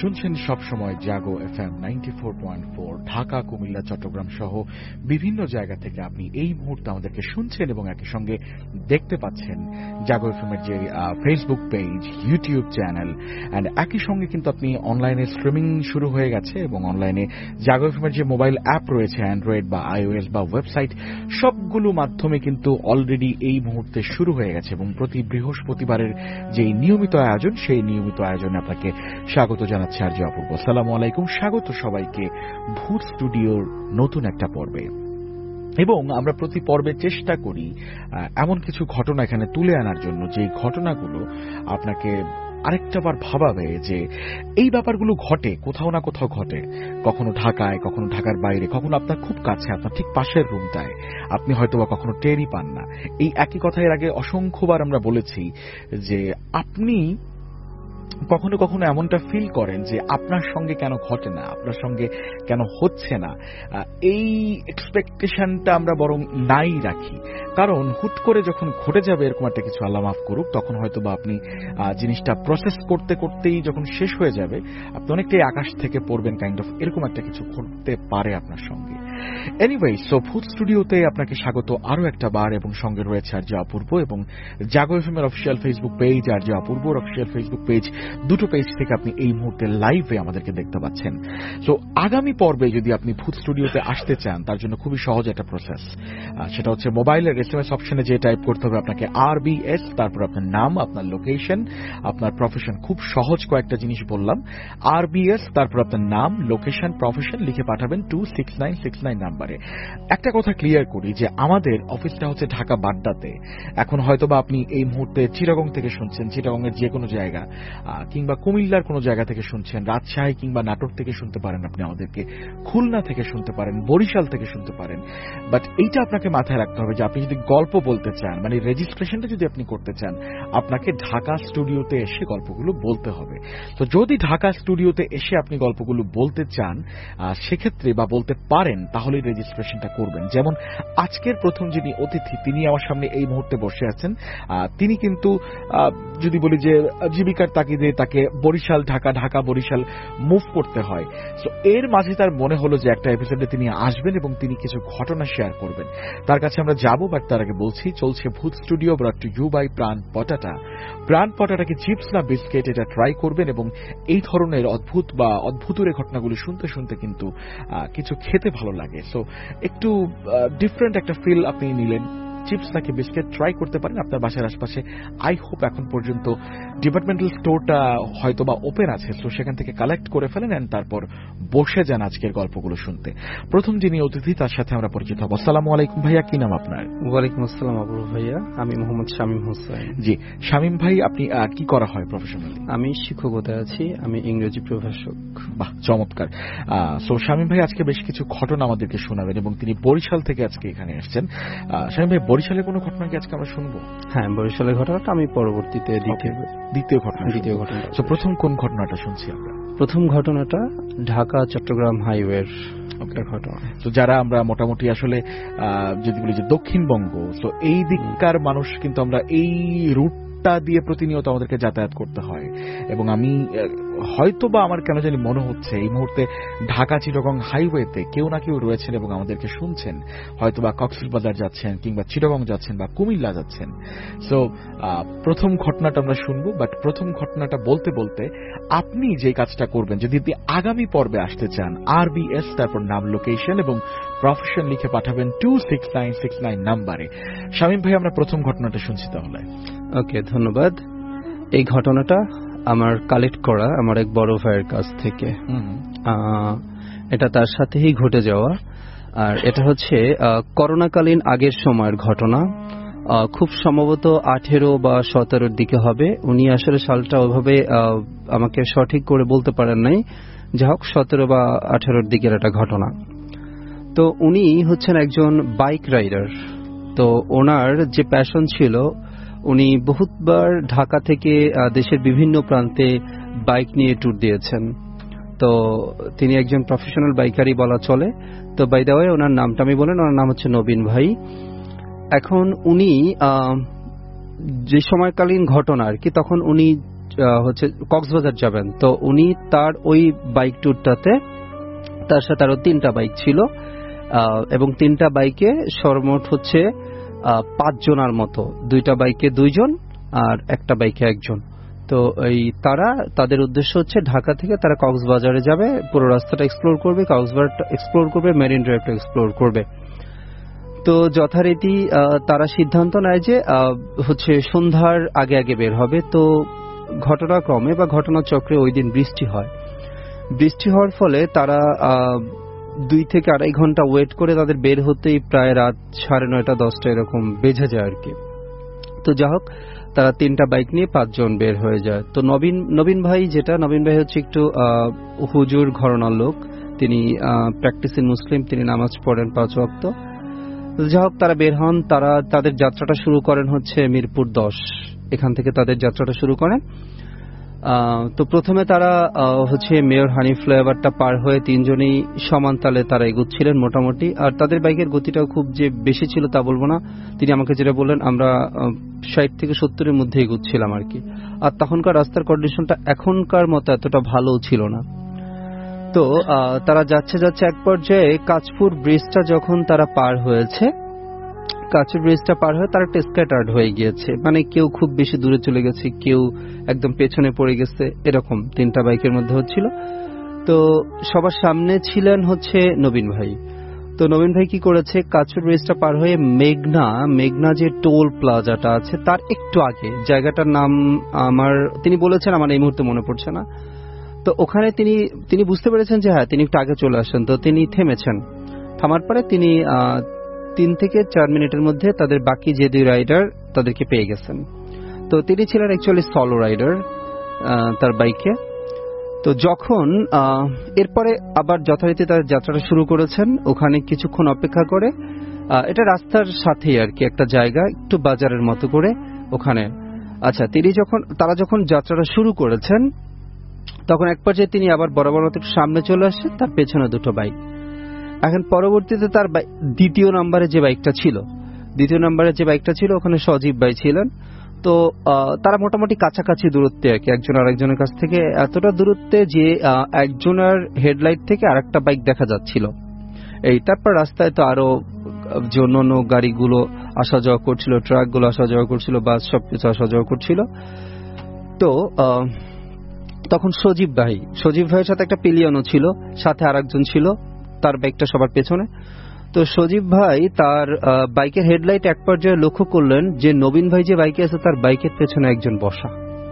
শুনছেন সবসময় জাগো FM 94.4 ঢাকা, কুমিল্লা, চট্টগ্রাম সহ বিভিন্ন জায়গা থেকে আপনি এই মুহূর্তে আমাদেরকে শুনছেন এবং একই সঙ্গে দেখতে পাচ্ছেন জাগো FM এর যে Facebook page, YouTube channel and একই সঙ্গে কিন্তু আপনি অনলাইনে স্ট্রিমিং শুরু হয়ে গেছে এবং অনলাইনে জাগো FM এর যে মোবাইল অ্যাপ রয়েছে অ্যান্ড্রয়েড বা iOS বা ওয়েবসাইট সবগুলো মাধ্যমে কিন্তু অলরেডি এই মুহূর্তে শুরু হয়ে গেছে এবং প্রতি বৃহস্পতিবারের যে নিয়মিত আয়োজন সেই নিয়মিত আয়োজনে আপনাকে স্বাগত জানাচ্ছি আর যে অপূর্ব। আসসালামু আলাইকুম, স্বাগত সবাইকে ভূত স্টুডিওর নতুন একটা পর্বে। এবং আমরা প্রতি পর্বে চেষ্টা করি এমন কিছু ঘটনা এখানে তুলে আনার জন্য যে ঘটনাগুলো আপনাকে আরেকটাবার ভাবাবে যে এই ব্যাপারগুলো ঘটে, কোথাও না কোথাও ঘটে, কখনো ঢাকায়, কখনো ঢাকার বাইরে, কখনো আপনার খুব কাছে, আপনার ঠিক পাশের রুমটায়, আপনি হয়তোবা কখনো টেরই পান না। এই একই কথা এর আগে অসংখ্যবার আমরা বলেছি যে আপনি কখনো কখনো এমনটা ফিল করেন যে আপনার সঙ্গে কেন ঘটে না, আপনার সঙ্গে কেন হচ্ছে না, এই এক্সপেকটেশনটা আমরা বরং নাই রাখি। কারণ হুট করে যখন ঘটে যাবে এরকম একটা কিছু, আল্লাহ মাফ করুক, তখন হয়তো বা আপনি জিনিসটা প্রসেস করতে করতেই যখন শেষ হয়ে যাবে আপনি অনেকটাই আকাশ থেকে পড়বেন, কাইন্ড অফ এরকম একটা কিছু ঘটতে পারে আপনার সঙ্গে। এনিওয়ে, সো ভূত স্টুডিওতে আপনাকে স্বাগত আরো একটা বার, এবং সঙ্গে রয়েছে আর যে অপূর্ব এবং জাগো এফএম এর অফিসিয়াল ফেসবুক পেজ আর যে অপূর্বর অফিসিয়াল ফেসবুক পেজ, দুটো পেজ থেকে আপনি এই মুহূর্তে লাইভে আমাদেরকে দেখতে পাচ্ছেন। সো আগামী পর্বে যদি আপনি ভূত স্টুডিওতে আসতে চান তার জন্য খুবই সহজ একটা প্রসেস, সেটা হচ্ছে মোবাইলের SMS অপশনে যে টাইপ করতে হবে আপনাকে RBS, তারপর আপনার নাম, আপনার লোকেশন, আপনার প্রফেশন। খুব সহজ কয়েকটা জিনিস বললাম, RBS, তারপর আপনার নাম, লোকেশন, প্রফেশন লিখে পাঠাবেন 26969 নাম্বারে। একটা কথা ক্লিয়ার করি যে আমাদের অফিসটা হচ্ছে ঢাকা বাড্ডাতে। এখন হয়তোবা আপনি এই মুহূর্তে চিটাগং থেকে শুনছেন, চিটাগংয়ের যে কোনো জায়গা, কিংবা কুমিল্লার কোনো জায়গা থেকে শুনছেন, রাজশাহী কিংবা নাটোর থেকে শুনতে পারেন আপনি আমাদেরকে, খুলনা থেকে শুনতে পারেন, বরিশাল থেকে শুনতে পারেন। বাট এইটা আপনাকে মাথায় রাখতে হবে যে আপনি যদি গল্প বলতে চান, মানে রেজিস্ট্রেশনটা যদি আপনি করতে চান, আপনাকে ঢাকা স্টুডিওতে এসে গল্পগুলো বলতে হবে। তো যদি ঢাকা স্টুডিওতে এসে আপনি গল্পগুলো বলতে চান সেক্ষেত্রে বা বলতে পারেন, তাহলে রেজিস্ট্রেশনটা করবেন। যেমন আজকের প্রথম যিনি অতিথি, তিনি আমার সামনে এই মুহূর্তে বসে আছেন। তিনি কিন্তু যদি বলি যে জীবিকার তাগিদে তাকে বরিশাল ঢাকা, ঢাকা বরিশাল মুভ করতে হয়। সো এর মাঝে তার মনে হলো যে একটা এপিসোডে তিনি আসবেন এবং তিনি কিছু ঘটনা শেয়ার করবেন। তার কাছে আমরা যাবো, বাট তার আগে বলছি চলছে Bhoot studio brought to you by Pran Potata. প্রাণ পটাটা কি চিপস না বিস্কিট, এটা ট্রাই করবেন এবং এই ধরনের অদ্ভুত বা অদ্ভুতুরে ঘটনাগুলো শুনতে শুনতে কিন্তু কিছু খেতে ভালো লাগে। সো একটু ডিফারেন্ট একটা ফিল আপনি নিলেন। চিপস নাকি বিস্কিট ট্রাই করতে পারেন আপনার বাসার আশপাশে। আই হোপ এখন পর্যন্ত ডিপার্টমেন্টাল স্টোরটা হয়তো বা ওপেন আছে, সো সেখান থেকে কালেক্ট করে ফেলেন এন্ড তারপর বসে যান আজকের গল্পগুলো শুনতে। প্রথম যিনি অতিথি তার সাথে আমরা পরিচিত হব। আসসালামু আলাইকুম ভাইয়া, কি নাম আপনার? ওয়ালাইকুম আসসালাম আবুল ভাইয়া, আমি মোহাম্মদ শামীম হোসেন। জি শামীম ভাই, আপনি কি করা হয় প্রফেশনালি? আমি শিক্ষকতা আছি, আমি ইংরেজি প্রভাষক। বাহ, চমৎকার। সো শামীম ভাই আজকে বেশ কিছু ঘটনা আমাদেরকে শোনাবেন এবং তিনি বরিশাল থেকে আজকে এখানে এসেছেন। শামীম ভাই, বরিশালের কোনো ঘটনা কি আজকে আমরা শুনবো? হ্যাঁ, বরিশালের ঘটনাটা আমি পরবর্তীতে দ্বিতীয় ঘটনা। সো প্রথম কোন ঘটনাটা শুনছি আমরা? প্রথম ঘটনাটা ঢাকা চট্টগ্রাম হাইওয়ের ঘটনা। তো যারা আমরা মোটামুটি আসলে যদি বলি যে দক্ষিণবঙ্গ, তো এই দিককার মানুষ কিন্তু আমরা এই রুটটা দিয়ে প্রতিনিয়ত আমাদেরকে যাতায়াত করতে হয়। এবং আমি হয়তো বা আমার কেন জানি মনে হচ্ছে এই মুহূর্তে ঢাকা চিটাগং হাইওয়েতে কেউ না কেউ রয়েছেন এবং আমাদেরকে শুনছেন, হয়তো বা কক্সবাজার যাচ্ছেন কিংবা চিটাগং যাচ্ছেন বা কুমিল্লা যাচ্ছেন। সো প্রথম ঘটনাটা আমরা শুনবো, বাট প্রথম ঘটনাটা বলতে বলতে আপনি যে কাজটা করবেন, যদি আপনি আগামী পর্বে আসতে চান, RBS, তারপর নাম, লোকেশন এবং প্রফেশন লিখে পাঠাবেন 26969 নাম্বারে। শামীম ভাই, আমরা প্রথম ঘটনাটা শুনছি তাহলে। ওকে, ধন্যবাদ। এই ঘটনাটা আমার কালেক্ট করা আমার এক বড় ভাইয়ের কাছ থেকে। এটা তার সাথেই ঘটে যাওয়া, আর এটা হচ্ছে করোনাকালীন আগের সময়ের ঘটনা। খুব সম্ভবত 18 বা 17 দিকে হবে। উনি আসলে সালটা ওইভাবে আমাকে সঠিক করে বলতে পারেন নাই। যা হোক 17 বা 18 দিকের একটা ঘটনা। তো উনি হচ্ছেন একজন বাইক রাইডার। তো ওনার যে প্যাশন ছিল, উনি বহুতবার ঢাকা থেকে দেশের বিভিন্ন প্রান্তে বাইক নিয়ে ট্যুর দিয়েছেন। তো তিনি একজন প্রফেশনাল বাইকারই বলা চলে। তো বাই দ্য ওয়ে, ওনার নামটা আমি বলেন, ওনার নাম হচ্ছে নবীন ভাই। এখন উনি যে সময়কালীন ঘটনা আর কি, তখন উনি হচ্ছে কক্সবাজার যাবেন। তো উনি তার ওই বাইক ট্যুরটাতে তার সাথে আরো 3টা বাইক ছিল, এবং 3টা বাইকে সর্বমোট হচ্ছে 5 জনের মতো, 2টা বাইকে 2 জন আর একটা বাইকে 1 জন। তো এই তাদের উদ্দেশ্য হচ্ছে ঢাকা থেকে তারা কক্সবাজারে যাবে, পুরো রাস্তাটা এক্সপ্লোর করবে, কক্সবাজারটা এক্সপ্লোর করবে, মেরিন ড্রাইভটা এক্সপ্লোর করবে। তো যথারীতি তারা সিদ্ধান্ত নেয় যে হচ্ছে সন্ধ্যার আগে আগে বের হবে। তো ঘটনাক্রমে বা ঘটনাচক্রে ওই দিন বৃষ্টি হয়। বৃষ্টি হওয়ার ফলে তারা 2 থেকে 2.5 ঘন্টা ওয়েট করে তাদের বের হতেই প্রায় রাত 9:30 10টা এরকম বেজে যায় আর কি। তো যা হোক, তারা 3টা বাইক নিয়ে 5 জন বের হয়ে যায়। তো নবীন ভাই হচ্ছে একটু হুজুর ঘরানার লোক, তিনি প্র্যাকটিসিং মুসলিম, তিনি নামাজ পড়েন 5 ওয়াক্ত। যা হোক, তারা বের হন, তাদের যাত্রাটা শুরু করেন হচ্ছে মিরপুর 10, এখান থেকে তাদের যাত্রাটা শুরু করেন। তো প্রথমে তারা হচ্ছে মেয়র হানিফ ফ্লাইওভারটা পার হয়ে 3 জনই সমান তালে তারা এগুচ্ছিলেন মোটামুটি। আর তাদের বাইকের গতিটাও খুব যে বেশি ছিল তা বলবো না, তিনি আমাকে যেটা বললেন আমরা 60 থেকে 70-এর মধ্যে এগুচ্ছিলাম আর কি। আর তখনকার রাস্তার কন্ডিশনটা এখনকার মতো এতটা ভালো ছিল না। তো তারা যাচ্ছে এক পর্যায়ে কাঁচপুর ব্রিজটা যখন তারা পার হয়েছে, কাঁচপুর ব্রিজটা পার হয়ে তারা স্ক্যাটার্ড হয়ে গিয়েছে, মানে কেউ খুব বেশি দূরে চলে গেছে, কেউ একদম পেছনে পড়ে গেছে, এরকম 3টা বাইকের মধ্যে হচ্ছিল। তো সবার সামনে ছিলেন হচ্ছে নবীন ভাই। তো নবীন ভাই কি করেছে, কাঁচপুর ব্রিজটা পার হয়ে মেঘনা যে টোল প্লাজাটা আছে তার একটু আগে, জায়গাটার নাম তিনি বলেছেন, আমার এই মুহূর্তে মনে পড়ছে না। তো ওখানে তিনি বুঝতে পেরেছেন যে হ্যাঁ, তিনি একটু আগে চলে আসেন। তো তিনি থেমেছেন, থামার পরে তিনি 3 থেকে 4 মিনিটের মধ্যে তাদের বাকি যে 2 রাইডার তাদেরকে পেয়ে গেছেন। তো তিনি ছিলেন অ্যাকচুয়ালি সলো রাইডার তার বাইকে। তো যখন এরপরে আবার যথারীতি তার যাত্রাটা শুরু করেছেন, ওখানে কিছুক্ষণ অপেক্ষা করে, এটা রাস্তার সাথেই আর কি একটা জায়গা, একটু বাজারের মতো করে ওখানে। আচ্ছা, তারা যখন যাত্রাটা শুরু করেছেন তখন এক পর্যায়ে তিনি আবার বরাবর মতো সামনে চলে আসে, তার পেছনে 2টো বাইক। এখন পরবর্তীতে তার দ্বিতীয় নম্বরে যে বাইকটা ছিল ওখানে সজীব ভাই ছিলেন। তো তারা মোটামুটি কাছাকাছি দূরত্বে আর কি, একজন আরেকজনের কাছ থেকে এতটা দূরত্বে যে একজনের হেডলাইট থেকে আরেকটা বাইক দেখা যাচ্ছিল। তারপর রাস্তায় তো আরো যে অন্যান্য গাড়িগুলো আসা যাওয়া করছিল, ট্রাকগুলো আসা যাওয়া করছিল, বাস সবকিছু আসা যাওয়া করছিল। তো তখন সজীব ভাইয়ের সাথে একটা পিলিয়নও ছিল, সাথে আরেকজন ছিল, তার বাইকটা সবার পেছনে। তো সজীব ভাই তার বাইকের হেডলাইট এক পর্যায়ে লক্ষ্য করলেন যে নবীন ভাই যে বাইকে আছে তার বাইকের পেছনে একজন বসা।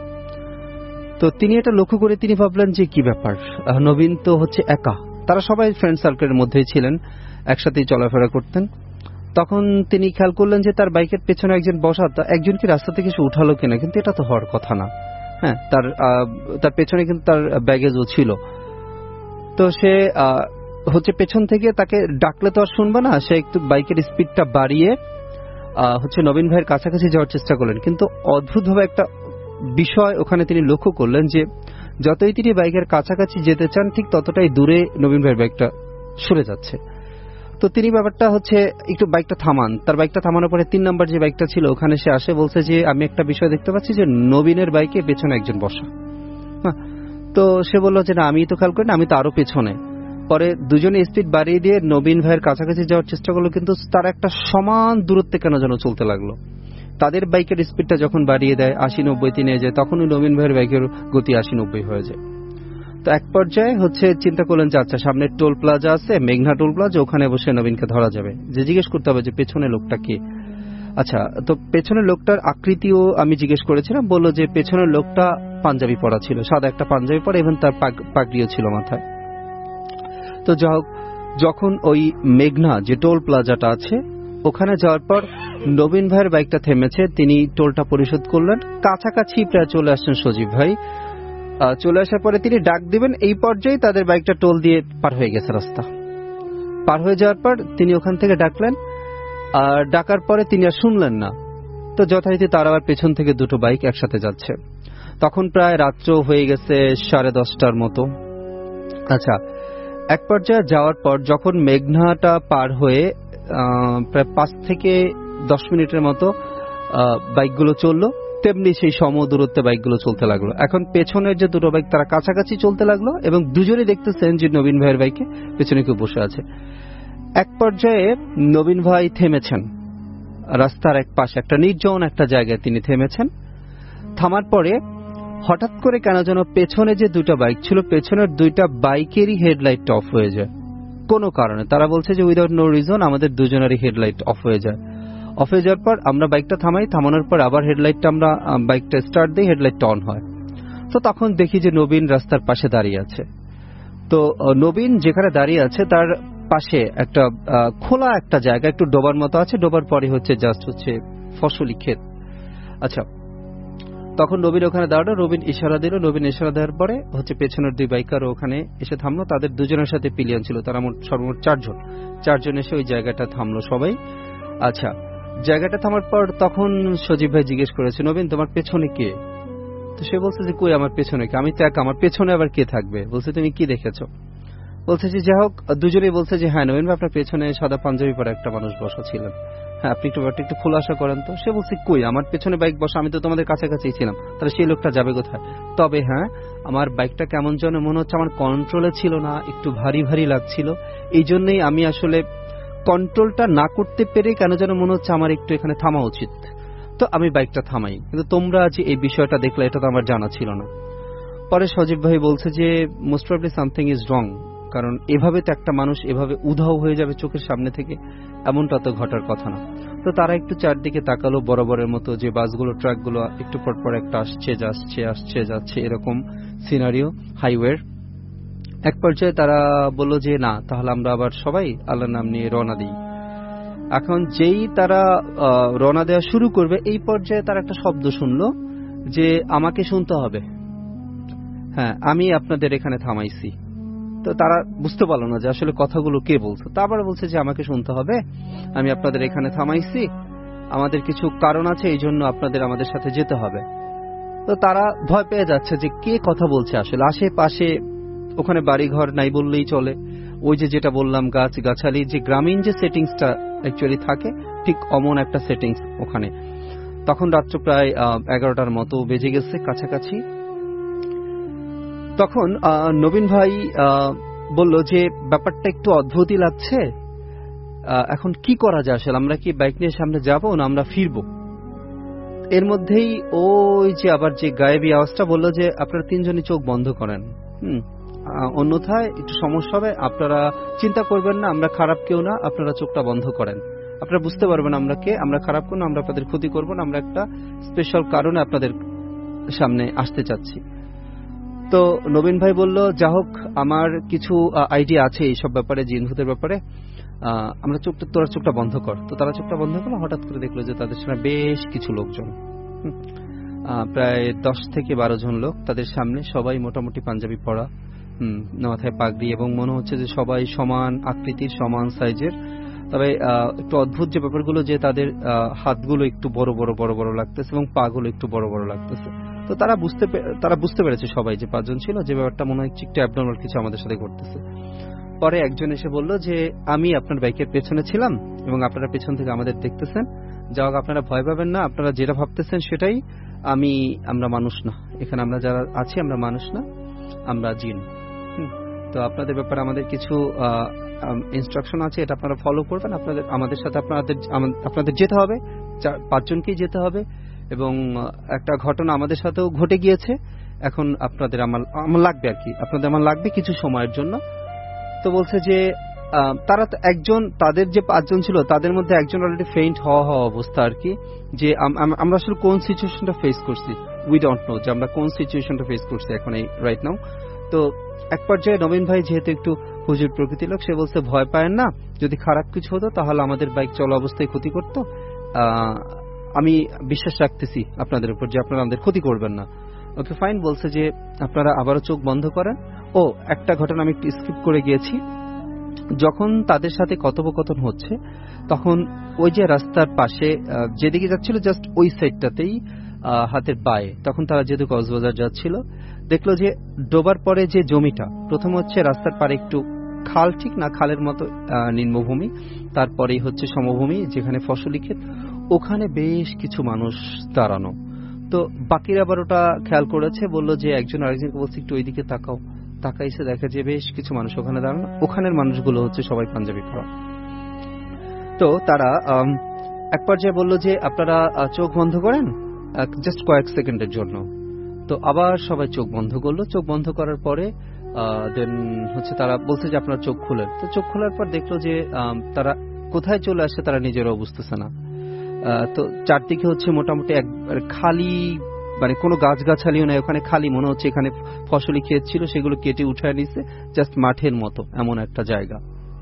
তো তিনি এটা লক্ষ্য করে তিনি ভাবলেন যে কি ব্যাপার, নবীন তো হচ্ছে একা, তারা সবাই ফ্রেন্ড সার্কেলের মধ্যেই ছিলেন, একসাথেই চলাফেরা করতেন। তখন তিনি খেয়াল করলেন যে তার বাইকের পেছনে একজন বসা, একজন কি রাস্তা থেকে সে উঠালো কিনা, কিন্তু এটা তো হওয়ার কথা না। হ্যাঁ, তার পেছনে কিন্তু তার ব্যাগেজও ছিল। তো সে হচ্ছে পেছন থেকে তাকে ডাকলে তো আর শুনবে না, সে একটু বাইকের স্পিডটা বাড়িয়ে হচ্ছে নবীন ভাইয়ের কাছাকাছি যাওয়ার চেষ্টা করলেন। কিন্তু অদ্ভুতভাবে একটা বিষয় ওখানে তিনি লক্ষ্য করলেন যে যতই তিনি বাইকের কাছাকাছি যেতে চান ঠিক ততটাই দূরে নবীন ভাইয়ের বাইকটা সরে যাচ্ছে। তো তিনি ব্যাপারটা হচ্ছে একটু বাইকটা থামান, তার বাইকটা থামানোর পরে 3 নম্বর যে বাইকটা ছিল ওখানে সে আসে, বলছে যে আমি একটা বিষয় দেখতে পাচ্ছি যে নবীনের বাইকে পেছনে একজন বসা। তো সে বললো যে না, আমি তো খেয়াল করি না, আমি তো আরো পেছনে। পরে দুজনে স্পিড বাড়িয়ে দিয়ে নবীন ভাইয়ের কাছাকাছি যাওয়ার চেষ্টা করলো, কিন্তু তার একটা সমান দূরত্বে কেন যেন চলতে লাগলো। তাদের বাইকের স্পিডটা যখন বাড়িয়ে দেয় 80-90 নিয়ে যায়, তখনই নবীন ভাইয়ের বাইকের গতি 80-90 হয়ে যায়। তো এক পর্যায়ে হচ্ছে চিন্তা করলেন যে আচ্ছা, সামনে টোল প্লাজা আছে, মেঘনা টোল প্লাজা, ওখানে বসে নবীনকে ধরা যাবে, যে জিজ্ঞেস করতে হবে যে পেছনে লোকটা কে। আচ্ছা, তো পেছনের লোকটার আকৃতিও আমি জিজ্ঞেস করেছিলাম, বললো যে পেছনের লোকটা পাঞ্জাবি পরা ছিল, সাদা একটা পাঞ্জাবি পরা, এবং তার পাগড়িও ছিল মাথায়। তো যা হোক, যখন ওই মেঘনা যে টোল প্লাজাটা আছে ওখানে যাওয়ার পর নবীন ভাইয়ের বাইকটা থেমেছে, তিনি টোলটা পরিশোধ করলেন, কাছাকাছি প্রায় চলে আসছেন সজীব ভাই। চলে আসার পরে তিনি ডাক দিবেন, এই পর্যায়ে তাদের বাইকটা টোল দিয়ে পার হয়ে গেছে। রাস্তা পার হয়ে যাওয়ার পর তিনি ওখান থেকে ডাকলেন, আর ডাকার পরে তিনি আর শুনলেন না। তো যথারীতি তার আবার পেছন থেকে 2টো বাইক একসাথে যাচ্ছে। তখন প্রায় রাত্র হয়ে গেছে 10:30টার মতো। আচ্ছা, এক পর্যায়ে যাওয়ার পর যখন মেঘনাটা পার হয়ে প্রায় 5 থেকে 10 মিনিটের মতো বাইকগুলো চললো, তেমনি সেই সম দূরত্বে বাইকগুলো চলতে লাগলো। এখন পেছনের যে দুটো বাইক তারা কাছাকাছি চলতে লাগলো এবং দুজনেই দেখতেছেন যে নবীন ভাইয়ের বাইকে পেছনে কেউ বসে আছে। এক পর্যায়ে নবীন ভাই থেমেছেন, রাস্তার এক পাশে একটা নির্জন একটা জায়গায় তিনি থেমেছেন। থামার পরে হঠাৎ করে কেন যেন পেছনে যে দুটো বাইক ছিল, পেছনের দুইটা বাইকেরই হেডলাইট অফ হয়ে যায় কোনো কারণে। তারা বলছে যে উইদাউট নো রিজন আমাদের দুজনেরই হেডলাইট অফ হয়ে যায়। অফ হয়ে যাওয়ার পর আমরা বাইকটা থামাই, থামানোর পর আবার হেডলাইটটা আমরা বাইকটা স্টার্ট দিই, হেডলাইটটা অন হয়। তো তখন দেখি যে নবীন রাস্তার পাশে দাঁড়িয়ে আছে। তো নবীন যেখানে দাঁড়িয়ে আছে তার পাশে একটা খোলা একটা জায়গা, একটু ডোবার মতো আছে, ডোবার পরে হচ্ছে জাস্ট হচ্ছে ফসলি ক্ষেত। আচ্ছা, তখন নবীন ওখানে দাঁড়ালো, নবীন ইশারা দিল, নবীন ইশারা দেওয়ার পরে হচ্ছে পেছনের দুই বাইকার ওখানে এসে থামলো। তাদের দুজনের সাথে পিলিয়ন ছিল, তারা সর্বমোট চারজন এসে ওই জায়গাটা থামলো সবাই। আচ্ছা, জায়গাটা থামার পর তখন সজীব ভাই জিজ্ঞেস করেছে, নবীন তোমার পেছনে কে? তো সে বলছে যে কই আমার পেছনে কে, আমি তো একা, আমার পেছনে আবার কে থাকবে? বলছে তুমি কি দেখেছো? বলছে যে যাই হোক, দুজনেই বলছে যে হ্যাঁ নবীন ভাই আপনার পেছনে সাদা পাঞ্জাবি পরা একটা মানুষ বসা ছিলেন, হ্যাঁ আপনি একটু খোলাসা করেন তো। সে বলছে কই আমার পেছনে বাইক বসা, আমি তো তোমাদের কাছাকাছি ছিলাম, তাহলে সেই লোকটা যাবে কোথায়? তবে হ্যাঁ, আমার বাইকটা কেমন যেন মনে হচ্ছে আমার কন্ট্রোলে ছিল না, একটু ভারী ভারী লাগছিল, এই জন্যই আমি আসলে কন্ট্রোলটা না করতে পেরে কেন যেন মনে হচ্ছে আমার একটু এখানে থামা উচিত, তো আমি বাইকটা থামাই। কিন্তু তোমরা যে এই বিষয়টা দেখলে এটা তো আমার জানা ছিল না। পরে সজীব ভাই বলছে যে most probably something is wrong, কারণ এভাবে তো একটা মানুষ এভাবে উধাও হয়ে যাবে চোখের সামনে থেকে, এমনটা তো ঘটার কথা না। তো তারা একটু চারদিকে তাকালো বরাবরের মতো, যে বাসগুলো ট্রাকগুলো একটু পরপর একটা আসছে যাচ্ছে এরকম সিনারিও হাইওয়ের। এক পর্যায়ে তারা বলল যে না, তাহলে আমরা আবার সবাই আল্লাহর নাম নিয়ে রওনা দিই। এখন যেই তারা রওনা দেওয়া শুরু করবে, এই পর্যায়ে তারা একটা শব্দ শুনলো যে আমাকে শুনতে হবে, হ্যাঁ আমি আপনাদের এখানে থামাইছি। তো তারা বুঝতে পারলো না যে আসলে কথাগুলো কে বলছে। তারপর বলছে যে আমাকে শুনতে হবে, আমি আপনাদের এখানে থামাইছি, আমাদের কিছু কারণ আছে, এই জন্য আপনাদের আমাদের সাথে যেতে হবে। তো তারা ভয় পেয়ে যাচ্ছে যে কে কথা বলছে আসলে। আশেপাশে ওখানে বাড়িঘর নাই বললেই চলে, ওই যে যেটা বললাম গাছ গাছালি, যে গ্রামীণ যে সেটিংসটা অ্যাকচুয়ালি থাকে ঠিক অমন একটা সেটিংস ওখানে। তখন রাত্র প্রায় 11টার মতো বেজে গেছে কাছাকাছি। তখন নবীন ভাই বলল যে ব্যাপারটা একটু অদ্ভুতই লাগছে, এখন কি করা যায় আসলে, আমরা কি বাইক নিয়ে সামনে যাব না আমরা ফিরবো? এর মধ্যেই ওই যে আবার যে গায়েবী আওয়াজটা বলল যে আপনারা তিনজনই চোখ বন্ধ করেন, অন্যথায় একটু সমস্যা হবে, আপনারা চিন্তা করবেন না, আমরা খারাপ কেউ না, আপনারা চোখটা বন্ধ করেন, আপনারা বুঝতে পারবেন আমরা কে, আমরা খারাপ কেউ না, আমরা আপনাদের ক্ষতি করবো না, আমরা একটা স্পেশাল কারণে আপনাদের সামনে আসতে চাচ্ছি। তো নবীন ভাই বলল যা হোক, আমার কিছু আইডিয়া আছে এইসব ব্যাপারে, জিন ভূতের ব্যাপারে, আমরা তোরা চোখটা বন্ধ কর। তো তারা চোখটা বন্ধ করলো, হঠাৎ করে দেখলো যে তাদের সামনে বেশ কিছু লোকজন, প্রায় 10 থেকে 12 জন লোক তাদের সামনে, সবাই মোটামুটি পাঞ্জাবি পরা, মাথায় পাগড়ি, এবং মনে হচ্ছে যে সবাই সমান আকৃতির সমান সাইজের। তবে একটু অদ্ভুত যে ব্যাপারগুলো, যে তাদের হাতগুলো একটু বড় বড় লাগতেছে এবং পাগুলো একটু বড় বড় লাগতেছে। তো তারা বুঝতে পেরেছে সবাই যে 5 জন ছিল, যে ব্যাপারটা মনে হয় একটু অ্যাবনর্মাল কিছু আমাদের সাথে ঘটতেছে। পরে একজন এসে বলল যে আমি আপনার বাইকের পেছনে ছিলাম এবং আপনারা পেছন থেকে আমাদের দেখতেছেন, যা হোক আপনারা ভয় পাবেন না, আপনারা যেটা ভাবতেছেন সেটাই, আমরা মানুষ না, এখানে আমরা যারা আছি আমরা মানুষ না, আমরা জিন। তো আপনাদের ব্যাপারে আমাদের কিছু ইনস্ট্রাকশন আছে, এটা আপনারা ফলো করবেন, আমাদের সাথে আপনাদের যেতে হবে, 5 জনকেই যেতে হবে, এবং একটা ঘটনা আমাদের সাথেও ঘটে গিয়েছে, এখন আপনাদের আমার লাগবে আর কি, আপনাদের আমার লাগবে কিছু সময়ের জন্য। তো বলছে যে তারা তাদের যে 5 জন ছিল তাদের মধ্যে একজন অলরেডি ফেইন্ট হওয়া অবস্থা আর কি, যে আমরা আসলে কোন সিচুয়েশনটা ফেস করছি, উই ডোন্ট নো যে আমরা কোন সিচুয়েশনটা ফেস করছি এখন এই রাইট নাও। তো এক পর্যায়ে নবীন ভাই যেহেতু একটু হুজুর প্রকৃতির লোক, সে বলছে ভয় পায়েন না, যদি খারাপ কিছু হতো তাহলে আমাদের বাইক চলা অবস্থায় ক্ষতি করত, আমি বিশ্বাস রাখতেছি আপনাদের উপর যে আপনারা আমাদের ক্ষতি করবেন না। ওকে ফাইন, বলছে যে আপনারা আবারও চোখ বন্ধ করেন। ও একটা ঘটনা আমি একটু স্কিপ করে গিয়েছি, যখন তাদের সাথে কথোপকথন হচ্ছে তখন ওই যে রাস্তার পাশে যেদিকে যাচ্ছিল জাস্ট ওই সাইডটাতেই হাতের বায়ে, তখন তারা যেহেতু কক্সবাজার যাচ্ছিল, দেখলো যে ডোবার পরে যে জমিটা, প্রথম হচ্ছে রাস্তার পারে একটু খাল, ঠিক না খালের মতো নিম্নভূমি, তারপরেই হচ্ছে সমভূমি যেখানে ফসলি ক্ষেত, ওখানে বেশ কিছু মানুষ দাঁড়ানো, তো বাকিরা আবার ওটা খেয়াল করেছে, বললো যে একজন আরেকজনকে বলছে একটু ওইদিকে তাকাও। তাকাইছে, দেখা যে বেশ কিছু মানুষ ওখানে দাঁড়ানো, ওখানের মানুষগুলো হচ্ছে সবাই পাঞ্জাবি পরা। তো তারা এক পর্যায়ে বললো যে আপনারা চোখ বন্ধ করেন জাস্ট কয়েক সেকেন্ডের জন্য। তো আবার সবাই চোখ বন্ধ করলো। চোখ বন্ধ করার পরে দেন হচ্ছে তারা বলছে যে আপনারা চোখ খুলেন। তো চোখ খোলার পর দেখলো যে তারা কোথায় চলে আসছে তারা নিজেরাও বুঝতেছে না। তো চারদিকে হচ্ছে মোটামুটি একবার খালি, মানে কোনো গাছগাছালিও নাই ওখানে, খালি মনে হচ্ছে এখানে ফসলি ক্ষেত ছিল সেগুলো কেটে উঠায় নিছে, জাস্ট মাঠের মতো এমন একটা জায়গা।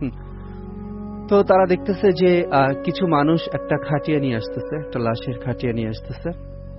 তো তারা দেখতেছে যে কিছু মানুষ একটা খাটিয়া নিয়ে আসতেছে, একটা লাশের খাটিয়া নিয়ে আসতেছে।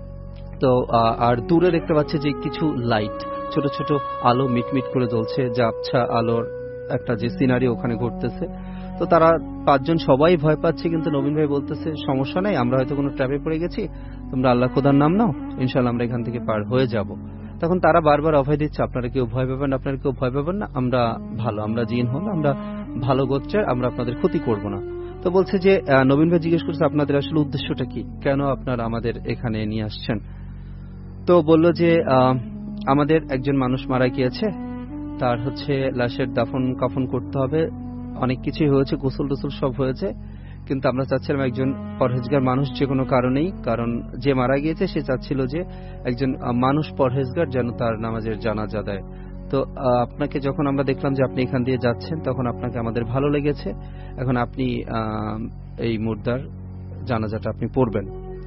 তো আর দূরে দেখতে পাচ্ছে যে কিছু লাইট, ছোট ছোট আলো মিটমিট করে জ্বলছে, ঝাপসা আলোর একটা যে সিনারি ওখানে ঘটতেছে। তো তারা পাঁচজন সবাই ভয় পাচ্ছে, কিন্তু নবীন ভাই বলতেছে সমস্যা নাই, আমরা হয়তো কোনো ট্র্যাপে পড়ে গেছি, তোমরা আল্লাহ খোদার নাম নাও, ইনশাল্লাহ আমরা এখান থেকে পার হয়ে যাব। তখন তারা বারবার অভয় দিচ্ছে আপনারা কেউ ভয় পাবেন, আপনারা কেউ ভয় পাবেন না, আমরা ভালো, আমরা জিন হল, আমরা ভালো গোত্রের, আমরা আপনাদের ক্ষতি করব না। তো বলছে যে নবীন ভাই জিজ্ঞেস করছে আপনাদের আসলে উদ্দেশ্যটা কি, কেন আপনারা আমাদের এখানে নিয়ে আসছেন? তো বলল যে আমাদের একজন মানুষ মারা গিয়েছে, তার হচ্ছে লাশের দাফন কাফন করতে হবে, অনেক কিছুই হয়েছে, গোসল টোসল সব হয়েছে, কিন্তু আমরা চাচ্ছিলাম একজন পরহেজগার মানুষ যে কোনো কারণেই, কারণ যে মারা গিয়েছে সে চাচ্ছিল যে একজন মানুষ পরহেজগার যেন তার নামাজের জানাজা দেয়। তো আপনাকে যখন আমরা দেখলাম যে আপনি এখান দিয়ে যাচ্ছেন, তখন আপনাকে আমাদের ভালো লেগেছে, এখন আপনি এই মুর্দার জানাজাটা আপনি পড়বেন।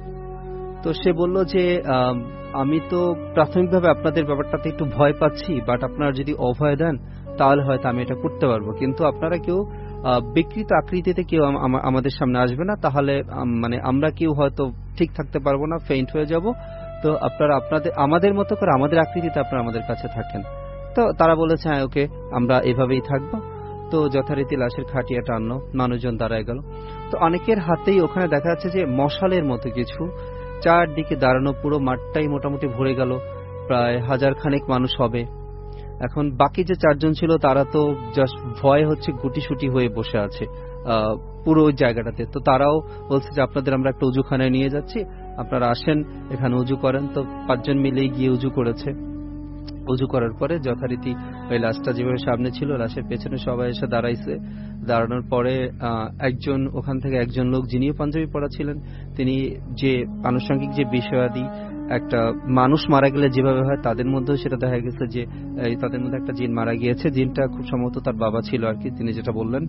তো সে বলল যে আমি তো প্রাথমিকভাবে আপনাদের ব্যাপারটাতে একটু ভয় পাচ্ছি, বাট আপনারা যদি অভয় দেন তাহলে হয়তো আমি এটা করতে পারবো, কিন্তু আপনারা কেউ বিকৃত আকৃতিতে কেউ আমাদের সামনে আসবে না, তাহলে মানে আমরা কেউ হয়তো ঠিক থাকতে পারবো না, ফেইন্ট হয়ে যাব। তো আপনারা আমাদের মতো করে আমাদের আকৃতিতে আপনারা আমাদের কাছে থাকেন। তো তারা বলেছে হ্যাঁ ওকে, আমরা এভাবেই থাকবো। তো যথারীতি লাশের খাটিয়াটা আনলো, মানুষজন দাঁড়ায় গেল। তো অনেকের হাতেই ওখানে দেখা যাচ্ছে যে মশালের মতো কিছু, চারদিকে দাঁড়ানো, পুরো মাঠটাই মোটামুটি ভরে গেল, প্রায় 1000 খানেক মানুষ হবে। এখন বাকি যে চারজন ছিল তারা তো জাস্ট ভয় হচ্ছে গুটিসুটি হয়ে বসে আছে পুরো ওই জায়গাটাতে। তো তারাও বলছে যে আপনাদের আমরা একটা উজুখানায় নিয়ে যাচ্ছি, আপনারা আসেন এখানে উজু করেন। তো 5 জন মিলেই গিয়ে উজু করেছে। উজু করার পরে যথারীতি ওই লাশটা যেভাবে সামনে ছিল, লাশের পেছনে সবাই এসে দাঁড়াইছে। দাঁড়ানোর পরে একজন ওখান থেকে একজন লোক যিনিও পাঞ্জাবি পরা ছিলেন, তিনি যে আনুষঙ্গিক যে বিষয়াদি, একটা মানুষ মারা গেলে যেভাবে হয় তাদের মধ্যেও সেটা দেখা গেছে যে তাদের মধ্যে একটা জিন মারা গিয়েছে, জিনটা খুব সম্ভবত তার বাবা ছিল আর কি। তিনি যেটা বললেন,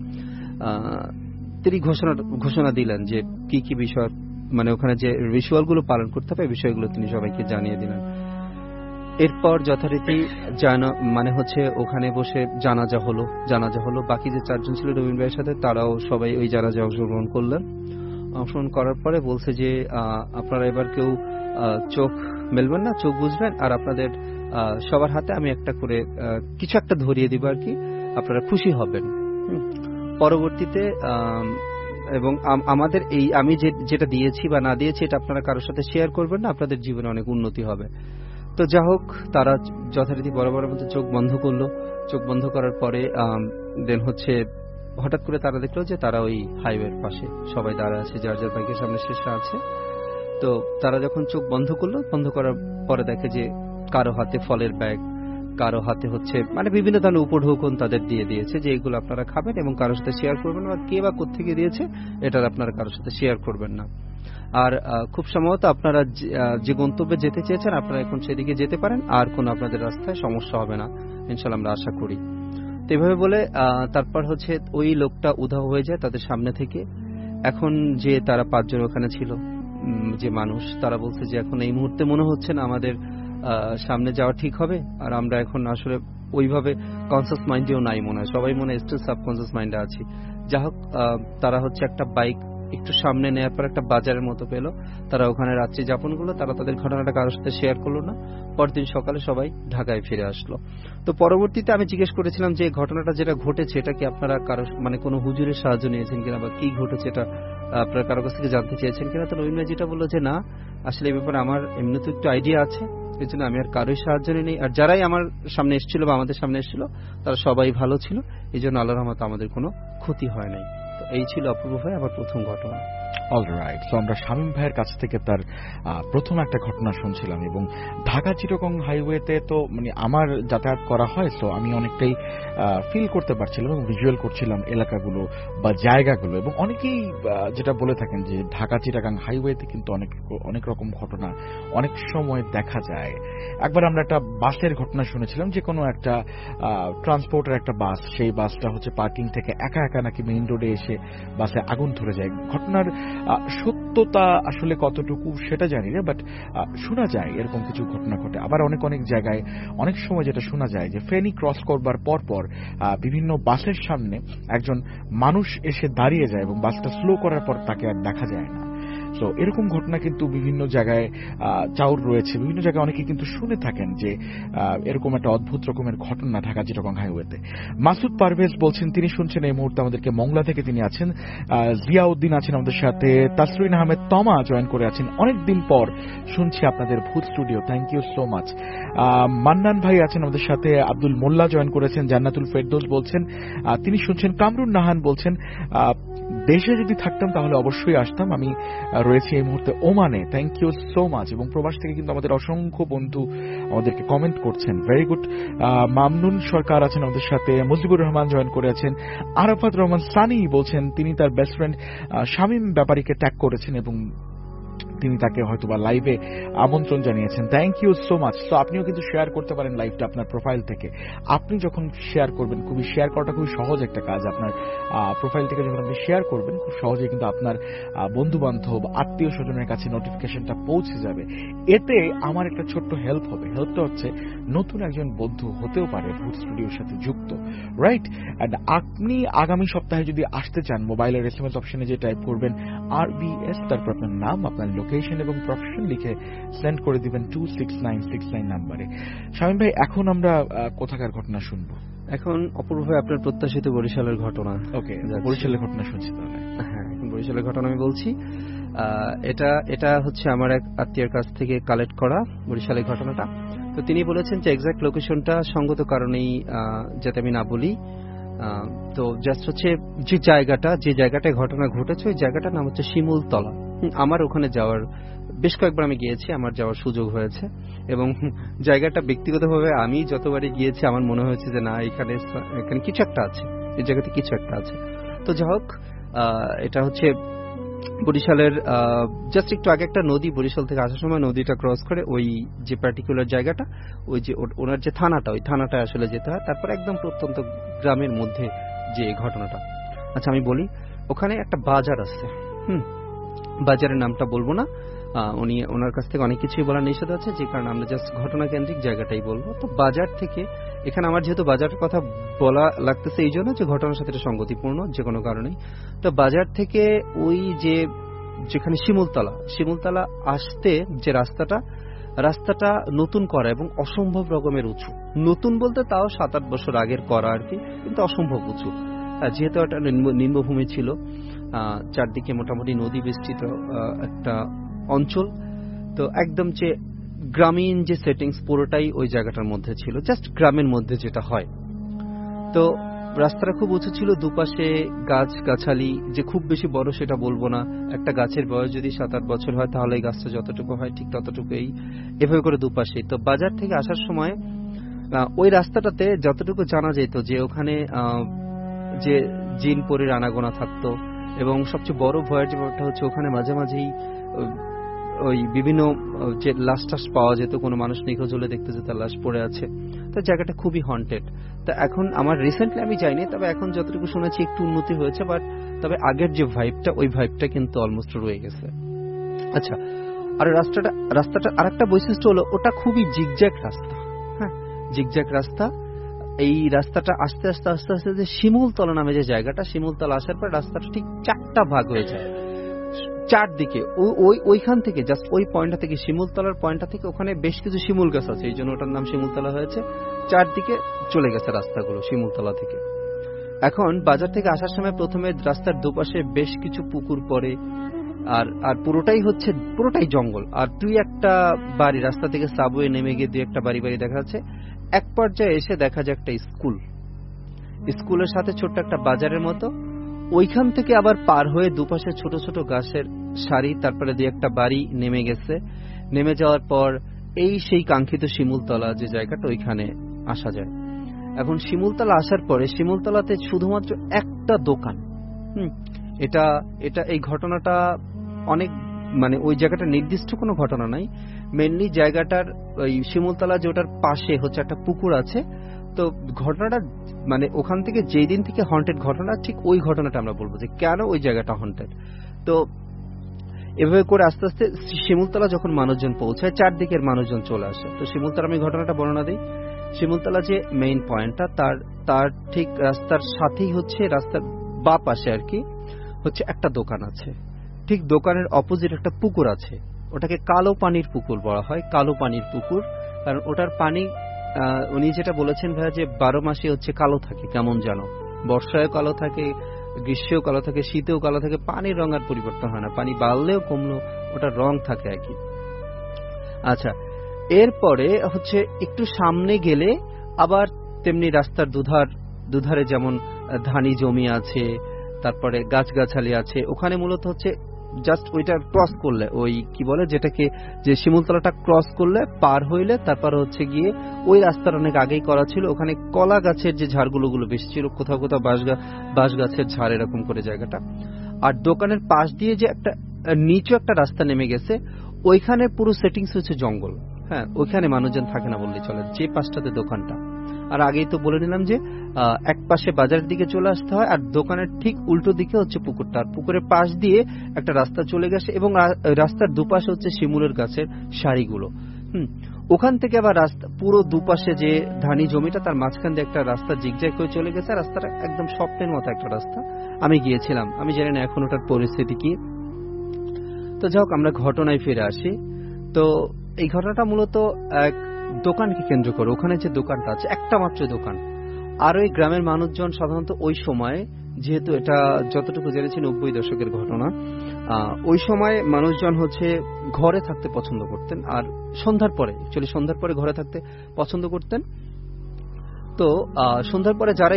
তিনি ঘোষণা দিলেন যে কি কি বিষয়, মানে ওখানে যে রিচুয়ালগুলো পালন করতে হবে বিষয়গুলো তিনি সবাইকে জানিয়ে দিলেন। এরপর যথারীতি মানে হচ্ছে ওখানে বসে জানাজা হলো। বাকি যে 4 জন ছিল রবীন্দ্র ভাইয়ের সাথে, তারাও সবাই ওই জানাজা অংশগ্রহণ করলেন। অংশগ্রহণ করার পরে বলছে যে আপনারা এবার কেউ চোখ মেলবেন না, চোখ বুঝবেন, আর আপনাদের সবার হাতে আমি একটা করে কিছু একটা ধরিয়ে দিব আর কি, আপনারা খুশি হবেন। পরবর্তীতে এবং আমাদের এই আমি যেটা দিয়েছি বা না দিয়েছি এটা আপনারা কারোর সাথে শেয়ার করবেন না, আপনাদের জীবনে অনেক উন্নতি হবে। তো যা হোক, তারা যথারীতি বরাবরের মতো চোখ বন্ধ করলো। চোখ বন্ধ করার পরে দেন হচ্ছে হঠাৎ করে তারা দেখলো যে তারা ওই হাইওয়ের পাশে সবাই দাঁড়া আছে, যার যার বাইকের সামনে শেষরা আছে। তো তারা যখন চোখ বন্ধ করলো, বন্ধ করার পরে দেখে যে কারো হাতে ফলের ব্যাগ, কারো হাতে হচ্ছে মানে বিভিন্ন ধরনের উপঢৌকন তাদের দিয়ে দিয়েছে যে এগুলো আপনারা খাবেন এবং কারোর সাথে শেয়ার করবেন না, কে বা কোত্থেকে দিয়েছে এটা আপনারা কারোর সাথে শেয়ার করবেন না। আর খুব সম্ভবত আপনারা যে গন্তব্যে যেতে চেয়েছেন আপনারা এখন সেদিকে যেতে পারেন, আর কোনো আপনাদের রাস্তায় সমস্যা হবে না ইনশাআল্লাহ, আমরা আশা করি। তো এইভাবে বলে তারপর হচ্ছে ওই লোকটা উধাও হয়ে যায় তাদের সামনে থেকে। এখন যে তারা 5 জন ওখানে ছিল যে মানুষ, তারা বলছে যে এখন এই মুহূর্তে মনে হচ্ছে না আমাদের সামনে যাওয়া ঠিক হবে, আর আমরা এখন আসলে ওইভাবে কনসাস মাইন্ডেও নাই মনে হয়, সবাই মনে হয় স্টিল সাবকনসাস মাইন্ডে আছি। যা হোক, তারা হচ্ছে একটা বাইক একটু সামনে নেওয়ার পর একটা বাজারের মতো পেল, তারা ওখানে রাত্রি যাপন করলো। তারা তাদের ঘটনাটা কারোর সাথে শেয়ার করলো না। পরদিন সকালে সবাই ঢাকায় ফিরে আসলো। তো পরবর্তীতে আমি জিজ্ঞেস করেছিলাম যে ঘটনাটা যেটা ঘটেছে এটা কি আপনারা কারো মানে কোনো হুজুরের সাহায্য নিয়েছেন কিনা, বা কি ঘটেছে এটা আপনারা কারো কাছ থেকে জানতে চেয়েছেন কিনা। তো নবীন ভাই যেটা বললো যে না, আসলে এই ব্যাপারে আমার এমনি তো একটু আইডিয়া আছে, এই জন্য আমি আর কারোই সাহায্য নিই। আর যারাই আমার সামনে এসেছিল বা আমাদের সামনে এসেছিল তারা সবাই ভালো ছিল, এই জন্য আল্লাহর রহমতে আমাদের কোনো ক্ষতি হয় নাই। তো এই ছিল অপূর্ব ভাই আমার প্রথম ঘটনা। অলরাইট, সো আমরা শামীম ভাইয়ের কাছ থেকে তার প্রথম একটা ঘটনা শুনছিলাম, এবং ঢাকা চিটাগং হাইওয়েতে তো মানে আমার যাতায়াত করা হয়, সো আমি অনেকটাই ফিল করতে পারছিলাম এবং ভিজুয়াল করছিলাম এলাকাগুলো বা জায়গাগুলো, এবং অনেকেই যেটা বলে থাকেন যে ঢাকা চিটাগং হাইওয়েতে কিন্তু অনেক রকম ঘটনা অনেক সময় দেখা যায়। একবার আমরা একটা বাসের ঘটনা শুনেছিলাম, যে কোনো একটা ট্রান্সপোর্টের একটা বাস, সেই বাসটা হচ্ছে পার্কিং থেকে একা একা নাকি মেইন রোডে এসে বাসে আগুন ধরে যায়। ঘটনার সত্যতা আসলে কতটুকু সেটা জানি না, বাট শোনা যায় এরকম কিছু ঘটনা ঘটে। আবার অনেক জায়গায় অনেক সময় যেটা শোনা যায় যে ফেনী ক্রস করবার পর বিভিন্ন বাসের সামনে একজন মানুষ এসে দাঁড়িয়ে যায় এবং বাসটা স্লো করার পর তাকে আর দেখা যায় না। তো এরকম ঘটনা কিন্তু বিভিন্ন জায়গায় চাউর রয়েছে, বিভিন্ন জায়গায় অনেকে কিন্তু শুনে থাকেন যে এরকম একটা অদ্ভুত রকমের ঘটনা ঢাকা চিটাগং হাইওয়েতে। মাসুদ পারভেজ বলছেন তিনি শুনছেন এই মুহূর্তে আমাদেরকে মংলা থেকে, তিনি আছেন। জিয়াউদ্দিন আছেন আমাদের সাথে, তাসরিন আহমেদ তমা জয়েন করে আছেন, অনেকদিন পর শুনছি আপনাদের Bhoot studio, thank you so much. Mannan ভাই আছেন আমাদের সাথে, আব্দুল মোল্লা জয়েন করেছেন, জান্নাতুল ফেরদৌস বলছেন তিনি শুনছেন, কামরুন নাহান বলছেন দেশে যদি থাকতাম তাহলে অবশ্যই আসতাম, আমি রয়েছে এই মুহূর্তে ওমানে, থ্যাংক ইউ সো মাচ। এবং প্রবাস থেকে কিন্তু আমাদের অসংখ্য বন্ধু আমাদেরকে কমেন্ট করছেন, ভেরি গুড। মামনুন সরকার আছেন আমাদের সাথে, মুজিবুর রহমান জয়েন করে আছেন, আরাফাত রহমান সানি বলছেন তিনি তার বেস্ট ফ্রেন্ড শামীম ব্যাপারীকে ট্যাগ করেছেন এবং তিনি তাকে হয়তোবা লাইভে আমন্ত্রণ জানিয়েছেন, থ্যাংক ইউ সো মাচ। তো আপনিও কিন্তু শেয়ার করতে পারেন লাইভটা আপনার প্রোফাইল থেকে। আপনি যখন শেয়ার করবেন, শেয়ার করাটা খুবই সহজ একটা কাজ, আপনার প্রোফাইল থেকে যখন আপনি শেয়ার করবেন খুব সহজে কিন্তু আপনার বন্ধু বান্ধব আত্মীয় স্বজনের কাছে নোটিফিকেশনটা পৌঁছে যাবে। এতে আমার একটা ছোট্ট হেল্প হবে, হেল্পটা হচ্ছে নতুন একজন বন্ধু হতেও পারে ভূত স্টুডিওর সাথে যুক্ত, রাইট? অ্যান্ড আপনি আগামী সপ্তাহে যদি আসতে চান, মোবাইলের SMS অপশনে যে টাইপ করবেন RBS, তারপর আপনার নাম, আপনার লোকেশন এবং প্রফেশন লিখে সেন্ড করে দিবেন 26969 নাম্বারে। শামীম ভাই, এখন আমরা কোথাকার ঘটনা শুনবো? এখন অপূর্ব ভাই আপনার প্রত্যাশিত বরিশালের ঘটনা। ওকে, বরিশালের ঘটনা শুনছি তাহলে। হ্যাঁ, বরিশালের ঘটনা আমি বলছি। এটা হচ্ছে আমার এক আত্মীয়ের কাছ থেকে কালেক্ট করা বরিশালের ঘটনাটা। তো তিনি বলেছেন যে এক্সাক্ট লোকেশনটা সঙ্গত কারণেই যাতে আমি না বলি, তো জাস্ট হচ্ছে যে জায়গাটায় ঘটনা ঘটেছে ওই জায়গাটার নাম হচ্ছে শিমুলতলা। আমার ওখানে যাওয়ার বেশ কয়েকবার আমি গিয়েছি, আমার যাওয়ার সুযোগ হয়েছে, এবং জায়গাটা ব্যক্তিগতভাবে আমি যতবারই গিয়েছি আমার মনে হয়েছে যে না, এখানে কিছু একটা আছে, এই জায়গাতে কিছু একটা আছে। তো যাই হোক, এটা হচ্ছে বরিশালের জাস্ট একটু আগে একটা নদী, বরিশাল থেকে আসার সময় নদীটা ক্রস করে ওই যে পার্টিকুলার জায়গাটা, ওই যে ওনার যে থানাটা, ওই থানাটা আসলে যেতে হয়, তারপর একদম প্রত্যন্ত গ্রামের মধ্যে যে ঘটনাটা। আচ্ছা আমি বলি, ওখানে একটা বাজার আছে, বাজারের নামটা বলবো না, ওনার কাছ থেকে অনেক কিছুই বলার নিষেধ আছে, যে কারণে আমরা জাস্ট ঘটনা কেন্দ্রিক জায়গাটাই বলবো। তো বাজার থেকে, এখানে আমার যেহেতু বাজারের কথা বলা লাগতেছে এই জন্য যে ঘটনার সাথে এটা সঙ্গতিপূর্ণ যে কোনো কারণেই, তো বাজার থেকে ওই যেখানে শিমুলতলা আসতে যে রাস্তাটা নতুন করা এবং অসম্ভব রকমের উঁচু। নতুন বলতে তাও 7-8 বছর আগের করা আর কি, কিন্তু অসম্ভব উঁচু। যেহেতু একটা নিম্নভূমি ছিল, চারদিকে মোটামুটি নদী বেষ্টিত একটা অঞ্চল, তো একদম যে গ্রামীণ যে সেটিংস পুরোটাই ওই জায়গাটার মধ্যে ছিল, জাস্ট গ্রামের মধ্যে যেটা হয়। তো রাস্তাটা খুব উঁচু ছিল, দুপাশে গাছগাছালি, যে খুব বেশি বড় সেটা বলবো না, একটা গাছের বয়স যদি 7-8 বছর হয় তাহলে এই গাছটা যতটুকু হয় ঠিক ততটুকুই, এভাবে করে দুপাশে। তো বাজার থেকে আসার সময় ওই রাস্তাটাতে যতটুকু জানা যেত যে ওখানে যে জিন পরীর আনাগোনা থাকতো, এবং সবচেয়ে বড় ভয়ের যে ব্যাপারটা হচ্ছে ওখানে মাঝে মাঝেই ওই বিভিন্ন যে লাশ টাশ পাওয়া যেত, কোনো মানুষ নিখোঁজ হলে দেখতে যে তার লাশ পড়ে আছে। তো জায়গাটা খুবই হন্টেড। তো এখন আমার রিসেন্টলি আমি যাইনি, তবে এখন যতটুকু শুনেছি একটু উন্নতি হয়েছে, বাট তবে আগের যে ভাইবটা, ওই ভাইবটা কিন্তু অলমোস্ট রয়ে গেছে। আচ্ছা, আর রাস্তাটা আরেকটা বৈশিষ্ট্য হলো ওটা খুবই জিগজ্যাগ রাস্তা। হ্যাঁ, জিগজ্যাগ রাস্তা। এই রাস্তাটা আস্তে আস্তে আস্তে আস্তে যে শিমুলতলা নামে যে জায়গাটা, শিমুলতলা আসার পর রাস্তাটা ঠিক 4টা ভাগ হয়ে যায় চারদিকে। ওইখান থেকে জাস্ট ওই পয়েন্টটা থেকে, শিমুলতলার পয়েন্টটা থেকে ওখানে বেশ কিছু শিমুল গাছ আছে, এই জন্য ওটার নাম শিমুলতলা হয়েছে। চারদিকে চলে গেছে রাস্তাগুলো শিমুলতলা থেকে। এখন বাজার থেকে আসার সময় প্রথমে রাস্তার দুপাশে বেশ কিছু পুকুর পড়ে, আর পুরোটাই জঙ্গল, আর দুই একটা বাড়ি, রাস্তা থেকে সাবওয়ে নেমে গিয়ে দুই একটা বাড়ি দেখা যাচ্ছে। এক পর্যায়ে এসে দেখা যায় একটা স্কুলের সাথে ছোট্ট একটা বাজারের মতো, ওইখান থেকে আবার পার হয়ে দুপাশে ছোট ছোট গাছের সারি, তারপরে দুই একটা বাড়ি নেমে গেছে। নেমে যাওয়ার পর সেই কাঙ্ক্ষিত শিমুলতলা যে জায়গাটা, ওইখানে আসা যায়। এখন শিমুলতলা আসার পরে শিমুলতলাতে শুধুমাত্র একটা দোকান। এটা এটা এই ঘটনাটা অনেক, মানে ওই জায়গাটা নির্দিষ্ট কোনো ঘটনা নাই, মেনলি জায়গাটার ওই শিমুলতলা যে ওটার পাশে হচ্ছে একটা পুকুর আছে। তো ঘটনাটা মানে ওখান থেকে যেই দিন থেকে হন্টেড ঘটনা, ঠিক ওই ঘটনাটা আমরা বলবো যে কেন ওই জায়গাটা হন্টেড। তো এভাবে করে আস্তে আস্তে শিমুলতলা যখন মানুষজন পৌঁছায়, চারদিকের মানুষজন চলে আসে। তো শিমুলতলা আমি ঘটনাটা বর্ণনা দিই। শিমুলতলা যে মেইন পয়েন্টটা, তার ঠিক রাস্তার সাথেই হচ্ছে, রাস্তার বা পাশে আর কি হচ্ছে একটা দোকান আছে। ঠিক দোকানের অপোজিট একটা পুকুর আছে, ওটাকে কালো পানির পুকুর বলা হয়। কালো পানির পুকুর, কারণ ওটার পানি উনি যেটা বলেছেন ভাইয়া যে 12 মাসে হচ্ছে কালো থাকে, কেমন জানো, বর্ষায় কালো থাকে, গ্রীষ্মেও কালো থাকে, শীতেও কালো থাকে, পানির রং আর পরিবর্তন হয় না, পানি বাড়লেও কমলো ওটার রং থাকে একই। আচ্ছা, এরপরে হচ্ছে একটু সামনে গেলে আবার তেমনি রাস্তার দুধারে যেমন ধানি জমি আছে, তারপরে গাছগাছালি আছে। ওখানে মূলত হচ্ছে জাস্ট ওইটা ক্রস করলে, ওই কি বলে যেটাকে, যে শিমুলতলাটা ক্রস করলে পার হইলে তারপর হচ্ছে গিয়ে ওই রাস্তার অনেক আগেই করা ছিল। ওখানে কলা গাছের যে ঝাড়গুলো বেশি ছিল, কোথাও কোথাও বাঁশ গাছের ঝাড়, এরকম করে জায়গাটা। আর দোকানের পাশ দিয়ে যে একটা নিচু একটা রাস্তা নেমে গেছে, ওইখানে পুরো সেটিংস হচ্ছে জঙ্গল। হ্যাঁ, ওইখানে মানুষজন থাকে না বললেই চলে, যে পাশটাতে দোকানটা। আর আগেই তো বলে নিলাম যে এক পাশে বাজারের দিকে চলে আসতে হয়, আর দোকানের ঠিক উল্টো দিকে হচ্ছে পুকুরটা। আর পুকুরের পাশ দিয়ে একটা রাস্তা চলে গেছে, এবং রাস্তার দুপাশে হচ্ছে শিমুলের গাছের সারিগুলো। ওখান থেকে আবার রাস্তা পুরো দুপাশে যে ধানি জমিটা, তার মাঝখান দিয়ে একটা রাস্তা জিগজ্যাগ হয়ে চলে গেছে। রাস্তাটা একদম স্বপ্নের মতো একটা রাস্তা। আমি গিয়েছিলাম, আমি জানি না এখন ওটার পরিস্থিতি কি। তো যাই হোক, আমরা ঘটনায় ফিরে আসি। তো এই ঘটনাটা মূলত এক দোকানকে কেন্দ্র করে। ওখানে যে দোকানটা আছে, একটা মাত্র দোকান। আর ওই গ্রামের মানুষজন সাধারণত ওই সময়, যেহেতু এটা যতটুকু জেনেছি 90 দশকের ঘটনা, ওই সময় মানুষজন হচ্ছে ঘরে থাকতে পছন্দ করতেন, আর সন্ধ্যার পরে ঘরে থাকতে পছন্দ করতেন। তো সন্ধ্যার পরে যারাই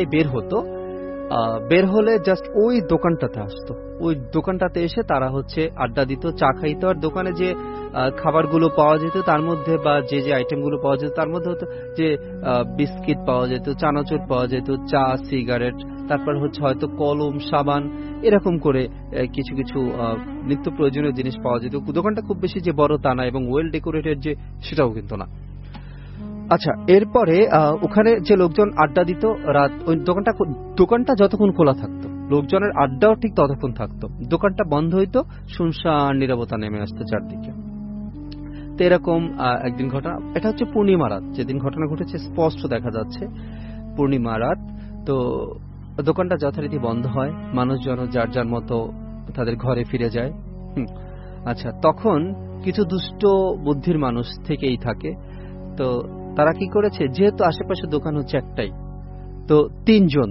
বের হলে জাস্ট ওই দোকানটাতে আসতো। ওই দোকানটাতে এসে তারা হচ্ছে আড্ডা দিত, চা খাইতো। আর দোকানে যে খাবারগুলো পাওয়া যেত তার মধ্যে, বা যে আইটেমগুলো পাওয়া যেত তার মধ্যে হতো যে বিস্কিট পাওয়া যেত, চানাচুর পাওয়া যেত, চা, সিগারেট, তারপর হচ্ছে হয়তো কলম, সাবান, এরকম করে কিছু কিছু নিত্য প্রয়োজনীয় জিনিস পাওয়া যেত। দোকানটা খুব বেশি যে বড় তা না, এবং ওয়েল ডেকোরেটেড যে সেটাও কিন্তু না। আচ্ছা, এরপরে ওখানে যে লোকজন আড্ডা দিত রাত, ওই দোকানটা যতক্ষণ খোলা থাকতো, লোকজনের আড্ডাও ঠিক ততক্ষণ থাকতো। দোকানটা বন্ধ হইতো, শুনশান নীরবতা নেমে আসতো চারদিকে। তো এরকম একদিন ঘটনা, এটা হচ্ছে পূর্ণিমা রাত, যেদিন ঘটনা ঘটেছে স্পষ্ট দেখা যাচ্ছে পূর্ণিমা রাত। তো দোকানটা যথারীতি বন্ধ হয়, মানুষজন যার যার মতো তাদের ঘরে ফিরে যায়। আচ্ছা, তখন কিছু দুষ্ট বুদ্ধির মানুষ থেকেই থাকে। তো তারা কি করেছে, যেহেতু আশেপাশে দোকান হচ্ছে একটাই, তো তিনজন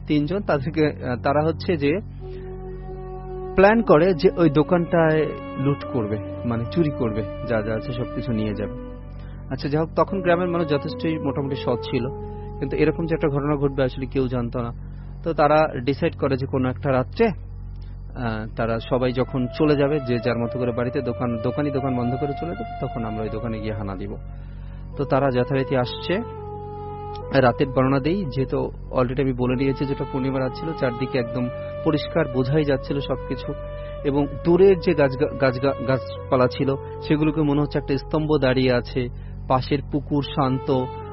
তারা হচ্ছে যে প্ল্যান করে যে ওই দোকানটায় লুট করবে, মানে চুরি করবে, যা যা আছে সবকিছু নিয়ে যাবে। আচ্ছা, যাই হোক, তখন গ্রামের মানুষ যথেষ্টই মোটামুটি সৎ ছিল, কিন্তু এরকম যে একটা ঘটনা ঘটবে আসলে কেউ জানতো না। তো তারা ডিসাইড করে যে কোনো একটা রাত্রে তারা সবাই যখন চলে যাবে, যে যার মতো করে বাড়িতে, দোকান বন্ধ করে চলে যাবে, তখন আমরা ওই দোকানে গিয়ে হানা দিব। তো তারা যথারীতি আসছে। রাতের বর্ণনা দেই, যেহেতু অলরেডি আমি বলে নিয়েছি যেটা পূর্ণিমা রাত ছিল, চারদিকে একদম পরিষ্কার বোঝাই যাচ্ছিল সবকিছু, এবং দূরের যে গাছপালা ছিল সেগুলোকে মনে হচ্ছে একটা স্তম্ভ দাঁড়িয়ে আছে, পাশের পুকুর শান্ত।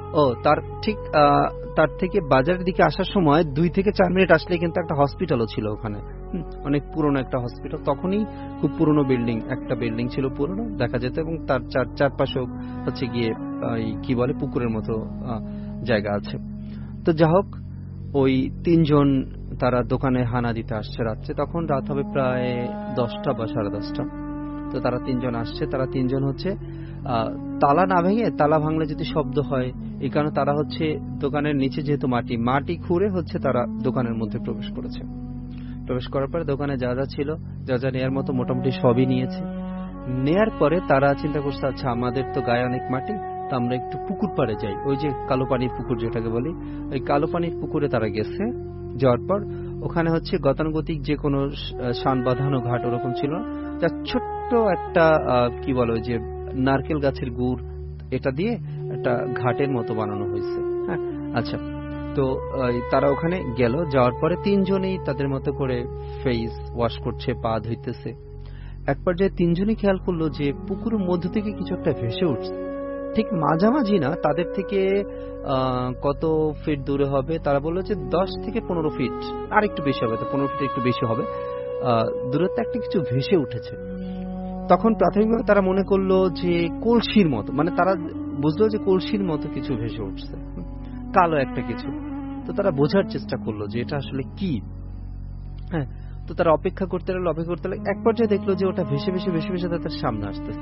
তার থেকে বাজারের দিকে আসার সময় 2 থেকে 4 মিনিট আসলে কিন্তু একটা হসপিটালও ছিল ওখানে, অনেক পুরনো একটা হসপিটাল। তখনই খুব পুরনো একটা বিল্ডিং ছিল, পুরনো দেখা যেত, এবং তার চারপাশেও হচ্ছে গিয়ে কি বলে পুকুরের মতো জায়গা আছে। তো যাই হোক, ওই তিনজন তারা দোকানে হানা দিতে আসছে রাত্রে। তখন রাত হবে প্রায় 10টা বা 10:30। তো তারা তিনজন আসছে। তারা তিনজন হচ্ছে তালা না ভেঙে, তালা ভাঙলে যদি শব্দ হয়, এই কারণে তারা হচ্ছে দোকানের নিচে যেহেতু মাটি খুঁড়ে হচ্ছে তারা দোকানের মধ্যে প্রবেশ করেছে। প্রবেশ করার পরে দোকানে যা যা ছিল, যা যা নেয়ার মতো মোটামুটি সবই নিয়েছে। নেয়ার পরে তারা চিন্তা করছে, আচ্ছা আমাদের তো গায়ে অনেক মাটি, তো আমরা একটু পুকুর পাড়ে যাই। ওই যে কালো পানির পুকুর যেটাকে বলি, ওই কালো পানির পুকুরে তারা গেছে। যাওয়ার পর ওখানে হচ্ছে গতানুগতিক যে কোনো শান বাঁধানো ঘাট ওরকম ছিল না, যা ছোট্ট একটা কি বলো যে নারকেল গাছের গুড় এটা দিয়ে একটা ঘাটের মতো বানানো হয়েছে। হ্যাঁ, আচ্ছা, তো তারা ওখানে গেল, যাওয়ার পরে তিনজনেই তাদের মতো করে ফেস ওয়াশ করছে, পা ধুইতেছে। এক পর্যায়ে তিনজনই খেয়াল করলো যে পুকুরের মধ্য থেকে কিছু একটা ভেসে উঠছে, ঠিক মাঝামাঝি না, তাদের থেকে কত ফিট দূরে হবে, তারা বললো যে 10 থেকে 15 ফিট, আর একটু বেশি হবে, 15 ফিট একটু বেশি হবে দূরত্বে একটা কিছু ভেসে উঠেছে। তখন প্রাথমিকভাবে তারা মনে করলো যে কলসির মতো, মানে তারা বুঝলো যে কলসির মতো কিছু ভেসে উঠছে, কালো একটা কিছু। তো তারা বোঝার চেষ্টা করলো যে এটা আসলে কি। হ্যাঁ, তো তারা অপেক্ষা করতে লাগলো, এক পর্যায়ে দেখলো যে ওটা ভেসে ভেসে ভেসে ভেসে তাদের সামনে আসতেছে।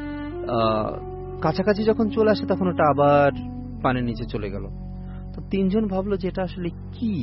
কাছাকাছি যখন চলে আসে তখন ওটা আবার পানির নিচে চলে গেল। তো তিনজন ভাবলো যে এটা আসলে কি।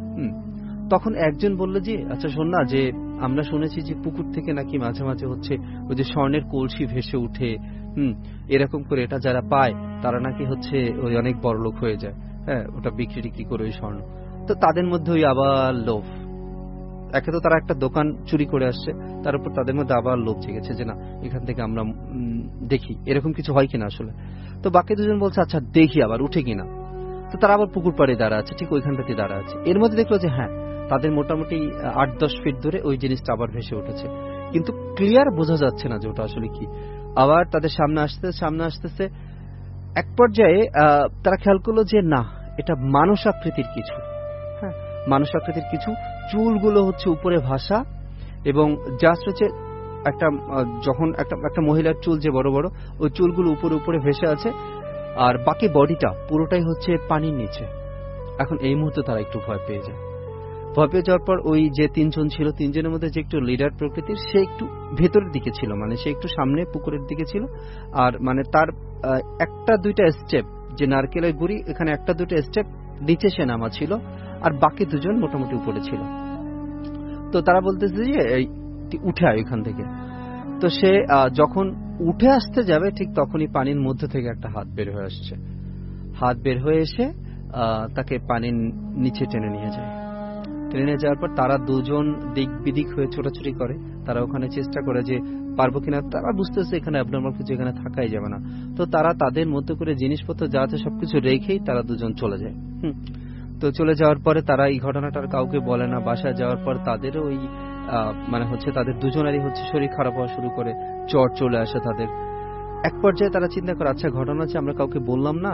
তখন একজন বলল যে আচ্ছা শোন না, যে আমরা শুনেছি যে পুকুর থেকে নাকি মাঝে মাঝে হচ্ছে ওই যে স্বর্ণের কলসি ভেসে উঠে, এরকম করে এটা যারা পায় তারা নাকি হচ্ছে ওই অনেক বড় লোক হয়ে যায়। হ্যাঁ, ওটা বিক্রি টিক্রি করে ওই স্বর্ণ। তো তাদের মধ্যে ওই আবার লোভ, একে তো তারা একটা দোকান চুরি করে আসছে, তার উপর তাদের মধ্যে আবার লোভ জেগেছে যে না এখান থেকে আমরা দেখি এরকম কিছু হয় কিনা আসলে। তো বাকি দুজন বলছে আচ্ছা দেখি আবার উঠে কিনা। তো তারা আবার পুকুর পাড়ে দাঁড়া আছে, ঠিক ওইখানটাতে দাঁড়া আছে। এর মধ্যে দেখলো যে হ্যাঁ, তাদের মোটামুটি 8-10 ফিট দূরে ওই জিনিসটা আবার ভেসে উঠেছে, কিন্তু ক্লিয়ার বোঝা যাচ্ছে না যে ওটা আসলে কি। আবার তাদের সামনে আসতেছে। এক পর্যায়ে তারা খেয়াল করলো যে না, এটা মানুষ আকৃতির কিছু। হ্যাঁ, মানুষ আকৃতির কিছু, চুলগুলো হচ্ছে উপরে ভাসা, এবং জাস্ট হচ্ছে একটা যখন একটা মহিলার চুল যে বড় বড়, ওই চুলগুলো উপরে উপরে ভেসে আছে, আর বাকি বডিটা পুরোটাই হচ্ছে পানির নিচে। এখন এই মুহূর্তে তারা একটু ভয় পেয়ে যায়। ভয় পেয়ে যাওয়ার পর ওই যে তিনজন ছিল, তিনজনের মধ্যে যে একটু লিডার প্রকৃতির, সে একটু ভেতরের দিকে ছিল, মানে সে একটু সামনে পুকুরের দিকে ছিল, আর মানে তার একটা দুইটা স্টেপ, যে নারকেলের গুড়ি এখানে একটা দুইটা স্টেপ নিচে সে নামা ছিল, আর বাকি দুজন মোটামুটি উপরে ছিল। তো তারা বলতেছে যে উঠে আয় ওইখান থেকে। তো সে যখন উঠে আসতে যাবে ঠিক তখনই পানির মধ্যে থেকে একটা হাত বের হয়ে আসছে। হাত বের হয়ে এসে তাকে পানির নিচে টেনে নিয়ে যায়। টেনে নিয়ে যাওয়ার পর তারা দুজন দিক বিদিক হয়ে ছোটাছুটি করে। তারা ওখানে চেষ্টা করে যে পারবো কিনা, তারা বুঝতেছে এখানে অ্যাবনর্মাল কিছু এখানে থাকাই যাবে না। তো তারা তাদের মধ্যে করে জিনিসপত্র যা আছে সবকিছু রেখেই তারা দুজন চলে যায়। তো চলে যাওয়ার পরে তারা এই ঘটনাটার কাউকে বলে না। বাসায় যাওয়ার পর তাদেরও ওই মানে হচ্ছে তাদের দুজনেরই হচ্ছে শরীর খারাপ হওয়া শুরু করে, জ্বর চলে আসে তাদের। এক পর্যায়ে তারা চিন্তা করে আচ্ছা ঘটনা হচ্ছে আমরা কাউকে বললাম না,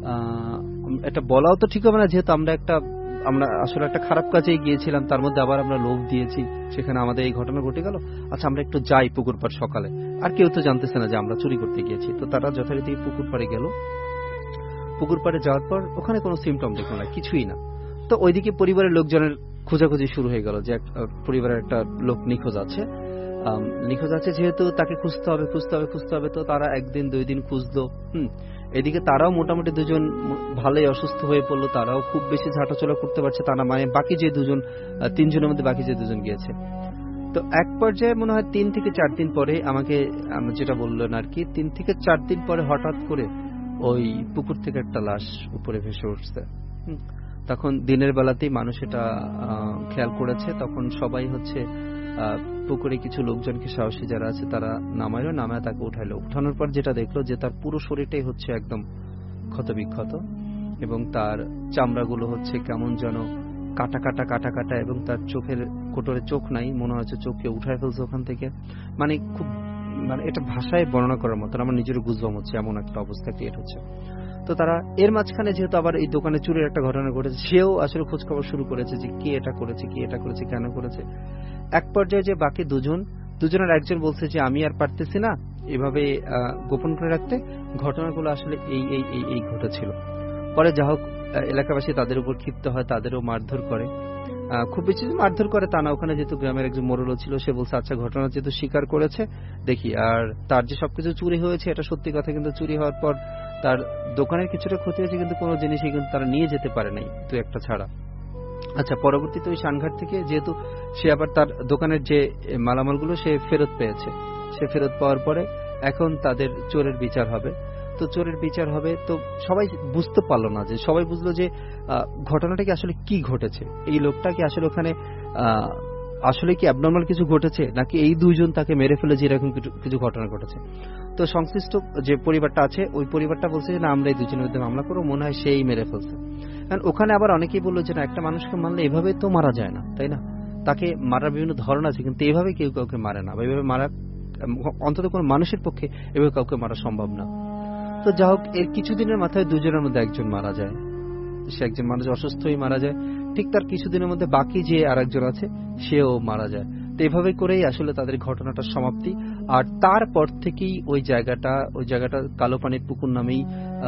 এটা বলাও তো ঠিক হবে না, যেহেতু আমরা আসলে একটা খারাপ কাজেই গিয়েছিলাম, তার মধ্যে আবার আমরা লোভ দিয়েছি, সেখানে আমাদের এই ঘটনা ঘটে গেল। আচ্ছা আমরা একটু যাই পুকুর পাড় সকালে, আর কেউ তো জানতেছে না যে আমরা চুরি করতে গিয়েছি। তো তারা যথারীতি পুকুর পাড়ে গেল। পুকুর পাড়ে যাওয়ার পর ওখানে কোনো সিমটম দেখলো না, কিছুই না। তো ওইদিকে পরিবারের লোকজনের খোঁজাখুঁজি শুরু হয়ে গেল যে পরিবারের একটা লোক নিখোঁজ আছে। যেহেতু তাকে খুঁজতে হবে, তো তারা একদিন 2 দিন খুঁজলো। এদিকে তারাও মোটামুটি দুজন ভালোই অসুস্থ হয়ে পড়লো, তারাও খুব বেশি হাঁটাচলা করতে পারছে তা না, মানে বাকি যে তিনজনের মধ্যে বাকি যে দুজন গিয়েছে। তো এক পর্যায়ে মনে হয় 3 থেকে 4 দিন পরে আমাকে যেটা বললেন আর কি, 3 থেকে 4 দিন পরে হঠাৎ করে ওই পুকুর থেকে একটা লাশ উপরে ভেসে উঠছে। তখন দিনের বেলাতেই মানুষ এটা খেয়াল করেছে। তখন সবাই হচ্ছে পুকুরে কিছু লোকজনকে, সাহসী যারা আছে তারা নামায় তাকে উঠাইলো। উঠানোর পর যেটা দেখলো যে তার পুরো শরীরটাই হচ্ছে একদম ক্ষতবিক্ষত, এবং তার চামড়াগুলো হচ্ছে কেমন যেন কাটা কাটা, এবং তার চোখের কোটরে চোখ নাই, মনে হচ্ছে চোখকে উঠায় ফেলছে ওখান থেকে। মানে খুব, মানে এটা ভাষায় বর্ণনা করার মতো, আমার নিজেরও গুজবাম হচ্ছে, এমন একটা অবস্থা ক্রিয়েট হচ্ছে। তো তারা এর মাঝখানে যেহেতু আবার এই দোকানে চুরির একটা ঘটনা ঘটেছে, সেও আসলে খোঁজ খবর শুরু করেছে যে কে এটা করেছে, কেন করেছে। এক পর্যায়ে যে বাকি দুজনের একজন বলছে যে আমি আর পারতেছি না এভাবে গোপন করে রাখতে, ঘটনাগুলো আসলে এই ঘটেছিল। পরে যা হোক এলাকাবাসী তাদের উপর ক্ষিপ্ত হয়, তাদেরও মারধর করে। খুব বেশি মারধর করে তা না, ওখানে যেহেতু গ্রামের একজন মোড়ল ছিল, সে বলছে আচ্ছা ঘটনা যেহেতু স্বীকার করেছে দেখি, আর তার যে সবকিছু চুরি হয়েছে এটা সত্যি কথা, কিন্তু চুরি হওয়ার পর তার দোকানের কিছুটা ক্ষতি হয়েছে, কিন্তু কোনো জিনিসই কিন্তু তারা নিয়ে যেতে পারে নাই, তুই একটা ছাড়া। আচ্ছা পরবর্তীতে ওই শানঘাট থেকে যেহেতু সে আবার তার দোকানের যে মালামালগুলো সে ফেরত পেয়েছে, সে ফেরত পাওয়ার পরে এখন তাদের চোরের বিচার হবে। তো তো চোরের বিচার হবে। তো সবাই বুঝতে পারলো না, যে সবাই বুঝলো যে ঘটনাটা কি আসলে কি ঘটেছে, এই লোকটা কি আসলে ওখানে আসলে কি অ্যাবনর্মাল কিছু ঘটেছে, নাকি এই দুইজন তাকে মেরে ফেলেছে, এরকম কিছু ঘটনা ঘটেছে। তো সংশ্লিষ্ট যে পরিবারটা আছে, ওই পরিবারটা বলছে যে না, আমরা এই দুজনের বিরুদ্ধে মামলা করবো, মনে হয় সেই মেরে ফেলছে। কারণ ওখানে আবার অনেকেই বললো যে না, একটা মানুষকে মারলে এভাবে তো মারা যায় না, তাই না? তাকে মারার বিভিন্ন ধরন আছে, কিন্তু এভাবে কেউ কাউকে মারে না, বা এভাবে মারা অন্তত কোনো মানুষের পক্ষে এভাবে কাউকে মারা সম্ভব না। তো যা হোক, এর কিছুদিনের মাথায় দুজনের মধ্যে একজন মারা যায়। সে একজন মানুষ অসুস্থ হয়ে মারা যায়, ঠিক তার কিছুদিনের মধ্যে বাকি যে আরেকজন আছে সেও মারা যায়। তো এভাবে করেই আসলে তাদের ঘটনাটার সমাপ্তি। আর তারপর থেকেই ওই জায়গাটা কালো পানির পুকুর নামেই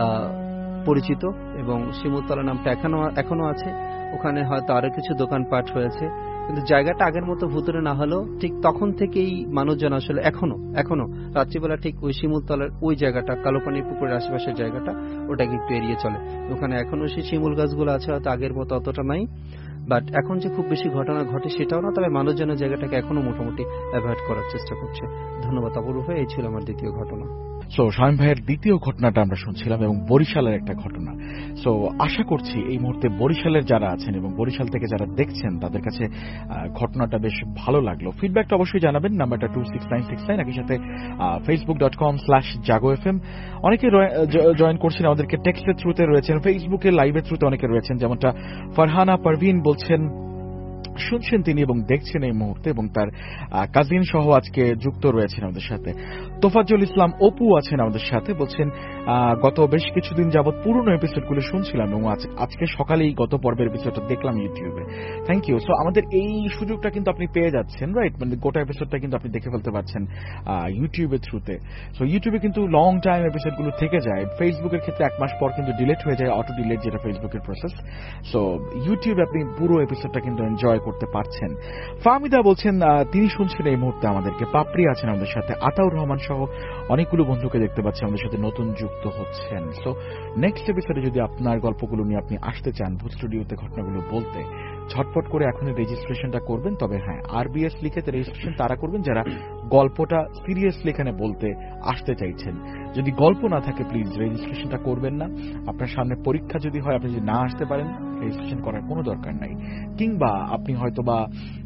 পরিচিত, এবং শিমুলতলা নামটা এখনো আছে। ওখানে হয়তো আরো কিছু দোকানপাট হয়েছে, কিন্তু জায়গাটা আগের মতো ভুতুরে না হলেও ঠিক তখন থেকেই মানুষজন আসলে এখনো রাত্রিবেলা ঠিক ওই শিমুলতলার ওই জায়গাটা, কালো পানির পুকুরের আশেপাশের জায়গাটা, ওটাকে একটু এড়িয়ে চলে। ওখানে এখনো সেই শিমুল গাছগুলো আছে, হয়তো আগের মতো অতটা নাই, বাট এখন যে খুব বেশি ঘটনা ঘটে সেটাও না, তবে মানুষজনের জায়গাটাকে এখনো মোটামুটি অ্যাভয়েড করার চেষ্টা করছে। ধন্যবাদ অপরূপ ভাই, এই ছিল আমার দ্বিতীয় ঘটনা। সো শামীম ভাইয়ের দ্বিতীয় ঘটনাটা আমরা শুনছিলাম, এবং বরিশালের একটা ঘটনা। সো আশা করছি এই মুহূর্তে বরিশালের যারা আছেন এবং বরিশাল থেকে যারা দেখছেন তাদের কাছে ঘটনাটা বেশ ভালো লাগলো। ফিডব্যাকটা অবশ্যই জানাবেন, নাম্বারটা 26969, একই সাথে facebook.com/jago.fm। অনেকে জয়েন করছেন আমাদেরকে টেক্সটের থ্রুতে রয়েছেন, ফেসবুকে লাইভের থ্রুতে অনেকে রয়েছেন, যেমনটা ফারহানা পারভিন বলছেন শুনছেন তিনি এবং দেখছেন এই মুহূর্তে, এবং তার কাজিন সহ আজকে যুক্ত রয়েছেন আমাদের সাথে। তোফাজ্জল ইসলাম অপু আছেন আমাদের সাথে, বলছেন গত বেশ কিছুদিন যাবৎ পুরনো এপিসোডগুলো শুনছিলাম এবং আজকে সকালেই গত পর্বের এপিসোডটা দেখলাম ইউটিউবে। Thank you. সো আমাদের এই সুযোগটা কিন্তু আপনি পেয়ে যাচ্ছেন, রাইট? মানে গোটা এপিসোডটা কিন্তু আপনি দেখে ফেলতে পারছেন ইউটিউবের থ্রুতে। সো ইউটিউবে কিন্তু লং টাইম এপিসোডগুলো থেকে যায়, ফেসবুকের ক্ষেত্রে 1 মাস পর কিন্তু ডিলিট হয়ে যায়, অটো ডিলিট, যেটা ফেসবুকের প্রসেস। সো ইউটিউবে আপনি পুরো এপিসোডটা কিন্তু এনজয় করতে পারছেন। ফাহমিদা বলছেন তিনি শুনছেন এই মুহূর্তে আমাদেরকে। পাপড়ি আছেন আমাদের সাথে, আতাউর রহমান সহ অনেকগুলো বন্ধুকে দেখতে পাচ্ছি আমাদের সাথে নতুন যুক্ত হচ্ছেন। সো নেক্সট এপিসোডে যদি আপনার গল্পগুলো নিয়ে আপনি আসতে চান ভূত স্টুডিওতে ঘটনাগুলো বলতে, ঝটপট করে এখনই রেজিস্ট্রেশনটা করবেন। তবে হ্যাঁ, আরবিএস লিখেতে রেজিস্ট্রেশন তারা করবেন যারা গল্পটা সিরিয়াসলি এখানে বলতে আসতে চাইছেন। যদি গল্প না থাকে প্লিজ রেজিস্ট্রেশনটা করবেন না। আপনার সামনে পরীক্ষা যদি হয়, আপনি যদি না আসতে পারেন, রেজিস্ট্রেশন করার কোনো দরকার নাই। কিংবা আপনি হয়তোবা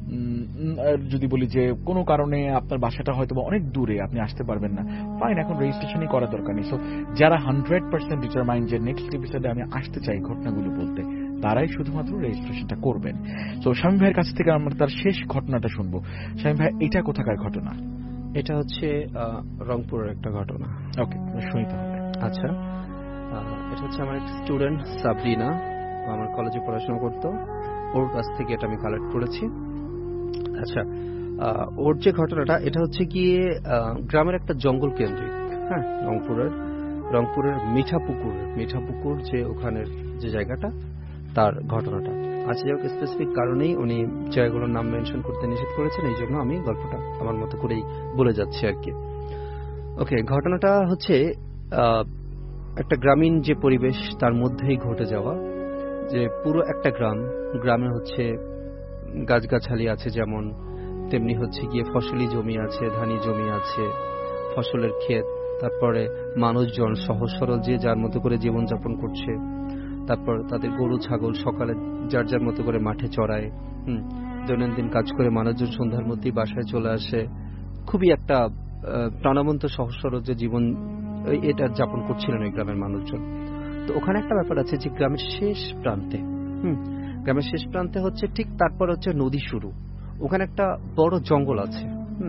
যদি বলি যে কোনো কারণে আপনার বাসাটা হয়তোবা অনেক দূরে, আপনি আসতে পারবেন না, ফাইন, এখন রেজিস্ট্রেশনই করার দরকার নেই। সো যারা 100% ডিটারমাইন্ড যে নেক্সট এপিসোডে আমি আসতে চাই ঘটনাগুলো বলতে, তারাই শুধুমাত্র রেজিস্ট্রেশনটা করবেন। সো শামীম ভাইয়ের কাছ থেকে আমরা তার শেষ ঘটনাটা শুনবো। শামীম ভাই, এটা কোথাকার ঘটনা? এটা হচ্ছে রংপুরের একটা ঘটনা। ওকে, শুনি তাহলে। আচ্ছা, এটা হচ্ছে আমার একটা স্টুডেন্ট সাবরিনা, আমার কলেজে পড়াশোনা করতো, ওর কাছ থেকে এটা আমি কালেক্ট করেছি। আচ্ছা, ওর যে ঘটনাটা, এটা হচ্ছে গিয়ে গ্রামের একটা জঙ্গল কেন্দ্রিক, হ্যাঁ, রংপুরের মিঠাপুকুর যে ওখানের যে জায়গাটা, তার ঘটনাটা। আচ্ছা, যাই হোক, স্পেসিফিক কারণেই উনি জায়গাগুলোর নাম মেনশন করতে নিষেধ করেছেন, এই জন্য আমি গল্পটা আমার মতো করেই বলে যাচ্ছি আর কি। ওকে, ঘটনাটা হচ্ছে একটা গ্রামীণ যে পরিবেশ তার মধ্যেই ঘটে যাওয়া, যে পুরো একটা গ্রামে হচ্ছে গাছগাছালি আছে যেমন, তেমনি হচ্ছে গিয়ে ফসলি জমি আছে, ধানি জমি আছে, ফসলের ক্ষেত, তারপরে মানুষজন সহজ সরল যে যার মতো করে জীবনযাপন করছে, তারপর তাদের গরু ছাগল সকালে যার যার মতো করে মাঠে চড়ায়, দৈনন্দিন কাজ করে মানুষজন সন্ধ্যার মধ্যেই বাসায় চলে আসে। খুবই একটা প্রাণবন্ত সহজ সরল যে জীবন এটা যাপন করছিলেন ওই গ্রামের মানুষজন। তো ওখানে একটা ব্যাপার আছে যে গ্রামের শেষ প্রান্তে হচ্ছে ঠিক তারপর হচ্ছে নদী শুরু, ওখানে একটা বড় জঙ্গল আছে।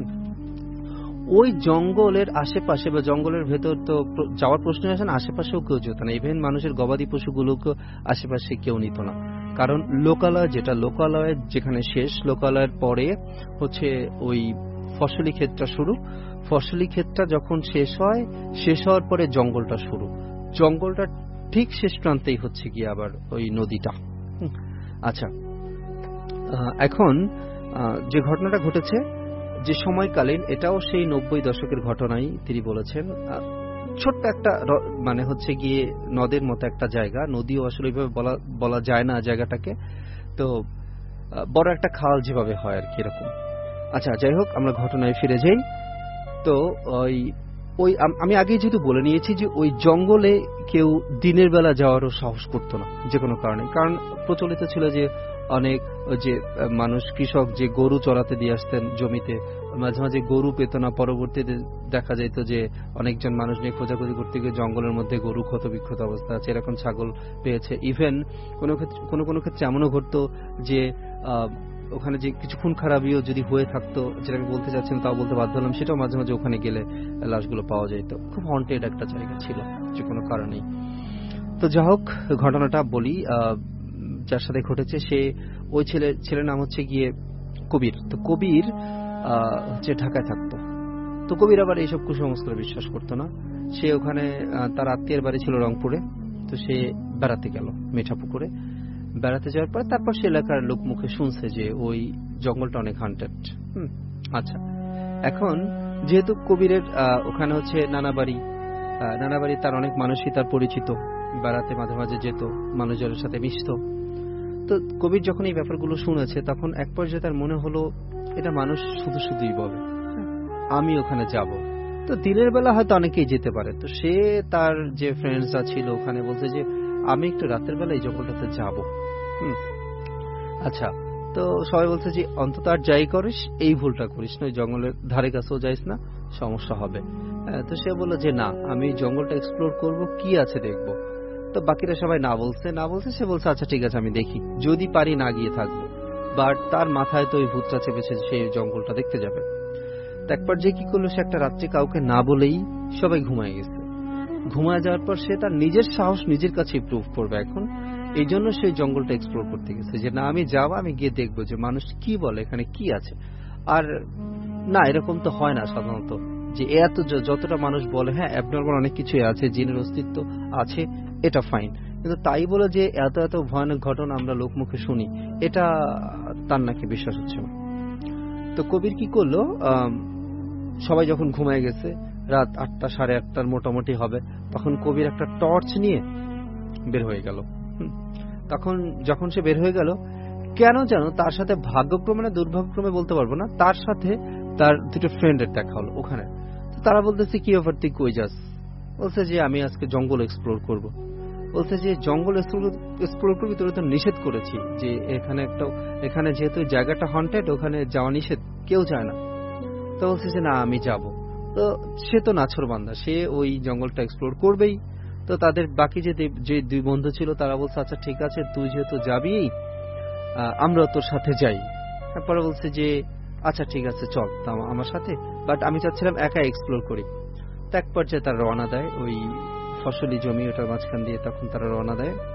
ওই জঙ্গলের আশেপাশে বা জঙ্গলের ভেতর তো যাওয়ার প্রশ্ন আসে না, আশেপাশেও কেউ যেত না, ইভেন মানুষের গবাদি পশুগুলোকে আশেপাশে কেউ নিত না, কারণ লোকালয় যেখানে শেষ, লোকালয়ের পরে হচ্ছে ওই ফসলি ক্ষেতটা শুরু, ফসলি ক্ষেতটা যখন শেষ হওয়ার পরে জঙ্গলটা শুরু, জঙ্গলটা ঠিক শেষ প্রান্তেই হচ্ছে কি আবার ওই নদীটা। আচ্ছা, এখন যে ঘটনাটা ঘটেছে যে সময়কালীন, এটাও সেই 90 দশকের ঘটনাই তিনি বলেছেন। ছোট্ট একটা মানে হচ্ছে গিয়ে নদের মতো একটা জায়গা, নদীও আসলে এইভাবে বলা যায় না জায়গাটাকে, তো বড় একটা খাল যেভাবে হয় আর কি, এরকম। আচ্ছা, যাই হোক, আমরা ঘটনায় ফিরে যাই। তো ওই ওই আমি আগেই যেহেতু বলে নিয়েছি যে ওই জঙ্গলে কেউ দিনের বেলা যাওয়ারও সাহস করতো না যে কোনো কারণে, কারণ প্রচলিত ছিল যে অনেক যে মানুষ কৃষক যে গরু চড়াতে দিয়ে আসতেন জমিতে, মাঝে মাঝে গরু পেত না, পরবর্তীতে দেখা যেত যে অনেকজন মানুষ নিয়ে খোঁজাখুঁজি করতে গিয়ে জঙ্গলের মধ্যে গরু ক্ষত বিক্ষত অবস্থা আছে, এরকম ছাগল পেয়েছে। ইভেন কোনো ক্ষেত্রে এমনও ঘটতো যে ওখানে যে কিছু খুন খারাপিও যদি হয়ে থাকতো, যেটা আমি বলতে চাচ্ছেন তাও বলতে বাধ্য হলাম, সেটাও মাঝে মাঝে ওখানে গেলে লাশগুলো পাওয়া যেত। খুব হন্টেড একটা জায়গা ছিল যে কোনো কারণেই। তো যা হোক, ঘটনাটা বলি যার সাথে ঘটেছে। সে ওই ছেলের নাম হচ্ছে গিয়ে কবির। তো কবির হচ্ছে ঢাকায় থাকতো। তো কবির আবার এইসব কুসংস্কারে বিশ্বাস করতো না। সে ওখানে তার আত্মীয়ের বাড়ি ছিল রংপুরে। তো সে বেড়াতে গেল মিঠাপুকুরে। বেড়াতে যাওয়ার পর তারপর সে এলাকার লোক মুখে শুনছে যে ওই জঙ্গলটা অনেক হান্টেড। আচ্ছা, এখন যেহেতু কবিরের ওখানে হচ্ছে নানা বাড়ি, তার অনেক মানুষই তার পরিচিত, বেড়াতে মাঝে মাঝে যেত, মানুষজনের সাথে মিশত। তো কবির যখন এই ব্যাপারগুলো শুনেছে তখন এক পর্যায়ে তার মনে হলো এটা মানুষ শুধু শুধুই বলে, আমি ওখানে যাব। তো দিনের বেলা হয়তো অনেকেই যেতে পারে। তো সে তার যে ফ্রেন্ডসরা ছিল ওখানে বলছে যে আমি একটু রাতের বেলা এই জঙ্গলটাতে যাব। আচ্ছা, তো সবাই বলছে যে অন্তত আর যাই করিস এই ভুলটা করিস না, ওই জঙ্গলের ধারে কাছেও যাইস না, সমস্যা হবে। তো সে বলল যে না, আমি জঙ্গলটা এক্সপ্লোর করব, কি আছে দেখব। তো বাকিরা সবাই না বলছে। সে বলছে আচ্ছা ঠিক আছে, আমি দেখি, যদি পারি না গিয়ে থাকবো। বাট তার মাথায় তো ওই ভূতটা চেপেছে, সেই জঙ্গলটা দেখতে যাবে। তো একবার যে কি করলো, সে একটা রাত্রে কাউকে না বলেই সবাই ঘুমায় গেছে। ঘুমায় যাওয়ার পর সে তার নিজের সাহস নিজের কাছেই প্রুভ করবে এখন, এই জন্য সেই জঙ্গলটা এক্সপ্লোর করতে গেছে যে না, আমি যাবো, আমি গিয়ে দেখবো যে মানুষ কি বলে, এখানে কি আছে। আর না, এরকম তো হয় না সাধারণত যে এত যতটা মানুষ বলে হ্যাঁ অ্যাবনর্মাল অনেক কিছুই আছে, জিনের অস্তিত্ব আছে, এটা ফাইন, কিন্তু তাই বলে যে এত এত ভয়ানক ঘটনা আমরা লোকমুখে শুনি, এটা তার নাকি বিশ্বাস হচ্ছে না। তো কবির কি করলো, সবাই যখন ঘুমায় গেছে, রাত 8টা 8:30 মোটামুটি হবে, তখন কবির একটা টর্চ নিয়ে বের হয়ে গেল। তখন যখন সে বের হয়ে গেল, কেন যেন তার সাথে ভাগ্যক্রমে না দুর্ভাগ্যক্রমে বলতে পারবো না, তার সাথে তার দুটো ফ্রেন্ডের দেখা হলো ওখানে। তো তারা বলতেছে কি ব্যাপার, তুই কই যাস? বলছে যে আমি আজকে জঙ্গল এক্সপ্লোর করব। বলছে যে জঙ্গল এক্সপ্লোর করবি, তোরা তো নিষেধ করেছি যে এখানে যেহেতু জায়গাটা হন্টেড, ওখানে যাওয়া নিষেধ, কেউ যায় না। তো বলছে যে না, আমি যাব। তো সে তো নাছোড়বান্দা, সে ওই জঙ্গলটা এক্সপ্লোর করবেই। তো তাদের বাকি যে দুই বন্ধু ছিল তারা বলছে আচ্ছা ঠিক আছে, তুই যেহেতু যাবি আমরা তোর সাথে যাই। তারপরে বলছে যে আচ্ছা ঠিক আছে চল আমার সাথে, বাট আমি চাচ্ছিলাম একা এক্সপ্লোর করি। তো এক পর্যায়ে তারা রওনা দেয় ওই ফসলি জমি ওটার মাঝখান দিয়ে, তখন তারা রওনা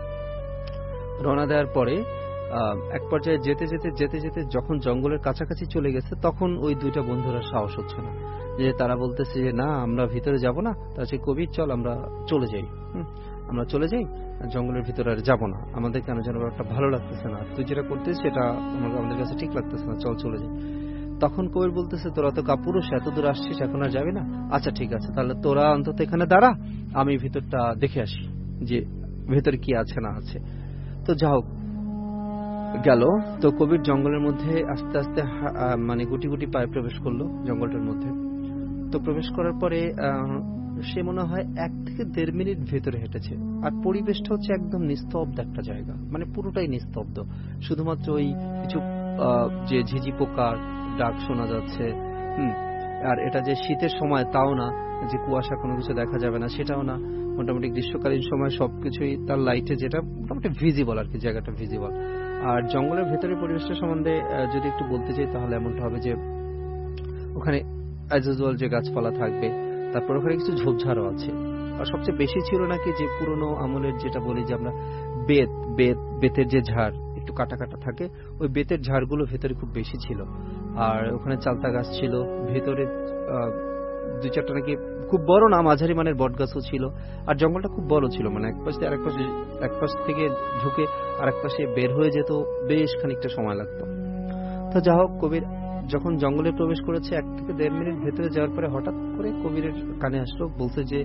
দেওয়ার পরে এক পর্যায়ে যেতে যেতে যখন জঙ্গলের কাছাকাছি চলে গেছে, তখন ওই দুইটা বন্ধুরা সাহস হচ্ছে না, যে তারা বলতেছে যে না, আমরা ভিতরে যাব না। তার সে কবির চল আমরা চলে যাই, জঙ্গলের ভিতরে আর যাবো না, আমাদের কেন যেন একটা ভালো লাগতেছে না, তুই যেটা করতেছিস সেটা আমাদের কাছে ঠিক লাগতেছে না, চল চলে যাই। তখন কবির বলতেছে তোরা তো কাপুরুষ, এত দূর আসছিস, এখন আর যাবি না? আচ্ছা ঠিক আছে, তাহলে তোরা অন্তত এখানে দাঁড়া, আমি ভিতরটা দেখে আসি যে ভেতরে কি আছে না আছে। তো যা হোক গেল। তো কবির জঙ্গলের মধ্যে আস্তে আস্তে মানে গুটি গুটি পায়ে প্রবেশ করলো জঙ্গলটার মধ্যে। তো প্রবেশ করার পরে সে মনে হয় 1 থেকে 1.5 মিনিট ভেতরে হেঁটেছে। আর পরিবেশটা হচ্ছে একদম নিস্তব্ধ একটা জায়গা, মানে পুরোটাই নিস্তব্ধ, শুধুমাত্র ওই কিছু যে ঝিঝি পোকার ডাক শোনা যাচ্ছে। আর এটা যে শীতের সময় তাও না, যে কুয়াশা কোনো কিছু দেখা যাবে না সেটাও না, মোটামুটি গ্রীষ্মকালীন সময় সবকিছুই তার লাইটে যেটা মোটামুটি ভিজিবল আর কি, জায়গাটা ভিজিবল। আর জঙ্গলের ভেতরে পরিবেশটা সম্বন্ধে যদি একটু বলতে চাই তাহলে এমনটা হবে যে ওখানে অ্যাজ ইউজুয়াল যে গাছপালা থাকবে, তারপর ওখানে কিছু ঝোপঝাড়ও আছে। আর সবচেয়ে বেশি ছিল নাকি যে পুরনো আমলের যেটা বলি যে আমরা বেতের যে ঝাড় একটু কাটা কাটা থাকে, ওই বেতের ঝাড়গুলো ভেতরে খুব বেশি ছিল। আর ওখানে চালতা গাছ ছিল ভেতরে, 2-4টা নাকি খুব বড় না মাঝারি মানের বট গাছও ছিল। আর জঙ্গলটা খুব বড় ছিল, মানে এক পাশ থেকে ঢুকে আরেক পাশে বের হয়ে যেত বেশ খানিকটা সময় লাগতো। তো যা হোক, কবির যখন জঙ্গলে প্রবেশ করেছে 1 থেকে 1.5 মিনিট ভেতরে যাওয়ার পরে হঠাৎ করে কবিরের কানে আসলো, বলছে যে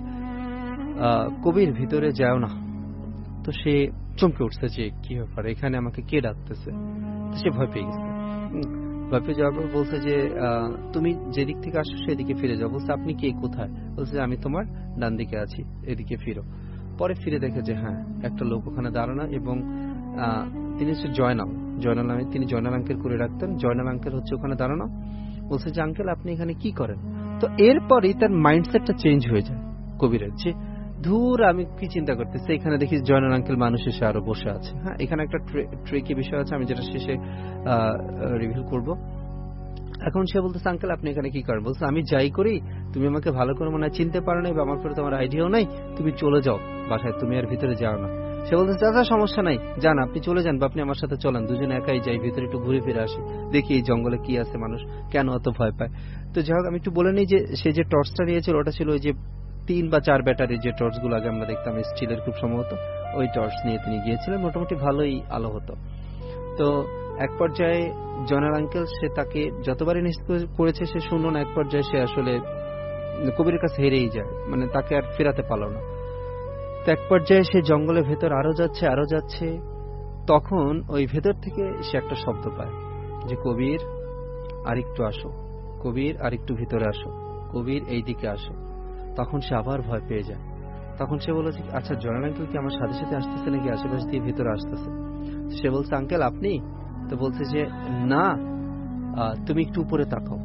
কবির ভিতরে যাও না। তো সে চমকে উঠছে যে কি ব্যাপার, এখানে আমাকে কে ডাকতেছে। তো সে ভয় পেয়ে গেছে। ভয় পেয়ে যাওয়ার পর বলছে যে তুমি যেদিক থেকে আসো সেদিকে ফিরে যাও। বলছে আপনি কে, কোথায়? বলছে আমি তোমার ডান দিকে আছি, এদিকে ফিরো। পরে ফিরে দেখে যে হ্যাঁ, একটা লোক ওখানে দাঁড়ানো, এবং তিনি হচ্ছে জয়নাল নামে, তিনি জয়নাল আঙ্কেল করে রাখতেন। জয়নাল আঙ্কেল হচ্ছে ওখানে দাঁড়ানো। বলছে যে আঙ্কেল আপনি এখানে কি করেন? তো এরপরই তার মাইন্ডসেটটা চেঞ্জ হয়ে যায় কবিরের, যে ধুর আমি কি চিন্তা করতেছি, এখানে দেখি জয়নাল আঙ্কেল মানুষ এসে আরো বসে আছে। হ্যাঁ, এখানে একটা ট্রিকি বিষয় আছে, আমি যেটা শেষে রিভিল করব। এখন সে বলতেছে আঙ্কেল আপনি এখানে কি করেন? বলছে আমি যাই করি, তুমি আমাকে ভালো করে মনে হয় চিনতে পারো নাই, বা আমার পরে তোমার আইডিয়াও নাই, তুমি চলে যাও বাসায়, তুমি আর ভিতরে যাও না। সে বলতেছে দাদা সমস্যা নাই, যান আপনি চলে যান, বা আপনি আমার সাথে চলেন, দুজনে একাই যাই, ভিতরে একটু ঘুরে ফিরে আসি, দেখি এই জঙ্গলে কি আছে, মানুষ কেন এত ভয় পায়। তো যাই হোক, আমি একটু বলে নিই যে সে যে টর্চটা নিয়েছিল ওটা ছিল ওই যে 3 বা 4 ব্যাটারির যে টর্চ গুলো আগে আমরা দেখতাম স্টিলের, খুব সম্ভবত ওই টর্চ নিয়ে তিনি গিয়েছিলেন। মোটামুটি ভালোই আলো হতো। তো এক পর্যায়ে জয়নাল আঙ্কেল সে তাকে যতবারই নিষেধ করেছে সে শুনল না। এক পর্যায়ে সে আসলে কবিরের কাছে হেরেই যায়, মানে তাকে আর ফেরাতে পারল না। তো এক পর্যায়ে সে জঙ্গলের ভেতর আরো যাচ্ছে, তখন ওই ভেতর থেকে সে একটা শব্দ পায় যে কবির আরেকটু আসো, কবির আরেকটু ভিতরে আসো, কবির এই দিকে আসো। তখন সে আবার ভয় পেয়ে যায়। তখন সে বলল যে আচ্ছা জয়নাল আঙ্কেল কি আমার সাথে সাথে আসতেছে নাকি আশেপাশে দিয়ে ভিতরে আসতেছে? সে বলছে আঙ্কেল আপনি? তো বলছে যে না, তুমি একটু উপরে তাকাও।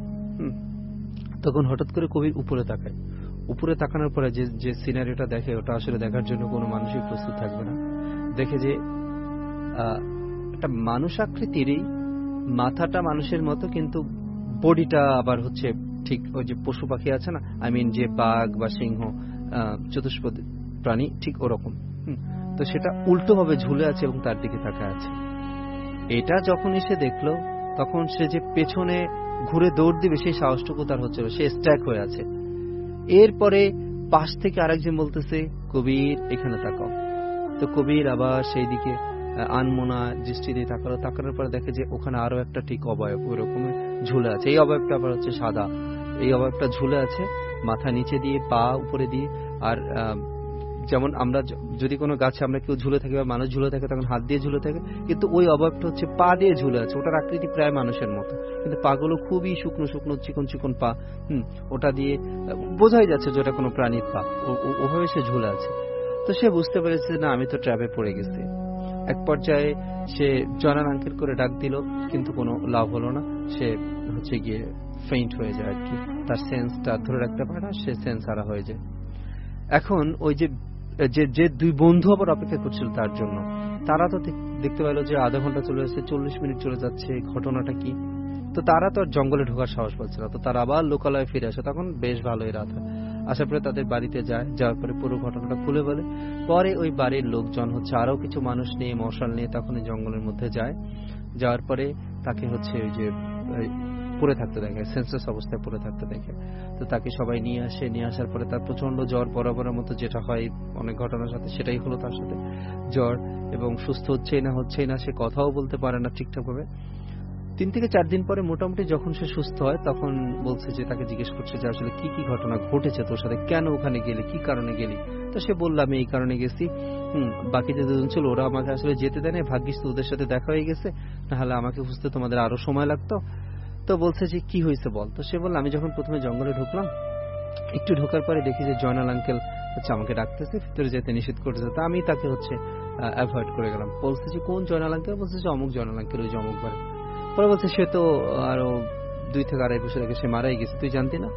তখন হঠাৎ করে কবির উপরে তাকায়। উপরে তাকানোর পরে যে সিনারিটা দেখে ওটা আসলে দেখার জন্য কোনো মানুষই প্রস্তুত থাকবে না। দেখে যে একটা মানুষ আকৃতিরই, মাথাটা মানুষের মতো, কিন্তু বডিটা আবার হচ্ছে ঠিক ওই যে পশু পাখি আছে না, আই মিন যে বাঘ বা সিংহ, চতুষ্পদ প্রাণী, ঠিক ওরকম। তো সেটা উল্টো ভাবে ঝুলে আছে এবং তার দিকে তাকায় আছে। এটা যখনই সে দেখলো, তখন সে যে পেছনে ঘুরে দৌড় দিবে সেই সাহসটুকু তার হচ্ছিল, সে স্ট্যাক হয়ে আছে। এরপরে পাশ থেকে আরেকজন বলতেছে কবির এখানে তাকাও। তো কবির আবার সেই দিকে আনমনা দৃষ্টি দিয়ে তাকানোর পরে দেখে যে ওখানে আরো একটা ঠিক অবয়ব ওরকম ঝুলে আছে। এই অবয়বটা আবার হচ্ছে সাদা, এই অবয়বটা ঝুলে আছে মাথা নিচে দিয়ে, পা উপরে দিয়ে। আর যেমন আমরা যদি কোনো গাছে আমরা কেউ ঝুলে থাকি বা মানুষ ঝুলে থাকে তখন হাত দিয়ে ঝুলে থাকে, কিন্তু ওই অবয়বটা হচ্ছে পা দিয়ে ঝুলে আছে। ওটার আকৃতি প্রায় মানুষের মতো, কিন্তু পাগুলো খুবই শুকনো শুকনো চিকন চিকন পা। ওটা দিয়ে বোঝাই যাচ্ছে যে ওটা কোনো প্রাণীর পা, ওভাবে সে ঝুলে আছে। তো সে বুঝতে পেরেছে না আমি তো ট্র্যাপে পড়ে গেছি। এক পর্যায়ে সে জয়নাল আঙ্কেল করে ডাক দিল, কিন্তু কোনো লাভ হলো না। সে হচ্ছে গিয়ে ফেইন্ট হয়ে যায় আর কি, তার সেন্সটা ধরে রাখতে পারে না, সে সেন্স হারা হয়ে যায়। এখন ওই যে দুই বন্ধু আবার অপেক্ষা করছিল তার জন্য, তারা তো দেখতে পেল যে আধা ঘন্টা চলে যাচ্ছে, 40 মিনিট চলে যাচ্ছে, ঘটনাটা কি? তো তারা তো আর জঙ্গলে ঢোকার সাহস পাচ্ছে না। তো তারা আবার লোকালয়ে ফিরে আসে। তখন বেশ ভালোই রাত হয়। আসার পরে তাদের বাড়িতে যায়, যাওয়ার পরে পুরো ঘটনাটা খুলে বলে। পরে ওই বাড়ির লোকজন হচ্ছে আরো কিছু মানুষ নিয়ে, মশাল নিয়ে তখন জঙ্গলের মধ্যে যায়। যাওয়ার পরে তাকে হচ্ছে ওই যে পড়ে থাকতে দেখে, সেন্সলেস অবস্থায় পড়ে থাকতে দেখে। তো তাকে সবাই নিয়ে আসে। নিয়ে আসার পরে তার প্রচন্ড জ্বর, বরাবরের মতো যেটা হয় অনেক ঘটনার সাথে, সেটাই হলো তার সাথে। জ্বর, এবং সুস্থ হচ্ছেই না, সে কথাও বলতে পারে না ঠিকঠাক ভাবে। 3 থেকে 4 দিন পরে মোটামুটি যখন সে সুস্থ হয়, তখন বলছে যে তাকে জিজ্ঞেস করছে যে আসলে কি কি ঘটনা ঘটেছে তোর সাথে, কেন ওখানে গেলি, কি কারণে গেলি? তো সে বলল আমি এই কারণে গেছি। বাকি যে দুজন ছিল ওরা আমাকে আসলে যেতে দেয় না, ভাগ্যিস তো ওদের সাথে দেখা হয়ে গেছে, নাহলে আমাকে বুঝতে তোমাদের আরো সময় লাগতো। তো বলছে যে কি হয়েছে বল। তো সে বলল আমি যখন প্রথমে জঙ্গলে ঢুকলাম, একটু ঢোকার পরে দেখি যে জয়নাল আঙ্কেল হচ্ছে আমাকে ডাকতেছে, ভিতরে যেতে নিষেধ করতেছে। তা আমি তাকে হচ্ছে অ্যাভয়েড করে গেলাম। বলছে যে কোন জয়নাল আঙ্কেল? বলছে যে অমুক জয়নাল আঙ্কেল, ওই যে অমুক বাড়ি। পরে বলছে সে তো আরো 2 থেকে 2.5 বছর আগে সে মারাই গেছে, তুই জানতি না?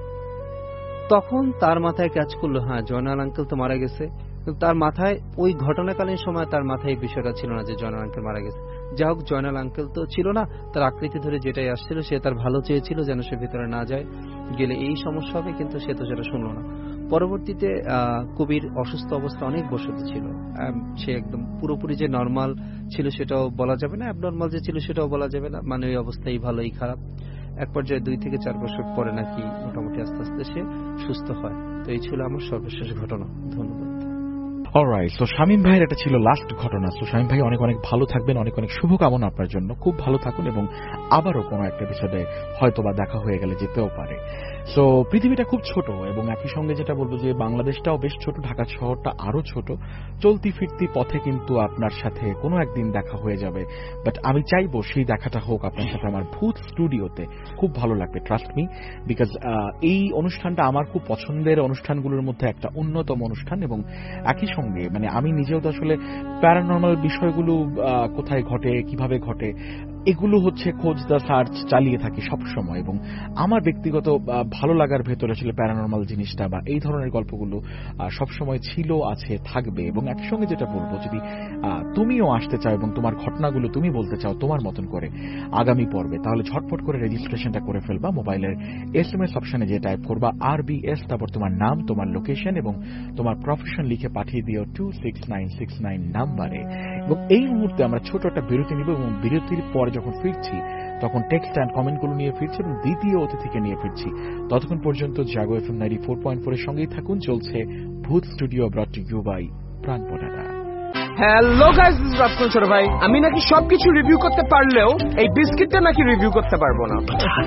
তখন তার মাথায় কাজ করলো, হ্যাঁ জয়নাল আঙ্কেল তো মারা গেছে, কিন্তু তার মাথায় ওই ঘটনাকালীন সময় তার মাথায় এই বিষয়টা ছিল না যে জয়নাল আঙ্কেল মারা গেছে। যা হোক, জয়নাল আঙ্কেল তো ছিল না, তার আকৃতি ধরে যেটাই আসছিল সে তার ভালো চেয়েছিল, যেন সে ভিতরে না যায়, গেলে এই সমস্যা হবে, কিন্তু সে তো সেটা শুনলো না। পরবর্তীতে কবির অসুস্থ অবস্থা অনেক বছর ছিল। সে একদম পুরোপুরি যে নর্মাল ছিল সেটাও বলা যাবে না, অ্যাবনর্মাল যে ছিল সেটাও বলা যাবে না, মানে ওই অবস্থায় ভালোই খারাপ। এক পর্যায়ে 2 থেকে 4 বছর পরে নাকি মোটামুটি আস্তে আস্তে সে সুস্থ হয়। তো এই ছিল আমার সর্বশেষ ঘটনা। ধন্যবাদ। অলরাইট, সো শামীম ভাইয়ের এটা ছিল লাস্ট ঘটনা। সো শামীম ভাই অনেক অনেক ভালো থাকবেন, অনেক অনেক শুভকামনা আপনার জন্য। খুব ভালো থাকুন এবং আবারও কোনো একটা এপিসোডে হয়তোবা দেখা হয়ে গেলে যেতেও পারে। সো পৃথিবীটা খুব ছোট এবং একই সঙ্গে যেটা বলবো যে বাংলাদেশটাও বেশ ছোট, ঢাকা শহরটা আরো ছোট। চলতি ফিরতি পথে কিন্তু আপনার সাথে কোনো একদিন দেখা হয়ে যাবে, বাট আমি চাইবো সেই দেখাটা হোক আপনার সাথে আমার ভূত স্টুডিওতে। খুব ভালো লাগবে, ট্রাস্ট মি, বিকজ এই অনুষ্ঠানটা আমার খুব পছন্দের অনুষ্ঠানগুলোর মধ্যে একটা অন্যতম অনুষ্ঠান। এবং একই সঙ্গে মানে আমি নিজেও তো আসলে প্যারানর্মাল বিষয়গুলো কোথায় ঘটে, কিভাবে ঘটে, এগুলো হচ্ছে খোঁজ দা সার্চ চালিয়ে থাকি সবসময়। এবং আমার ব্যক্তিগত ভালো লাগার ভেতরে আসলে প্যারানর্মাল জিনিসটা বা এই ধরনের গল্পগুলো সবসময় ছিল, আছে, থাকবে। এবং একসঙ্গে যেটা বলবো, যদি তুমিও আসতে চাও এবং তোমার ঘটনাগুলো তুমি বলতে চাও তোমার মতন করে আগামী পর্বে, তাহলে ঝটপট করে রেজিস্ট্রেশনটা করে ফেলবা। মোবাইলের SMS অপশনে যে টাইপ করবা RBS, তারপর তোমার নাম, তোমার লোকেশন এবং তোমার প্রফেশন লিখে পাঠিয়ে দিও 26969 নাম্বারে। এবং এই মুহূর্তে আমরা ছোট একটা বিরতি নিব এবং বিরতির পরে যখন ফিরছি তখন টেক্সট অ্যান্ড কমেন্টগুলো নিয়ে ফিরছি এবং দ্বিতীয় অতিথিকে নিয়ে ফিরছি। ততক্ষণ পর্যন্ত জাগো FM 94.4 এর সঙ্গেই থাকুন। চলছে Bhoot studio, brought to you by প্রাণপণাটা। Hello guys, this is Rafsan Choto Bhai. আমি নাকি সবকিছু রিভিউ করতে পারলেও এই বিস্কিটটা নাকি রিভিউ করতে পারবো না।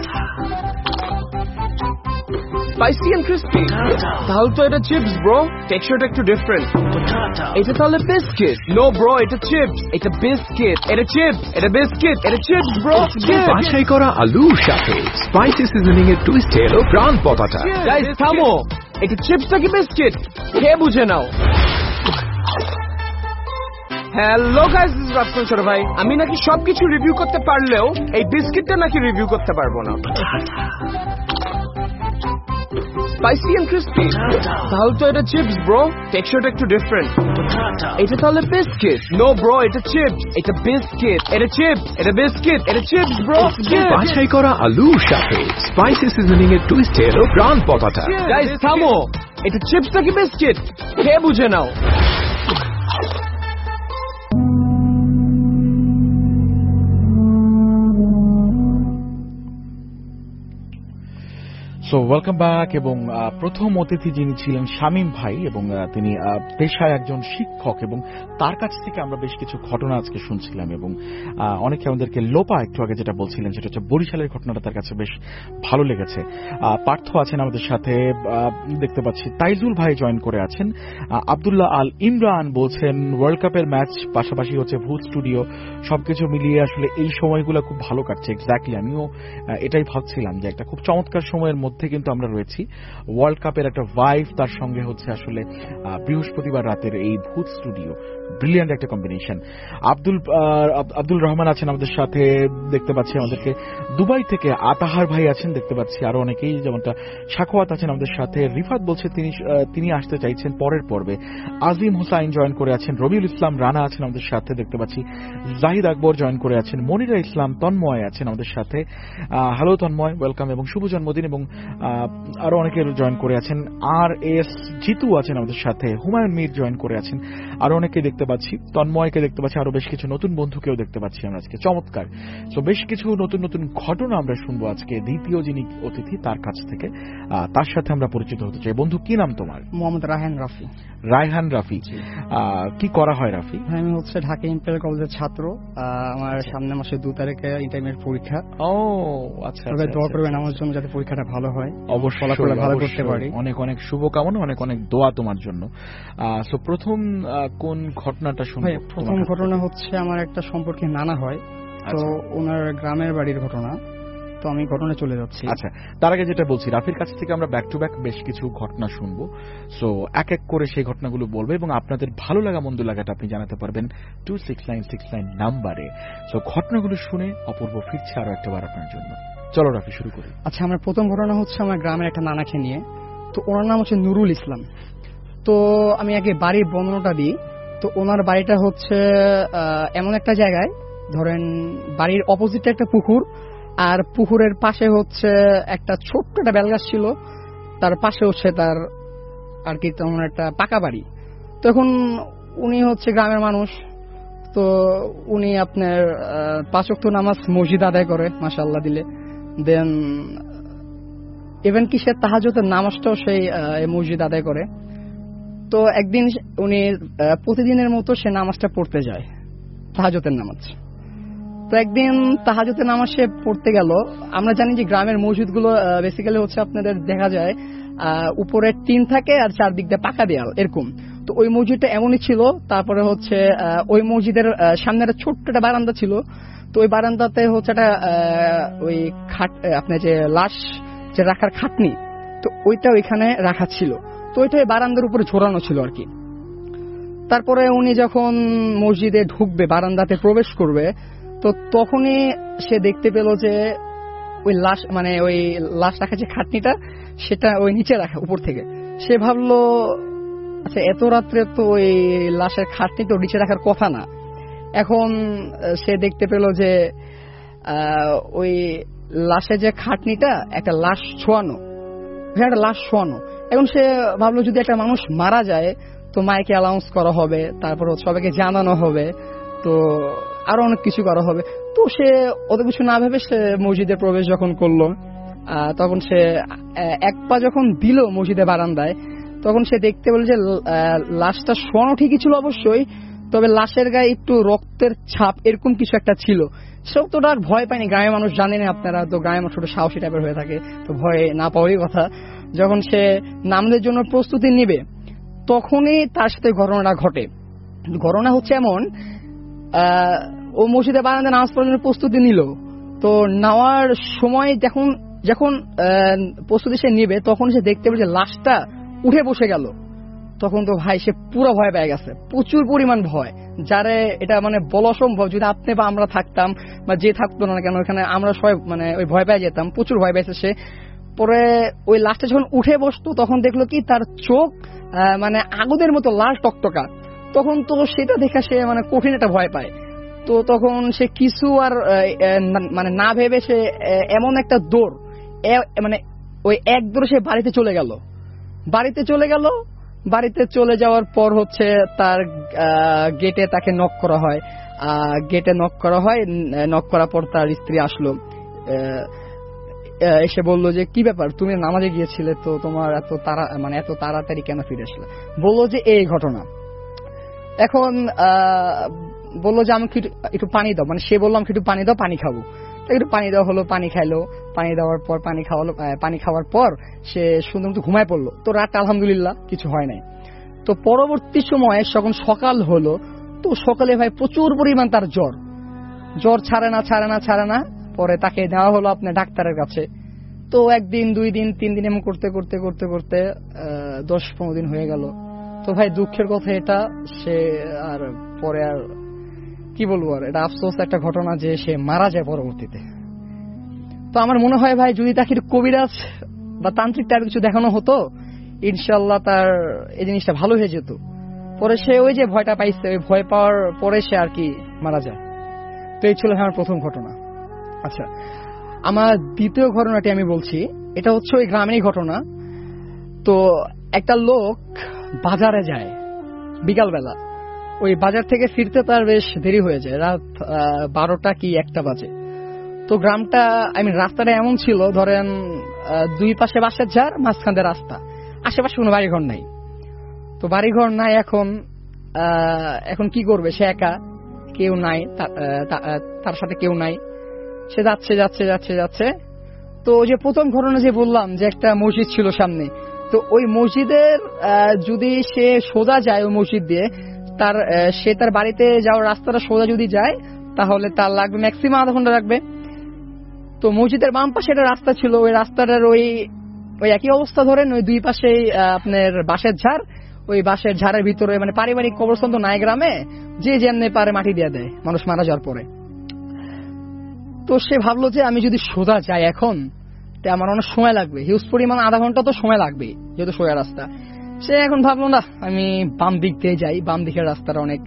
স্পাইসি এন্ড ক্রিস্পি, তাহলে তো এটা চিপস ব্রো, টেক্সচারটা একটু ডিফারেন্ট। এটা তাহলে বিস্কিট? নো ব্রো, এটা চিপস, এটা বিস্কিট, এটা চিপস, এটা বিস্কিট, এটা চিপস ব্রো। বাছাই করা আলুর সাথে স্পাইসি সিজনিং এর টুইস্ট এলো প্রাণ পতাটা। গাইস থামো, এটা চিপস নাকি বিস্কিট খেয়ে বুঝে নাও। Hello guys, this is Rafsan Choto Bhai. আমি নাকি সবকিছু রিভিউ করতে পারলেও এই বিস্কিটটা নাকি রিভিউ করতে পারবো না। স্পাইসি এন্ড ক্রিস্পি, তাহলে তো এটা চিপস ব্রো, টেক্সচারটা একটু ডিফারেন্ট। এটা তাহলে বিস্কিট? নো ব্রো, এটা চিপস, এটা বিস্কিট, এটা চিপস, এটা বিস্কিট, এটা চিপস ব্রো। বাছাই করা আলুর সাথে স্পাইসি সিজনিং এর টুইস্ট এলো প্রাণ পতাটা। গাইস থামো, এটা চিপস নাকি বিস্কিট খেয়ে বুঝে নাও। So welcome back. এবং প্রথম অতিথি যিনি ছিলেন শামীম ভাই, এবং তিনি পেশায় একজন শিক্ষক, এবং তার কাছ থেকে আমরা বেশ কিছু ঘটনা আজকে শুনছিলাম। এবং অনেকে আমাদেরকে লোপা একটু আগে যেটা বলছিলেন সেটা হচ্ছে বরিশালের ঘটনাটা তার কাছে বেশ ভালো লেগেছে। পার্থ আছেন আমাদের সাথে, দেখতে পাচ্ছি তাইজুল ভাই জয়েন করে আছেন। আব্দুল্লাহ আল ইমরান বলছেন ওয়ার্ল্ড কাপের ম্যাচ, পাশাপাশি হচ্ছে ভূত স্টুডিও, সবকিছু মিলিয়ে আসলে এই সময়গুলো খুব ভালো কাটছে। এক্স্যাক্টলি আমিও এটাই ভাবছিলাম যে একটা খুব চমৎকার সময়ের মধ্যে কিন্তু আমরা রয়েছি। ওয়ার্ল্ড কাপের একটা ভাইব, তার সঙ্গে হচ্ছে আসলে বৃহস্পতিবার রাতের এই ভূত স্টুডিও, ব্রিলিয়ান্ট একটা কম্বিনেশন। আব্দুল রহমান আছেন আমাদের সাথে, দেখতে পাচ্ছি আমাদেরকে দুবাই থেকে আতাহার ভাই আছেন, দেখতে পাচ্ছি আরো অনেকেই, যেমনটা সাখোয়াত আছেন আমাদের সাথে। রিফাত বলছে তিনি আসতে চাইছেন পরের পর্বে। আজিম হুসাইন জয়েন করে আছেন। রবিউল ইসলাম রানা আছেন আমাদের সাথে, দেখতে পাচ্ছি জাহিদ আকবর জয়েন করে আছেন। মনিরা ইসলাম তন্ময় আছেন আমাদের সাথে। হ্যালো তন্ময়, ওয়েলকাম এবং শুভ জন্মদিন। এবং আরো অনেকে জয়েন করে আছেন। RS জিতু আছেন আমাদের সাথে। হুমায়ুন মীর জয়েন করে আছেন। আরো অনেকে দেখতে পাচ্ছি, তন্ময়কে দেখতে পাচ্ছি, আরো বেশ কিছু নতুন বন্ধুকেও দেখতে পাচ্ছি আমরা আজকে। চমৎকার। তো বেশ কিছু নতুন নতুন ঘটনা আমরা শুনবো আজকে দ্বিতীয় যিনি অতিথি তার কাছ থেকে। তার সাথে আমরা পরিচিত হতে চাই। বন্ধু, কি নাম তোমার? মোহাম্মদ রায়হান রাফি। রায়হান রাফি, কি করা হয় রাফি? আমি হচ্ছে ঢাকা ইম্পেরিয়াল কলেজের ছাত্র। আমার সামনে মাসে 2 তারিখে ইন্টারমিডিয়েট পরীক্ষা। ও আচ্ছা, দোয়া করবেন আমার জন্য যাতে পরীক্ষাটা ভালো হয়, অবশ্যই ভালো করতে পারি। অনেক অনেক শুভকামনা, অনেক অনেক দোয়া তোমার জন্য। সো প্রথম কোন ঘটনাটা শুনবো? প্রথম ঘটনা হচ্ছে আমার একটা সম্পর্কে নানা হয়, তো ওনার গ্রামের বাড়ির ঘটনা। তো আমি ঘটনা চলে যাচ্ছি। আচ্ছা, তার আগে যেটা বলছি, রাফির কাছ থেকে আমরা ব্যাক টু ব্যাক বেশ কিছু ঘটনা শুনবো। সো এক এক করে সেই ঘটনাগুলো বলবো এবং আপনাদের ভালো লাগা মন্দ লাগাটা আপনি জানাতে পারবেন 26969 নাম্বারে। সো ঘটনাগুলো শুনে অপূর্ব ফিরছে আরো একটাবার আপনার জন্য। চলো রাফি, শুরু করি। আচ্ছা, আমার প্রথম ঘটনা হচ্ছে আমার গ্রামের একটা নানাকে নিয়ে। তো ওনার নাম হচ্ছে নুরুল ইসলাম। তো আমি আগে বাড়ির বর্ণনাটা দিই। তো ওনার বাড়িটা হচ্ছে এমন একটা জায়গায়, ধরেন বাড়ির অপোজিটে একটা পুকুর, আর পুকুরের পাশে হচ্ছে একটা ছোট্ট একটা বেলগাছ ছিল, তার পাশে হচ্ছে তার আর কি তেমন একটা পাকা বাড়ি। তখন উনি হচ্ছে গ্রামের মানুষ, তো উনি আপনার 5 ওয়াক্ত নামাজ মসজিদ আদায় করে মাশাআল্লাহ দিলে। দেন ইভেন কি সে তাহাজ্জুদের নামাজটাও সেই মসজিদ আদায় করে। তো একদিন উনি প্রতিদিনের মতো সে নামাজটা পড়তে যায়, তাহাজ্জুদের নামাজ। তো একদিন তাহাজ্জুদের নামাজ সে পড়তে গেল। আমরা জানি যে গ্রামের মসজিদগুলো বেসিক্যালি হচ্ছে আপনাদের দেখা যায় উপরে টিন থাকে আর চারদিক দিয়ে পাকা দেয়াল এরকম। তো ওই মসজিদটা এমনই ছিল। তারপরে হচ্ছে ওই মসজিদের সামনে একটা ছোট্ট একটা বারান্দা ছিল। তো ওই বারান্দাতে হচ্ছে একটা ওই খাট, আপনার যে লাশ যে রাখার খাটনি, তো ওইটা ওইখানে রাখা ছিল। তো ওইটা বারান্দার উপরে ঝোরানো ছিল আর কি। তারপরে উনি যখন মসজিদে ঢুকবে, বারান্দাতে প্রবেশ করবে, তো তখনই সে দেখতে পেল যে ওই লাশ, মানে ওই লাশ রাখা যে খাটনিটা সেটা ওই নিচে রাখা উপর থেকে। সে ভাবলো আচ্ছা এত রাত্রে তো ওই লাশের খাটনি তো নিচে রাখার কথা না। এখন সে দেখতে পেল যে ওই লাশের যে খাটনিটা একটা লাশ ছোঁয়ানো, একটা লাশ শোয়ানো। এখন সে ভাবলো যদি একটা মানুষ মারা যায় তো মাইকে অ্যানাউন্স করা হবে, তারপর সবাইকে জানানো হবে, তো আরো অনেক কিছু করা হবে। তো সে অত কিছু না ভেবে সে মসজিদে প্রবেশ যখন করলো, তখন সে এক পা যখন দিল মসজিদে বারান্দায়, তখন সে দেখতে পেল যে লাশটা শোয়ানো ঠিকই ছিল অবশ্যই, তবে লাশের গায়ে একটু রক্তের ছাপ এরকম কিছু একটা ছিল। সে অতটা আর ভয় পায়নি। গ্রামের মানুষ জানেন আপনারা তো, গ্রামের মানুষ একটু সাহসী টাইপের হয়ে থাকে, তো ভয় না পাওয়ারই কথা। যখন সে নামাজের জন্য প্রস্তুতি নিবে তখনই তার সাথে ঘটনাটা ঘটে। ঘটনা হচ্ছে এমন, ও মসজিদে বারান্দায় নামাজ পড়ার জন্য প্রস্তুতি নিল। তো নেওয়ার সময় যখন প্রস্তুতি সে নিবে তখন সে দেখতে পেল যে লাশটা উঠে বসে গেল। তখন তো ভাই সে পুরো ভয় পেয়ে গেছে, প্রচুর পরিমাণ ভয়, যারে এটা মানে বলা অসম্ভব। যদি আপনি বা আমরা থাকতাম বা যে থাকতো না কেন এখানে, আমরা সবাই মানে ওই ভয় পেয়ে যেতাম, প্রচুর ভয় পেয়েছে সে। পরে ওই লাশটা যখন উঠে বসতো তখন দেখলো কি তার চোখ মানে আগুনের মতো লাল টকটকা। তখন তো সেটা দেখে সে মানে কঠিন একটা ভয় পায়। তো তখন সে কিছু আর মানে না ভেবে সে এমন একটা দৌড়, মানে ওই এক দৌড়ে সে বাড়িতে চলে গেল। বাড়িতে চলে যাওয়ার পর হচ্ছে তার গেটে তাকে নক করা হয়। নক করার পর তার স্ত্রী আসলো, এসে বললো যে কি ব্যাপার, তুমি নামাজে গিয়েছিলে তো তোমার এত তাড়াতাড়ি কেন ফিরে আসলে? বললো যে এই ঘটনা। এখন বললো যে আমাকে একটু পানি দাও, মানে সে বললো আমাকে একটু পানি দাও, পানি খাবো। একটু পানি দেওয়া হলো, পানি খাইলো। পানি খাওয়ার পর সে সুন্দর মতো ঘুমায় পড়লো। তো রাতটা আলহামদুলিল্লাহ কিছু হয় নাই। তো পরবর্তী সময়ে যখন সকাল হলো, তো সকালে ভাই প্রচুর পরিমাণ তার জ্বর ছাড়ে না। পরে তাকে নেওয়া হলো আপনার ডাক্তারের কাছে। তো একদিন, 2 দিন, 3 দিন এমন করতে 10-15 দিন হয়ে গেল। তো ভাই দুঃখের কথা এটা, সে আর পরে আর কি বলবো, আর এটা আফসোস একটা ঘটনা যে সে মারা যায় পরবর্তীতে। তো আমার মনে হয় ভাই যদি তাকে কবিরাজ বা তান্ত্রিক টাইপের কিছু দেখানো হতো, ইনশাল্লাহ তার এই জিনিসটা ভালো হয়ে যেত। পরে সে ওই যে ভয়টা পাইছে, ওই ভয় পাওয়ার পরে সে আর কি মারা যায়। তো এই ছিল আমার প্রথম ঘটনা। আচ্ছা, আমার দ্বিতীয় ঘটনাটি আমি বলছি, এটা হচ্ছে ওই গ্রামেরই ঘটনা। তো একটা লোক বাজারে যায় বিকালবেলা, ওই বাজার থেকে ফিরতে তার বেশ দেরি হয়ে যায়, রাত 12টা কি 1টা বাজে। তো গ্রামটা রাস্তাটা এমন ছিল, ধরেন 2 পাশে বাঁশের ঝাড়, মাঝখান দিয়ে রাস্তা, আশেপাশে কোনো বাড়িঘর নাই। তো বাড়িঘর নাই, এখন কি করবে, সে একা, কেউ নাই, তার সাথে কেউ নাই। সে যাচ্ছে। তো ওই যে প্রথম ঘটনা যে বললাম যে একটা মসজিদ ছিল সামনে, তো ওই মসজিদের যদি সে সোজা যায় ওই মসজিদ দিয়ে, সে তার বাড়িতে যাওয়ার রাস্তাটা সোজা যদি যায় তাহলে তার লাগবে ম্যাক্সিমাম আধা ঘন্টা লাগবে। তো মসজিদের বাম পাশে একটা রাস্তা ছিল, ওই রাস্তাটার ওই একই অবস্থা, ধরেন ওই 2 পাশেই আপনার বাঁশের ঝাড়, ওই বাঁশের ঝাড়ের ভিতরে মানে পারিবারিক কবরস্থান তো নাই গ্রামে, যে যেমনি পারে মাটি দিয়ে দেয় মানুষ মারা যাওয়ার পরে। তো সে ভাবলো যে আমি যদি সোজা যাই এখন, আমার অনেক সময় লাগবে, হিউজ পরিমাণ, আধা ঘন্টা তো সময় লাগবে যেহেতু সোজা রাস্তা। সে এখন ভাবলো না, আমি বাম দিক দিয়ে যাই, বাম দিকের রাস্তাটা অনেক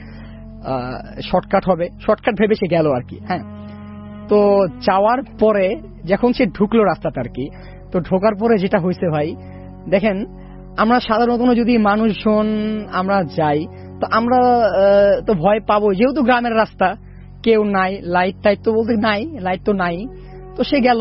শর্টকাট ভেবে সে গেল আর কি। হ্যাঁ, তো যাওয়ার পরে যখন সে ঢুকলো রাস্তাতে আর কি, তো ঢোকার পরে যেটা হয়েছে ভাই, দেখেন আমরা সাধারণত যদি মানুষজন আমরা যাই তো আমরা তো ভয় পাবো, যেহেতু গ্রামের রাস্তা, কেউ নাই, লাইট তো বলতে নাই, লাইট তো নাই। তো সে গেল,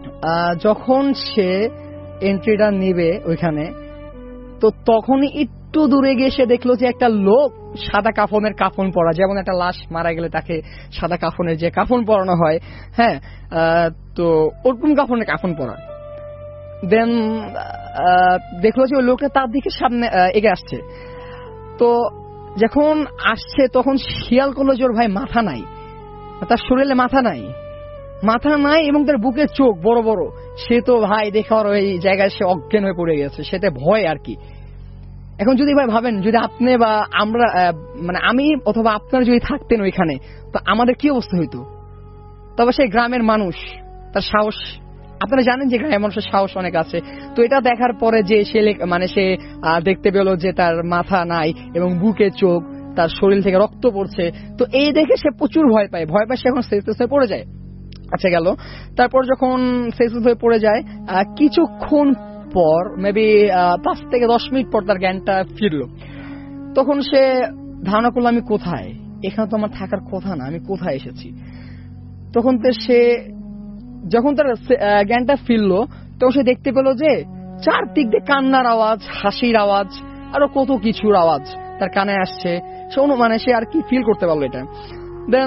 যখন সে এন্ট্রিটা নেবে ওইখানে, তো তখনই একটু দূরে গিয়ে সে দেখলো যে একটা লোক সাদা কাফনের কাফন পরা, যেমন একটা লাশ মারা গেলে তাকে সাদা কাফনের যে কাফন পরানো হয়, হ্যাঁ, তো ওরকম কাফনের কাফন পরা। দেন দেখলো যে ওই লোকটা তার দিকে সামনে এগিয়ে আসছে। তো যখন আসছে তখন খেয়াল করলো যে ওর ভাই মাথা নাই, তার শরীরে মাথা নাই এবং তার বুকে চোখ বড় বড়। সে তো ভাই দেখার ওই জায়গায় সে অজ্ঞান হয়ে পড়ে গেছে, সেটা ভয় আর কি। এখন যদি ভাই ভাবেন, যদি আপনি বা আমরা মানে আমি অথবা আপনারা যদি থাকতেন ওইখানে, তো আমাদের কি অবস্থা হইতো? তবে সেই গ্রামের মানুষ, তার সাহস, আপনারা জানেন যে গ্রামের মানুষের সাহস অনেক আছে। তো এটা দেখার পরে যে সে মানে সে দেখতে পেল যে তার মাথা নাই এবং বুকে চোখ, তার শরীর থেকে রক্ত পড়ছে। তো এই দেখে সে প্রচুর ভয় পায় সে এখন সেন্সলেস হয়ে পড়ে যায়। আচ্ছা গেল, তারপর যখন সেন্সলেস হয়ে পড়ে যায়, কিছুক্ষণ পর মেবি 5 থেকে 10 মিনিট পর তার জ্ঞানটা ফিরলো। তখন সে ধারণা করলো আমি কোথায়, এখানে তো আমার থাকার কথা না, আমি কোথায় এসেছি। তখন সে যখন তার জ্ঞানটা ফিরলো, তখন সে দেখতে পেল যে চারদিক দিয়ে কান্নার আওয়াজ, হাসির আওয়াজ, আরো কত কিছুর আওয়াজ তার কানে আসছে। মানে সে আর কি ফিল করতে পারলো এটা। দেন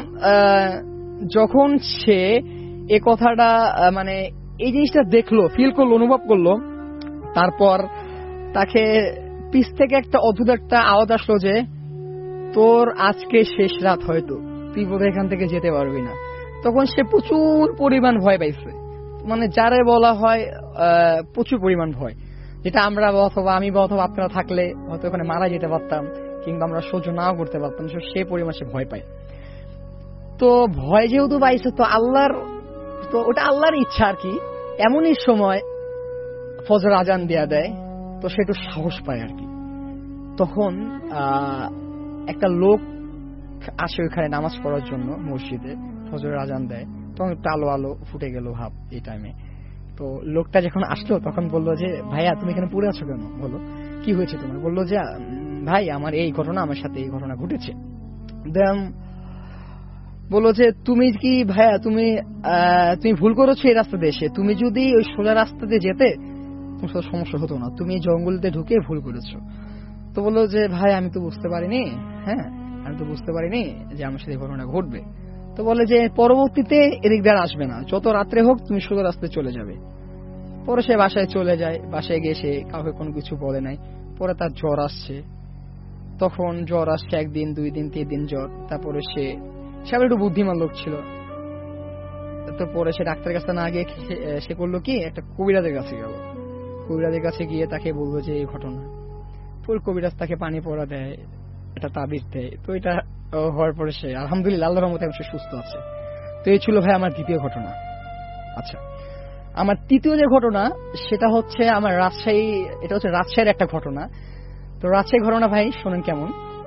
যখন সে এ কথাটা মানে এই জিনিসটা দেখলো, ফিল করলো, অনুভব করলো, তারপর তাকে পিছ থেকে একটা অদ্ভুত একটা আওয়াজ আসলো যে তোর আজকে শেষ রাত, হয়তো তুই বোধহয় এখান থেকে যেতে পারবি না। তখন সে প্রচুর পরিমাণ ভয় পাইছে, মানে যারে বলা হয় প্রচুর পরিমাণ ভয়, যেটা আমরা অথবা আমি বা অথবা আপনারা থাকলে হয়তো ওখানে মারা যেতে পারতাম, কিংবা আমরা সহ্য নাও করতে পারতাম। সে পরিমাণ সে ভয় পায়। তো ভয় যেহেতু পাইছে, তো ওটা আল্লাহর ইচ্ছা আর কি। এমনই সময় ফজর আজান দেয়া দেয়, তো সে একটু সাহস পায় আর কি। তখন একটা লোক আসে ওইখানে নামাজ পড়ার জন্য মসজিদে, ফজরের আজান দেয়, তখন একটু আলো আলো ফুটে গেল ভাব এই টাইমে। তো লোকটা যখন আসলো তখন বললো যে ভাইয়া তুমি এখানে পড়ে আছো কেন, বলো কি হয়েছে তোমার? বললো যে ভাই আমার এই ঘটনা, আমার সাথে এই ঘটনা ঘটেছে। দেন বললো যে তুমি কি ভাইয়া তুমি ভুল করেছো এই রাস্তা দিয়ে এসে, তুমি যদি ওই সোজা রাস্তাতে যেতে তোমার সাথে সমস্যা হতো না, তুমি জঙ্গলতে ঢুকে ভুল করেছো। তো বললো যে ভাই আমি তো বুঝতে পারিনি, হ্যাঁ আমি তো বুঝতে পারিনি যে আমার সাথে ঘটনা ঘটবে। তো বলে যে পরবর্তীতে এদিক দিয়ে আসবে না, যত রাত্রে হোক তুমি সোজা রাস্তায় চলে যাবে। পরে সে বাসায় চলে যায়, বাসায় গিয়ে সে কাউকে কোনো কিছু বলে নাই। পরে তার জ্বর আসছে, তখন জ্বর আসছে 1 দিন 2 দিন 3 দিন জ্বর। তারপরে সে একটু বুদ্ধিমান লোক ছিল, তো পরে সে ডাক্তারের কাছে না গিয়ে সে করলো কি, একটা কবিরাজের কাছে গেল। কবিরাজের কাছে গিয়ে তাকে বলবো যে এই ঘটনা। পরে কবিরাজ তাকে পানি পড়া দেয়, একটা তাবিজ দেয়। তো এটা হওয়ার পরে সে আলহামদুলিল্লাহ আল্লাহর রহমতে সে সুস্থ আছে। তো এই ছিল ভাই আমার দ্বিতীয় ঘটনা। আচ্ছা, আমার তৃতীয় যে ঘটনা সেটা হচ্ছে আমার রাজশাহী, এটা হচ্ছে রাজশাহীর একটা ঘটনা। তো রাজশাহী ঘটনা ভাই শোনেন কেমন।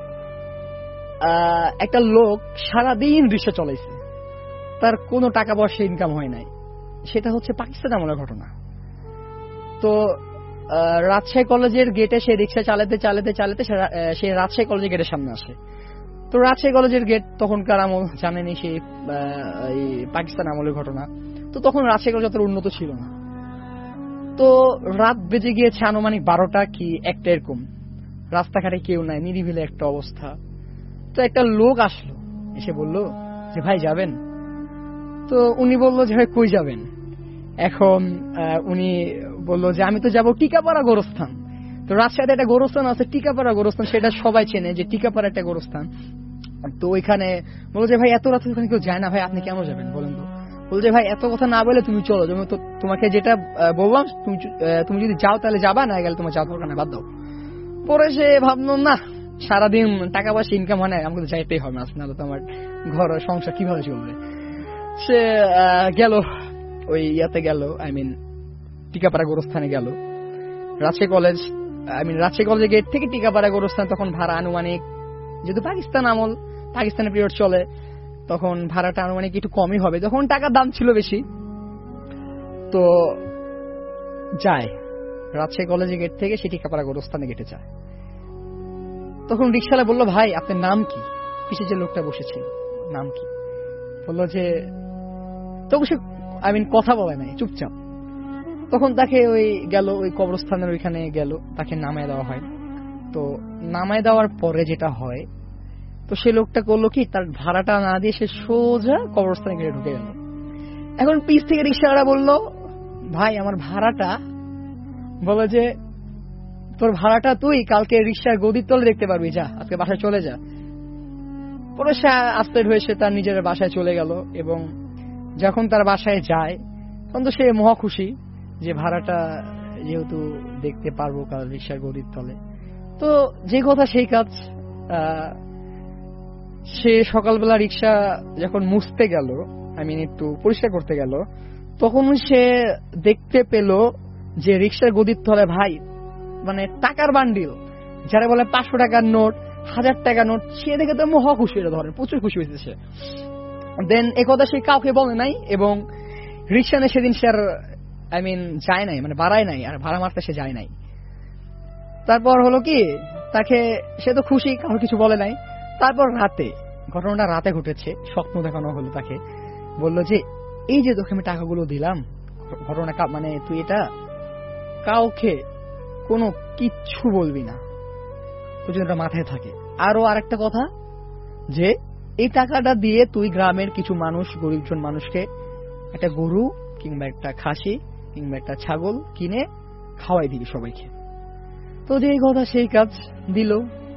একটা লোক সারাদিন রিক্সা চলাইছে, তার কোনো টাকা পয়সা ইনকাম হয় নাই। সেটা হচ্ছে পাকিস্তান আমলের ঘটনা। তো রাজশাহী কলেজের গেটে সে রিক্সা চালাতে চালাতে চালাতে সে রাজশাহী কলেজের গেটের সামনে আসে। তো রাজশাহী কলেজের গেট তখনকার আমল জানেনি, সে পাকিস্তান আমলের ঘটনা। তো তখন রাজশাহী কলেজ অত উন্নত ছিল না। তো রাত বেজে গিয়েছে আনুমানিক 12টা কি 1টা এরকম, রাস্তাঘাটে কেউ নাই, নিরিবিলি একটা অবস্থা। তো একটা লোক আসলো, এসে বলল যে ভাই যাবেন? তো উনি বললো যে ভাই কই যাবেন? এখন উনি বললো যে আমি তো যাবো টিকাপাড়া গোরস্থান। তো রাজশাহীতে একটা গোরস্থান আছে টিকাপাড়া গোরস্থান, সেটা সবাই চেনে যে টিকাপাড়া একটা গোরস্থান। তো ওইখানে বললো যে ভাই এত রাতে ওখানে কেউ যায় না, ভাই আপনি কেন যাবেন বলেন তো? বললো যে ভাই এত কথা না বলে তুমি চলো, তো তোমাকে যেটা বললাম তুমি যদি যাও তাহলে যাবা, না গেলে তোমার যাওয়ার দরকার না, বাদ দাও। পরে সে ভাবলো না, সারাদিন টাকা পয়সা ইনকাম হয় না, আমাকে তো যাইতেই হবে, না তো আমার ঘর সংসার কিভাবে চলবে। সে গেল ওই ইয়াতে গেল, টিকাপাড়া গোরস্থানে গেল। রাজশাহী কলেজের গেট থেকে টিকাপাড়া গোরস্থান তখন ভাড়া আনুমানিক, যেহেতু পাকিস্তান আমল, পাকিস্তানের পিরিয়ড চলে, তখন ভাড়াটা আনুমানিক একটু কমই হবে, তখন টাকার দাম ছিল বেশি। তো যায় রাজশাহী কলেজের গেট থেকে সে টিকাপাড়া গোরস্থানে গেটে যায়। তখন রিক্সাওয়ালা বললো ভাই আপনার নাম কি? পিছিয়ে যে লোকটা বসেছিল নাম কি? বললো যে, তবু সে কথা বলে নাই, চুপচাপ। তখন তাকে ওই কবরস্থানের ওইখানে গেল, তাকে নামায় দেওয়া হয়। তো নামায় দেওয়ার পরে যেটা হয়, তো সে লোকটা করলো কি, তার ভাড়াটা না দিয়ে সে সোজা কবরস্থানে গিয়ে ঢুকে গেল। এখন পিছ থেকে রিক্সাওয়ালা বলল, ভাই আমার ভাড়াটা, বলে যে তোর ভাড়াটা তুই কালকে রিক্সার গদির তলে দেখতে পারবি, যা আজকে বাসায় চলে যা। পরে সে আপসেট হয়ে সে তার নিজের বাসায় চলে গেল, এবং যখন তার বাসায় যায় তখন তো সে মহা খুশি যে ভাড়াটা যেহেতু দেখতে পারবো কাল রিক্সার গদির তলে। তো যে কথা সেই কাজ, সে সকালবেলা রিক্সা যখন মুছতে গেল, একটু পরিষ্কার করতে গেল, তখন সে দেখতে পেল যে রিক্সার গদির তলে ভাই মানে টাকার বান্ডিল, যারা বলে 500 টাকার নোট, 1000 টাকার নোট, সে দেখে তো মহা খুশি, ধরেন প্রচুর খুশি হয়েছে সে। দেন একথা সে কাউকে বলে নাই, এবং রিক্সা নিয়ে সেদিন সে আর যায় নাই, মানে বাড়ায় নাই, আর ভাড়া মারতে সে যায় নাই। তারপর হলো কি, তাকে সে তো খুশি, কারো কিছু বলে নাই। তারপর রাতে, ঘটনাটা রাতে ঘটেছে, স্বপ্ন দেখানো হলো তাকে, বলল যে এই যে তোকে আমি টাকাগুলো দিলাম, ঘটনা মানে তুই এটা কাউকে কোনো কিচ্ছু বলবি না, তুই যদি এটা মাথায় থাকে। আরো আরেকটা কথা, যে এই টাকাটা দিয়ে তুই গ্রামের কিছু মানুষ, গরিবজন মানুষকে একটা গরু কিংবা একটা খাসি কিংবা একটা ছাগল কিনে খাওয়াই দিবি সবাইকে। তো যে কথা সেই কাজ দিল,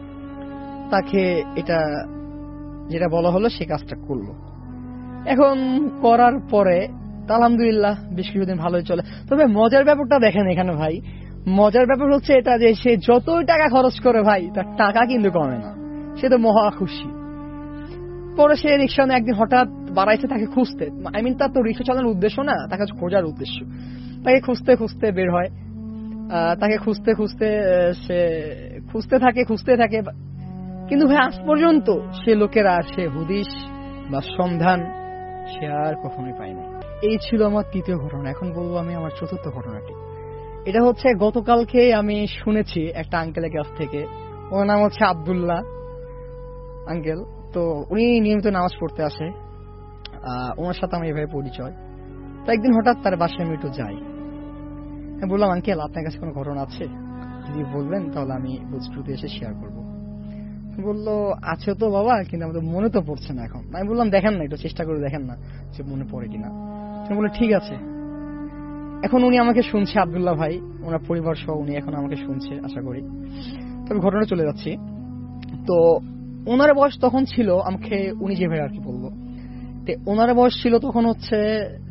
তাকে এটা যেটা বলা হলো সে কাজটা করলো। এখন করার পরে আলহামদুলিল্লাহ বেশ কিছুদিন ভালোই চলে। তবে মজার ব্যাপারটা দেখেন এখানে ভাই, মজার ব্যাপার হচ্ছে এটা যে সে যতই টাকা খরচ করে ভাই, তার টাকা কিন্তু কমে না, সে তো মহা খুশি। পরে সে রিক্সা একদিন হঠাৎ বাড়াইছে তাকে খুঁজতে, তার তো রিক্সা চালানোর উদ্দেশ্য না, তাকে খোঁজার উদ্দেশ্য। তাকে খুঁজতে খুঁজতে বের হয়, তাকে খুঁজতে খুঁজতে সে খুঁজতে থাকে, কিন্তু ভাই আজ পর্যন্ত সে লোকেরা সে হুদিস বা সন্ধান সে আর কখনোই পায় না। এই ছিল আমার তৃতীয় ঘটনা। এখন বলবো আমি আমার চতুর্থ ঘটনাটি। এটা হচ্ছে গতকালকে আমি শুনেছি একটা আঙ্কেলের কাছ থেকে, ওর নাম হচ্ছে আব্দুল্লাহ আঙ্কেল। তো উনি নিয়মিত নামাজ পড়তে আসে, ওনার সাথে আমার এভাবে পরিচয়। তো একদিন হঠাৎ তার বাসায় আমি একটু যাই, বললাম আঙ্কেল আপনার কাছে কোনো ঘটনা আছে, যদি বলবেন তাহলে আমি বুঝতে এসে শেয়ার করবো। বললো আছে তো বাবা, কিন্তু আমাদের মনে তো পড়ছে না এখন। আমি বললাম দেখেন না, একটু চেষ্টা করে দেখেন না যে মনে পড়ে কিনা। তুমি বললো ঠিক আছে। এখন উনি আমাকে শুনছে, আব্দুল্লাহ ভাই ওনার পরিবার সহ উনি এখন আমাকে শুনছে আশা করি। তবে ঘটনা চলে যাচ্ছি। তো ওনার বয়স তখন ছিল, আমাকে উনি যেভাবে আর কি বললো, ওনার বয়স ছিল তখন হচ্ছে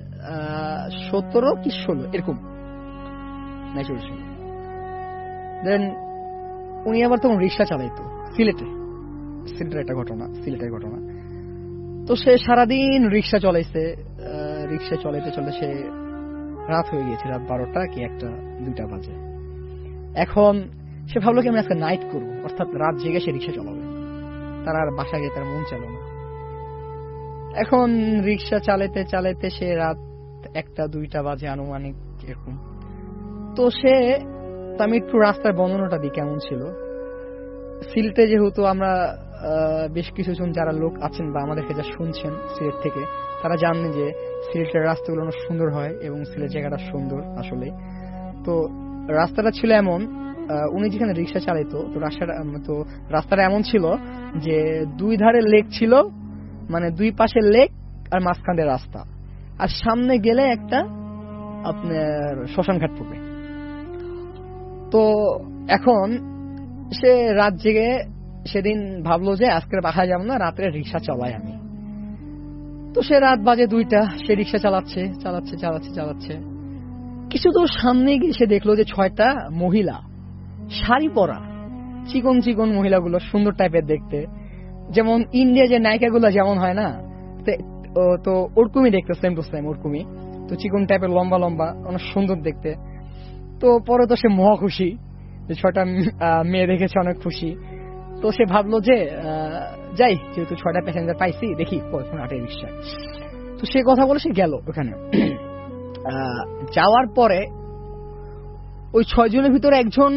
17 কি 16 এরকম ন্যাচুরাল ছিল। দেন উনি আবার তখন রিক্সা চালাইতো সিলেটের একটা ঘটনা, সিলেটের ঘটনা। তো সে সারাদিন রিক্সা চলাইছে, রিক্সা চলাইতে চলে সে রাত হয়ে গিয়েছে, রাত 12টা কি 1টা 2টা বাজে। এখন সে ভাবলো কি আমি আজকে নাইট করবো, অর্থাৎ রাত জেগে সে রিক্সা চালাবে, তার আর বাসা গিয়ে তার মন চালো না। এখন রিক্সা চালাইতে চালাইতে সে রাত 1টা 2টা বাজে আনুমানিক এরকম। তো সে, আমি একটু রাস্তার বর্ণনাটা দিই কেমন ছিল। সিলেটে যেহেতু আমরা বেশ কিছুজন যারা লোক আছেন বা আমাদেরকে যা শুনছেন সিলেট থেকে, তারা জানেন যে সিলেটের রাস্তাগুলো অনেক সুন্দর হয় এবং সিলেট জায়গাটা সুন্দর আসলে। তো রাস্তাটা ছিল এমন, উনি যেখানে রিক্সা চালাইতো, তো রাস্তাটা এমন ছিল যে 2 ধারে লেক ছিল, মানে 2 পাশে লেক আর মাঝখানে রাস্তা, আর সামনে গেলে একটা আপনার শ্মশান ঘাট পড়বে। তো এখন সে রাত জেগে সেদিন ভাবলো যে আজকের বাসায় যাবো না, রাত্রে রিক্সা চালাই আমি। তো সে রাত বাজে 2টা, সে রিক্সা চালাচ্ছে। কিছু দূর সামনে গিয়ে সে দেখলো যে 6টা মহিলা শাড়ি পরা, চিকন মহিলাগুলো সুন্দর টাইপের দেখতে, যেমন ইন্ডিয়া যে নায়িকাগুলো যেমন হয় না, তো ওরকমই দেখতে, সেম টু সেম ওরকমই। তো চিকন টাইপের, লম্বা অনেক সুন্দর দেখতে। তো পরে তো সে মহা খুশি যে 6টা মেয়ে দেখেছে, অনেক খুশি। তো সে ভাবলো যে যাই, যেহেতু 6টা প্যাসেঞ্জার পাইছি, দেখি কোন আটে রিক্সা। তো সে কথা বলে সে গেল ওখানে। যাওয়ার পরে ওই 6 জনের ভিতরে একজন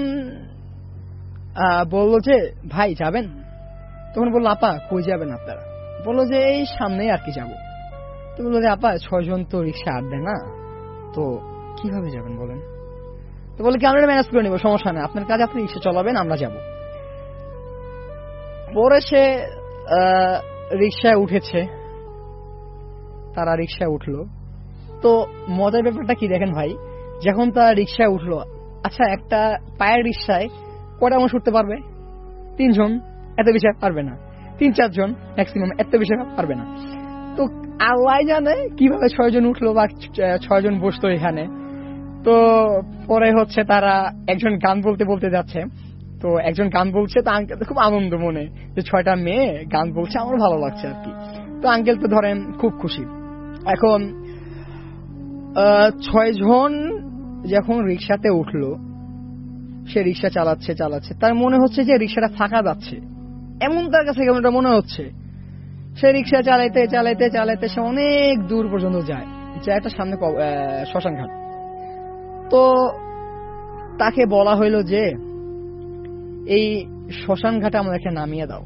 বললো যে ভাই যাবেন? তখন বললো আপা কই যাবেন আপনারা? বললো যে এই সামনে আর কি যাবো। তো বললো যে আপা 6 জন তো রিক্সা আটবে না, তো কিভাবে যাবেন বলেন? তো বলে কি আমরা ম্যানেজ করে নিবো, সমস্যা নেই, আপনার কাজ আপনি রিক্সা চালাবেন, আমরা যাবো। পরে সে রিকশায় উঠেছে, তারা রিকশায় উঠলো। তো মজার ব্যাপারটা কি দেখেন ভাই, যখন তারা রিকশায় উঠলো, আচ্ছা একটা পায়ের রিকশায় কটা মানুষ উঠতে পারবে? 3 জন, এত বেশি পারবে না। 3-4 জন ম্যাক্সিমাম, এত বেশি পারবে না। তো আল্লাহ জানে কিভাবে 6 জন উঠলো বা 6 জন বসতো এখানে। তো পরে হচ্ছে তারা একজন গান বলতে বলতে যাচ্ছে, তো একজন গান বলছে, তো আঙ্কেল খুব আনন্দ মনে যে 6টা মেয়ে গান বলছে, আমার ভালো লাগছে আর কি। তো আঙ্কেল তো ধরেন খুব খুশি। এখন 6 জন যখন রিক্সাতে উঠলো, সে রিক্সা চালাচ্ছে, তার মনে হচ্ছে যে রিক্সাটা ফাঁকা যাচ্ছে, এমন তার কাছে কেমনটা মনে হচ্ছে। সে রিক্সা চালাইতে সে অনেক দূর পর্যন্ত যায় একটা সামনে শ্মশান ঘাট। তো তাকে বলা হইল যে এই শ্মশান ঘাটে আমাদেরকে নামিয়ে দাও।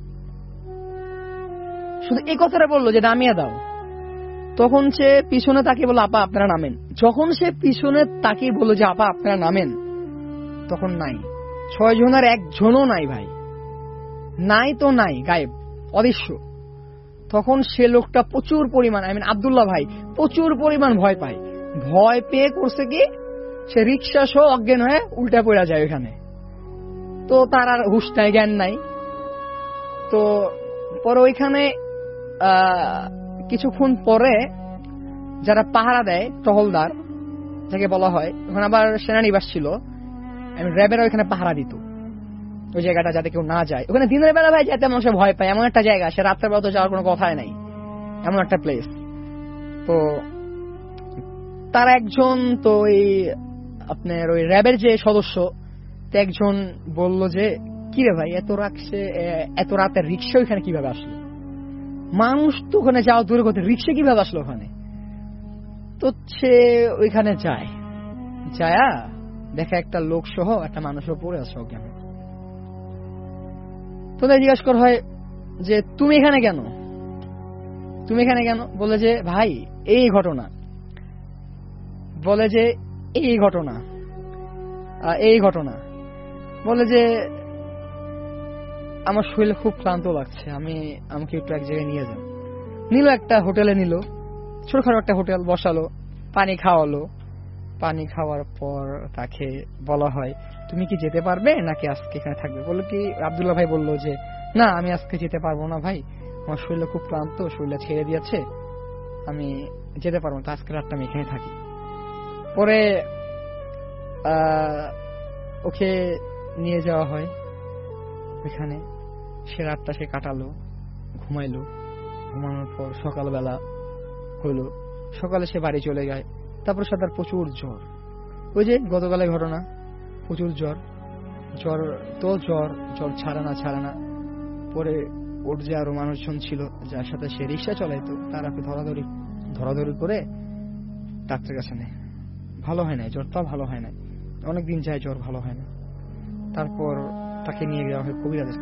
শুধু এই কথাটা বললো যে নামিয়ে দাও। তখন সে পিছনে তাকিয়ে বলল, আপা আপনারা নামেন। যখন সে পিছনে তাকিয়ে বলল যে আপা আপনারা নামেন, তখন নাই, 6 জনের 1 জনও নাই ভাই, নাই তো নাই, গায়েব, অদৃশ্য। তখন সে লোকটা প্রচুর পরিমাণ, আব্দুল্লাহ ভাই প্রচুর পরিমাণ ভয় পায়। ভয় পেয়ে করছে কি, সে রিক্সা সহ অজ্ঞান হয়ে উল্টা পড়া যায় ওখানে। তো তার আর হুঁশ নাই, জ্ঞান নাই। তো পরে ওইখানে কিছুক্ষণ পরে যারা পাহারা দেয়, টহলদার যাকে বলা হয়, ওখানে আবার সেনানিবাস ছিল, র্যাবেরা ওইখানে পাহারা দিত ওই জায়গাটা, যাতে কেউ না যায় ওখানে। দিনের বেলা ভাই যাতে মানুষ ভয় পায় এমন একটা জায়গা, সে রাত্রের বেলা তো যাওয়ার কোনো কথাই নাই, এমন একটা প্লেস। তো তার একজন, তো ওই আপনার ওই র্যাবের যে সদস্য, একজন বলল যে কি রে ভাই, এত রাতের রিক্সা ওইখানে কিভাবে আসলো? মানুষ তো ওখানে যাওয়া দূরের কথা, রিক্সা কিভাবে আসলো ওখানে? তো সে ওইখানে যায়, দেখে একটা লোক সহ একটা মানুষও পড়ে আছে অজ্ঞান। তো তাই জিজ্ঞাসা করা হয় যে তুমি এখানে কেন? বলে যে ভাই এই ঘটনা, বলে যে এই ঘটনা, বলে যে আমার শরীরে খুব ক্লান্ত লাগছে, আমাকে একটু এক জায়গায় নিয়ে যান। নিল, একটা হোটেলে নিল, ছোটখাটো একটা হোটেল, বসালো, পানি খাওয়ালো। পানি খাওয়ার পর তাকে বলা হয় তুমি কি যেতে পারবে নাকি আজকে এখানে থাকবে? বললো কি, আব্দুল্লাহ ভাই বললো যে না, আমি আজকে যেতে পারবো না ভাই, আমার শরীরে খুব ক্লান্ত, শরীরটা ছেড়ে দিয়েছে, আমি যেতে পারবো না, তো আজকে রাতটা আমি এখানে থাকি। পরে ওকে নিয়ে যাওয়া হয় ওইখানে, সে রাতটা সে কাটালো, ঘুমাইলো। ঘুমানোর পর সকালবেলা হলো, সকালে সে বাড়ি চলে যায়। তারপর সে তার প্রচুর জ্বর, ওই যে গতকালের ঘটনা, প্রচুর জ্বর ছাড়া না। পরে ওর যে আরো মানুষজন ছিল যার সাথে সে রিক্সা চালাইতো, তারা ধরাধরি করে ডাক্তারের কাছে নেয়। ভালো হয় না, জ্বরটাও ভালো হয় না, অনেকদিন যায়, জ্বর ভালো হয় না। তারপর তাকে নিয়ে যাওয়া হয় কবিরাজের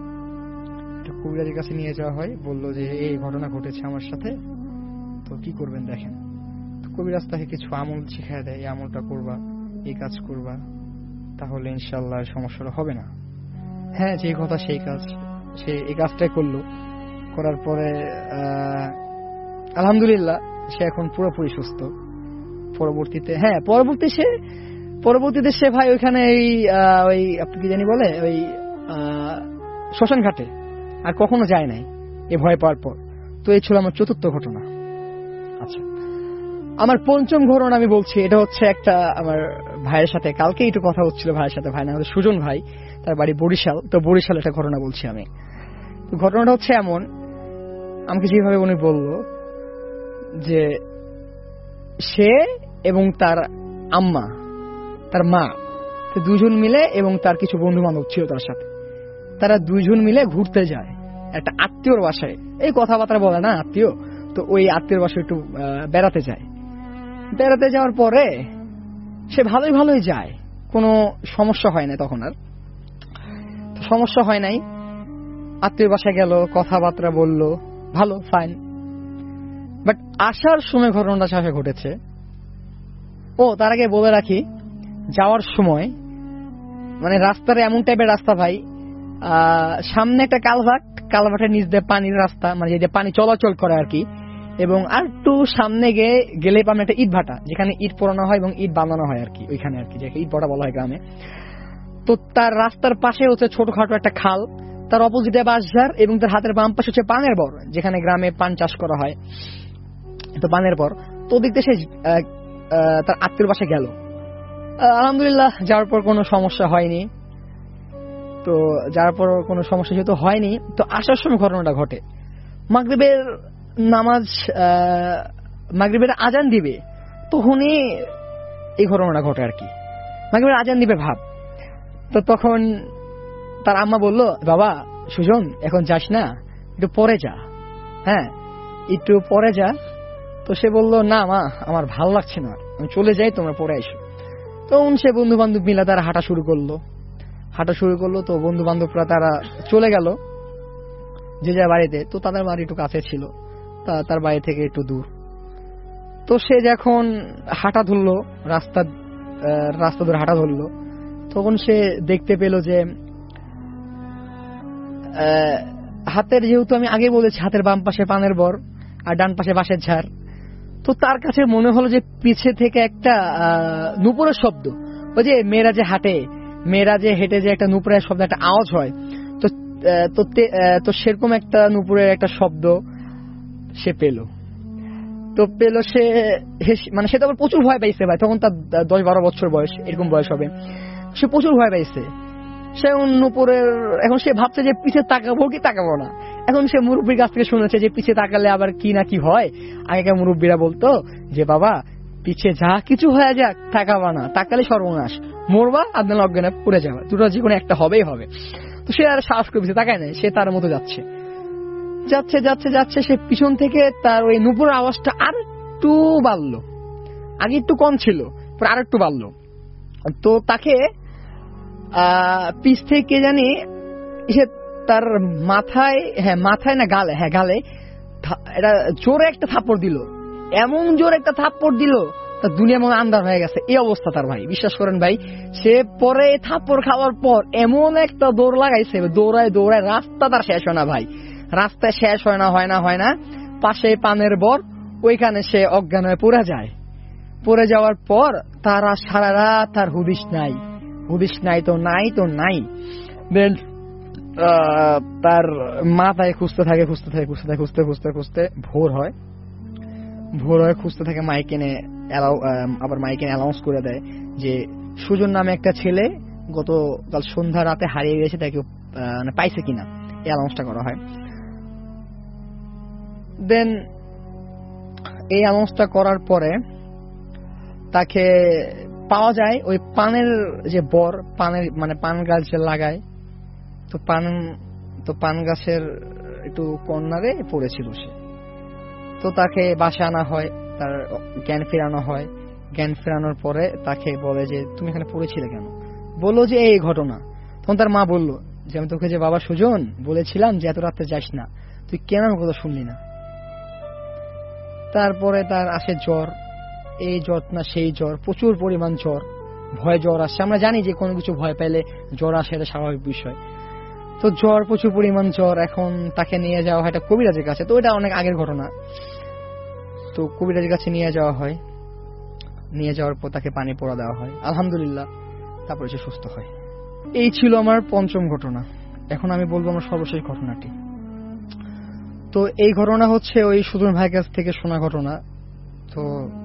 কাছে নিয়ে যাওয়া হয়। বললো যে এই ঘটনা ঘটেছে আমার সাথে, তো কি করবেন দেখেন। কবিরাজ তাকে কিছু আমল শিখায় দেয়, এই আমলটা করবা, এই কাজ করবা, তাহলে ইনশাল্লাহ সমস্যাটা হবে না। হ্যাঁ, যে কথা সেই কাজ, সে এই কাজটাই করলো। করার পরে আলহামদুলিল্লাহ সে এখন পুরোপুরি সুস্থ। পরবর্তীতে সে ভাই ওইখানে ওই আপনি কি জানি বলে ওই শ্মশান ঘাটে আর কখনো যায় নাই এই ভয় পাওয়ার পর। তো এই ছিল আমার 4র্থ ঘটনা। আচ্ছা, আমার 5ম ঘটনা আমি বলছি, এটা হচ্ছে একটা আমার ভাইয়ের সাথে কালকে একটু কথা হচ্ছিল, ভাইয়ের সাথে, ভাই না আমাদের সুজন ভাই, তার বাড়ি বরিশাল। তো বরিশাল একটা ঘটনা বলছি আমি। তো ঘটনাটা হচ্ছে এমন, আমাকে যেভাবে উনি বলল যে সে এবং তার আম্মা, তার মা, দুজন মিলে এবং তার কিছু বন্ধু বান্ধব ছিল তার সাথে, তারা 2 জন মিলে ঘুরতে যায় একটা আত্মীয়র বাসায়। এই কথাবার্তা বলে না আত্মীয়, তো ওই আত্মীয়র বাসায় একটু বেড়াতে যায়। বেড়াতে যাওয়ার পরে সে ভালোই যায়, কোনো সমস্যা হয় না, তখন আর সমস্যা হয় নাই। আত্মীয় বাসায় গেল, কথাবার্তা বলল, ভালো, ফাইন। বাট আসার সময় ঘটনাটা সাথে ঘটেছে। তার আগে বলে রাখি, যাওয়ার সময় রাস্তার এমন টাইপের রাস্তা ভাই, সামনে একটা কালভার্টের নিচ দিয়ে পানির রাস্তা, মানে যে পানি চলাচল করে আর কি, এবং আর একটু সামনে গেলে পাবেন একটা ইট ভাটা, যেখানে ইট পোড়ানো হয় এবং ইট বানানো হয় আর কি, ওইখানে আর কি, যে ইট ভাটা বলা হয় গ্রামে। তো তার রাস্তার পাশে হচ্ছে ছোটখাটো একটা খাল, তার অপোজিটে বাঁশঝাড়, এবং তার হাতের বাম পাশে হচ্ছে পানের বর, যেখানে গ্রামে পান চাষ করা হয়। তো পানের বর, তো দেখতে সে তার আত্মীয় বাসায় গেল। আলহামদুলিল্লাহ যাওয়ার পর কোনো সমস্যা হয়নি। তো যাওয়ার পর কোনো সমস্যা যেহেতু হয়নি, তো আসার সময় ঘটনাটা ঘটে। মাগরিবের আজান দিবে তখনই এই ঘটনাটা ঘটে আর কি। মাগরিবের আজান দিবে ভাব, তো তখন তার আম্মা বলল, বাবা সুজন এখন যাস না, একটু পরে যা, হ্যাঁ একটু পরে যা। তো সে বলল, না মা আমার ভালো লাগছে না, আমি চলে যাই, তোমরা পরে এসো। তখন সে বন্ধু বান্ধব মিলে তারা হাঁটা শুরু করলো। তো বন্ধু বান্ধবরা তারা চলে গেল যে যার বাড়িতে। তো তাদের বাড়ি একটু কাছে ছিল, তার বাড়ি থেকে একটু দূর। তো সে যখন হাঁটা ধরলো, রাস্তা ধরে হাঁটা ধরলো, তখন সে দেখতে পেল যে হাতের, যেহেতু আমি আগে বলেছি হাতের বাম পাশে পানের বর আর ডান পাশে বাঁশের ঝাড়, তো তার কাছে মনে হলো যে পিছে থেকে একটা নুপুরের শব্দ, ওই যে মেয়েরা যে হেঁটে যে একটা নুপুরের শব্দ, একটা আওয়াজ হয়, তো সেরকম একটা নুপুরের একটা শব্দ সে পেল। সে মানে সে তো আবার প্রচুর ভয় পাইছে ভাই, তখন তার 10-12 বছর বয়স, এরকম বয়স হবে। সে প্রচুর ভয় পাইছে। সে নুপুরের, এখন সে ভাবছে যে পিছে তাকাবো কি তাকাবো না। এখন সে মুরব্বীর কাছ থেকে শুনেছে যে পিছে তাকালে আবার কি না কি হয়। আগেকার মুরব্বীরা বলতো যে বাবা পিছে যা কিছু হয়ে যাক তাকাবা না, তাকালে সর্বনাশ, মরবা আপনার অজ্ঞানে পড়ে যাবে, দুটো জীবনে একটা হবেই হবে। তো সে আর সাহস করে পিছে তাকায় নাই, সে তার মতো যাচ্ছে। সে পিছন থেকে তার ওই নুপুরের আওয়াজটা আর একটু বাড়লো, আগে একটু কম ছিল, পরে আর একটু বাড়লো। তো তাকে পিছ থেকে জানি সে তার মাথায় না গালে এটা জোরে একটা থাপ্পড় দিল, এমন জোরে একটা থাপ্পড় দিল তার দুনিয়া মনে আন্দার হয়ে গেছে। এই অবস্থা তার ভাই, বিশ্বাস করেন ভাই। সে পরে থাপ্পড় খাওয়ার পর এমন একটা দৌড় লাগাইছে, দৌড়ায় রাস্তা তার শেষ হয় না ভাই, রাস্তায় শেষ হয় না। পাশে পানের বর, ওইখানে সে অজ্ঞান হয়ে পড়ে যাওয়ার পর তারা সারা রাত তার হুদিস নাই তো নাই। দেন তার মাথায় খুঁজতে থাকে ভোর হয়, খুঁজতে থাকে। মাইকে অ্যানাউন্স করে দেয় যে সুজন নামে একটা ছেলে গতকাল সন্ধ্যা রাতে হারিয়ে গেছে, তাকে পাইছে কিনা, এই অ্যানাউন্সটা করা হয়। দেন এই অ্যানাউন্সটা করার পরে তাকে পাওয়া যায় ওই পানের যে বর, পান গাছ যে লাগায়, তো পান গাছের একটু কর্নারে পড়েছিল সে। তো তাকে বাসায় আনা হয়, তার জ্ঞান ফেরানো হয়। জ্ঞান ফেরানোর পরে তাকে বলে যে তুমি এখানে পড়েছিলে কেন? বললো যে এই ঘটনা। তখন তার মা বলল যে আমি তোকে যে বাবা সুজন বলেছিলাম যে এত রাতে যাস না, তুই কেন আমার কথা শুনলি না? তারপরে তার আসে জ্বর, এই জ্বর না সেই জ্বর, প্রচুর পরিমাণ জ্বর, ভয় জ্বর আসে। আমরা জানি যে কোনো কিছু ভয় পেলে জ্বর আসে, এটা স্বাভাবিক বিষয়। তো জ্বর, প্রচুর পরিমাণ জ্বর। এখন তাকে নিয়ে যাওয়া হয় একটা কবিরাজের কাছে, তো এটা অনেক আগের ঘটনা। তো কবিরাজের কাছে নিয়ে যাওয়া হয়, নিয়ে যাওয়ার পর তাকে পানি পোড়া দেওয়া হয়, আলহামদুলিল্লাহ তারপরে সে সুস্থ হয়। এই ছিল আমার পঞ্চম ঘটনা। এখন আমি বলবো আমার সর্বশেষ ঘটনাটি। তো এই ঘটনা হচ্ছে ওই সুজন ভাইয়ের কাছ থেকে শোনা ঘটনা। তো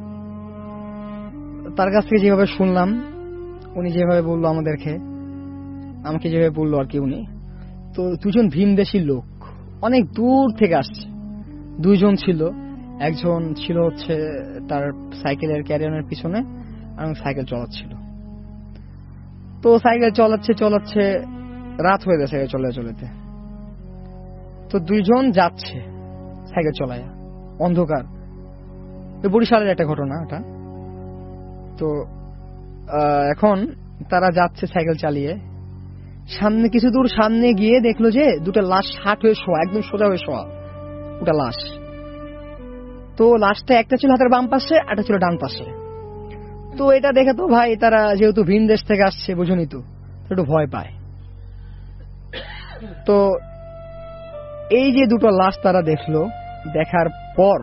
তার কাছ থেকে যেভাবে শুনলাম, উনি যেভাবে বললো আমাকে যেভাবে বললো আর কি, উনি তো দুজন ভিনদেশী লোক অনেক দূর থেকে আসছে। দুইজন ছিল, একজন ছিল হচ্ছে তার সাইকেলের ক্যারিয়ারের পিছনে, আর সাইকেল চালাচ্ছিল। তো সাইকেল চালাচ্ছে রাত হয়ে গেছে চলাতে। তো দুইজন যাচ্ছে সাইকেল চলায়, অন্ধকার। বরিশালের একটা ঘটনা এটা। তো এখন তারা যাচ্ছে সাইকেল চালিয়ে, সামনে কিছু দূর সামনে গিয়ে দেখলো যে দুটো লাশ হাট হয়ে শোয়া, একদম সোজা হয়ে শোয়া ওটা লাশ। তো লাশটা একটা ছিল হাতের বাম পাশে, একটা ছিল ডান পাশে। তো এটা দেখে তো ভাই তারা যেহেতু ভিন দেশ থেকে আসছে, বুঝুনি তো একটু ভয় পায়। তো এই যে দুটো লাশ তারা দেখলো, দেখার পর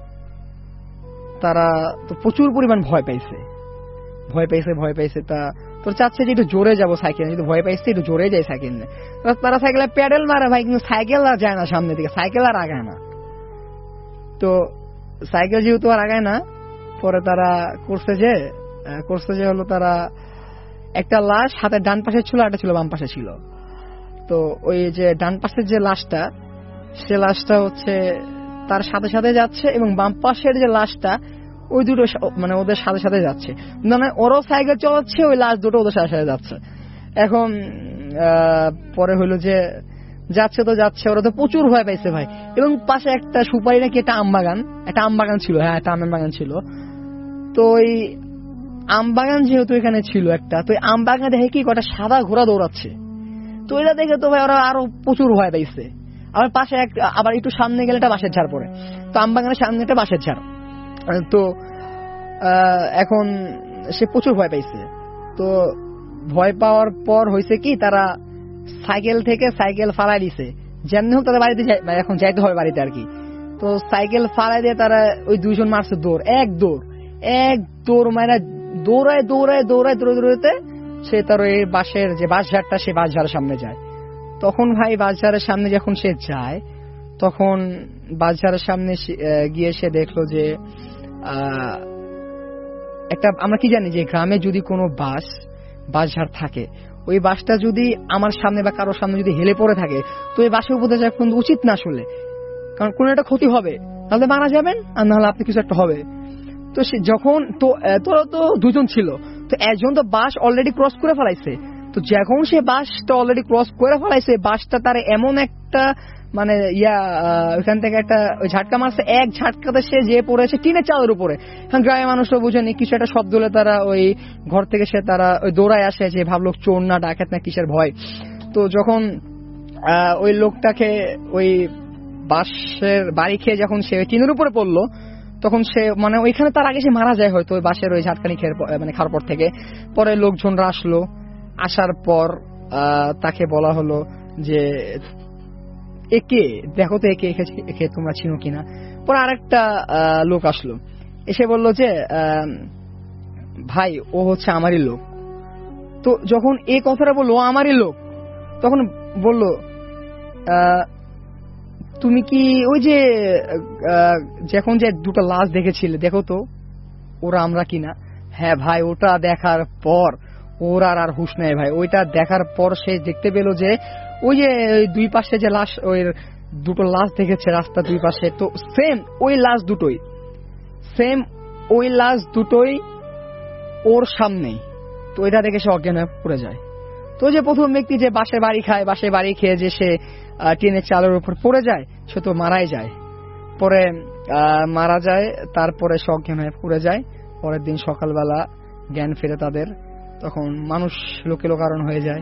তারা তো প্রচুর পরিমাণ ভয় পাইছে। তা তোর চাচ্ছে যে একটু জোরে যাবো সাইকেল, যদি ভয় পাইছে একটু জোরে যায় সাইকেল নিয়ে। তারা সাইকেলে প্যাডেল মারে ভাই, কিন্তু সাইকেল আর যায় না সামনে দিকে, সাইকেল আর আগায় না। তো সাইকেল যেহেতু আর আগায় না, পরে তারা করছে যে হলো তারা একটা লাশ হাতের ডান পাশে ছিল, একটা ছিল বাম পাশে ছিল। তো ওই যে ডান পাশের যে লাশটা, সে লাশটা হচ্ছে তার সাথে সাথে যাচ্ছে, এবং বাম পাশের যে লাশটা ওই দুটো মানে ওদের সাথে সাথে যাচ্ছে, মানে ওরাও সাইকেল চালাচ্ছে, ওই লাশ দুটো ওদের সাথে সাথে যাচ্ছে। এখন পরে হইলো যে যাচ্ছে তো যাচ্ছে, ওরা তো প্রচুর ভয় পাইছে ভাই। এবং পাশে একটা সুপারি নাকি একটা আম বাগান ছিল, হ্যাঁ একটা আমের বাগান ছিল। তো ওই আম বাগান যেহেতু এখানে ছিল একটা, তো আম বাগানে দেখে কি কটা সাদা ঘোড়া দৌড়াচ্ছে। তো এটা দেখে তো ভাই ওরা আরো প্রচুর ভয় পাইছে। আবার পাশে আবার একটু সামনে গেলে একটা বাঁশের ঝাড় পড়ে, তো আম বাগানের সামনে একটা বাঁশের ঝাড়। তো এখন সে প্রচুর ভয় পাইছে। তো ভয় পাওয়ার পর হয়েছে কি, তারা সাইকেল ফালাই দিছে, যেমনি হোক তাদের বাড়িতে এখন যাইতে হবে বাড়িতে আর কি। তো সাইকেল ফালাই দিয়ে তারা ওই দুইজন মারছে এক দৌড় মারা দৌড়াইতে সে তার ওই বাঁশের যে বাঁশঝাড়টা, সে বাঁশঝাড়ের সামনে যায়। তখন ভাই বাঁশঝাড়ের সামনে যখন সে যায়, তখন বাঁশঝাড়ের সামনে গিয়ে সে দেখলো যে একটা, আমরা কি জানি যে গ্রামে যদি কোনো বাঁশঝাড় থাকে, ওই বাঁশটা যদি আমার সামনে বা কারোর সামনে যদি হেলে পড়ে থাকে, তো এই বাঁশের উপরে যাওয়া কিন্তু উচিত না আসলে, কারণ কোনো একটা ক্ষতি হবে, তাহলে মারা যাবেন আর নাহলে আপনি কিছু একটা হবে। তো সে যখন তোরা তো দুজন ছিল, তো একজন তো বাঁশ অলরেডি ক্রস করে ফেলাইছে। তো যখন সে বাঁশটা অলরেডি ক্রস করে ফেলাইছে, বাঁশটা তার এমন একটা মানে ওইখান থেকে একটা ওই ঝাটকা মারছে, এক ঝাটকাতে সে যে পড়েছে টিনের চালের উপরে। গ্রামের মানুষরা বুঝেনি, কিছু একটা শব্দ হলে তারা ওই ঘর থেকে তারা ওই দৌড়ায় আসে, যে ভাবলো চোর না ডাকাত না কিসের ভয়। তো যখন ওই লোকটাকে ওই বাঁশের বাড়ি খেয়ে যখন সে টিনের উপরে পড়লো, তখন সে মানে ওইখানে তার আগে সে মারা যায় হয়তো, ওই বাঁশের ওই ঝাটকানি খাওয়ার পর থেকে। পরে লোকজনরা আসলো, আসার পর তাকে বলা হলো যে একে দেখো তো, একে তোমরা চিনো কিনা। পরে আরেকটা লোক আসলো, এসে বলল যে ভাই ও হচ্ছে আমারই লোক। তো যখন এই কথাটা বললো আমারই লোক, তখন বলল তুমি কি ওই যে যখন যে দুটো লাশ দেখেছিলে, দেখো তো ওরা আমরা কিনা। হ্যাঁ ভাই, ওটা দেখার পর ওর আর হুঁশ নেই ভাই। ওইটা দেখার পর সে দেখতে পেল যে ওই যে দুই পাশে যে লাশ, ওই দুটো লাশ দেখেছে রাস্তা দুই পাশে, তো সেম ওই লাশ দুটোই ওর সামনেই। তো এটা দেখে সে অজ্ঞান হয়ে পড়ে যায়। তো যে প্রথম ব্যক্তি যে বাঁশে বাড়ি খেয়ে যে সে টিনের চালের উপর পড়ে যায়, সে তো মারাই যায়। পরে মারা যায়, তারপরে সে অজ্ঞান হয়ে পড়ে যায়। পরের দিন সকালবেলা জ্ঞান ফিরে তাদের, তখন মানুষ লোকারণ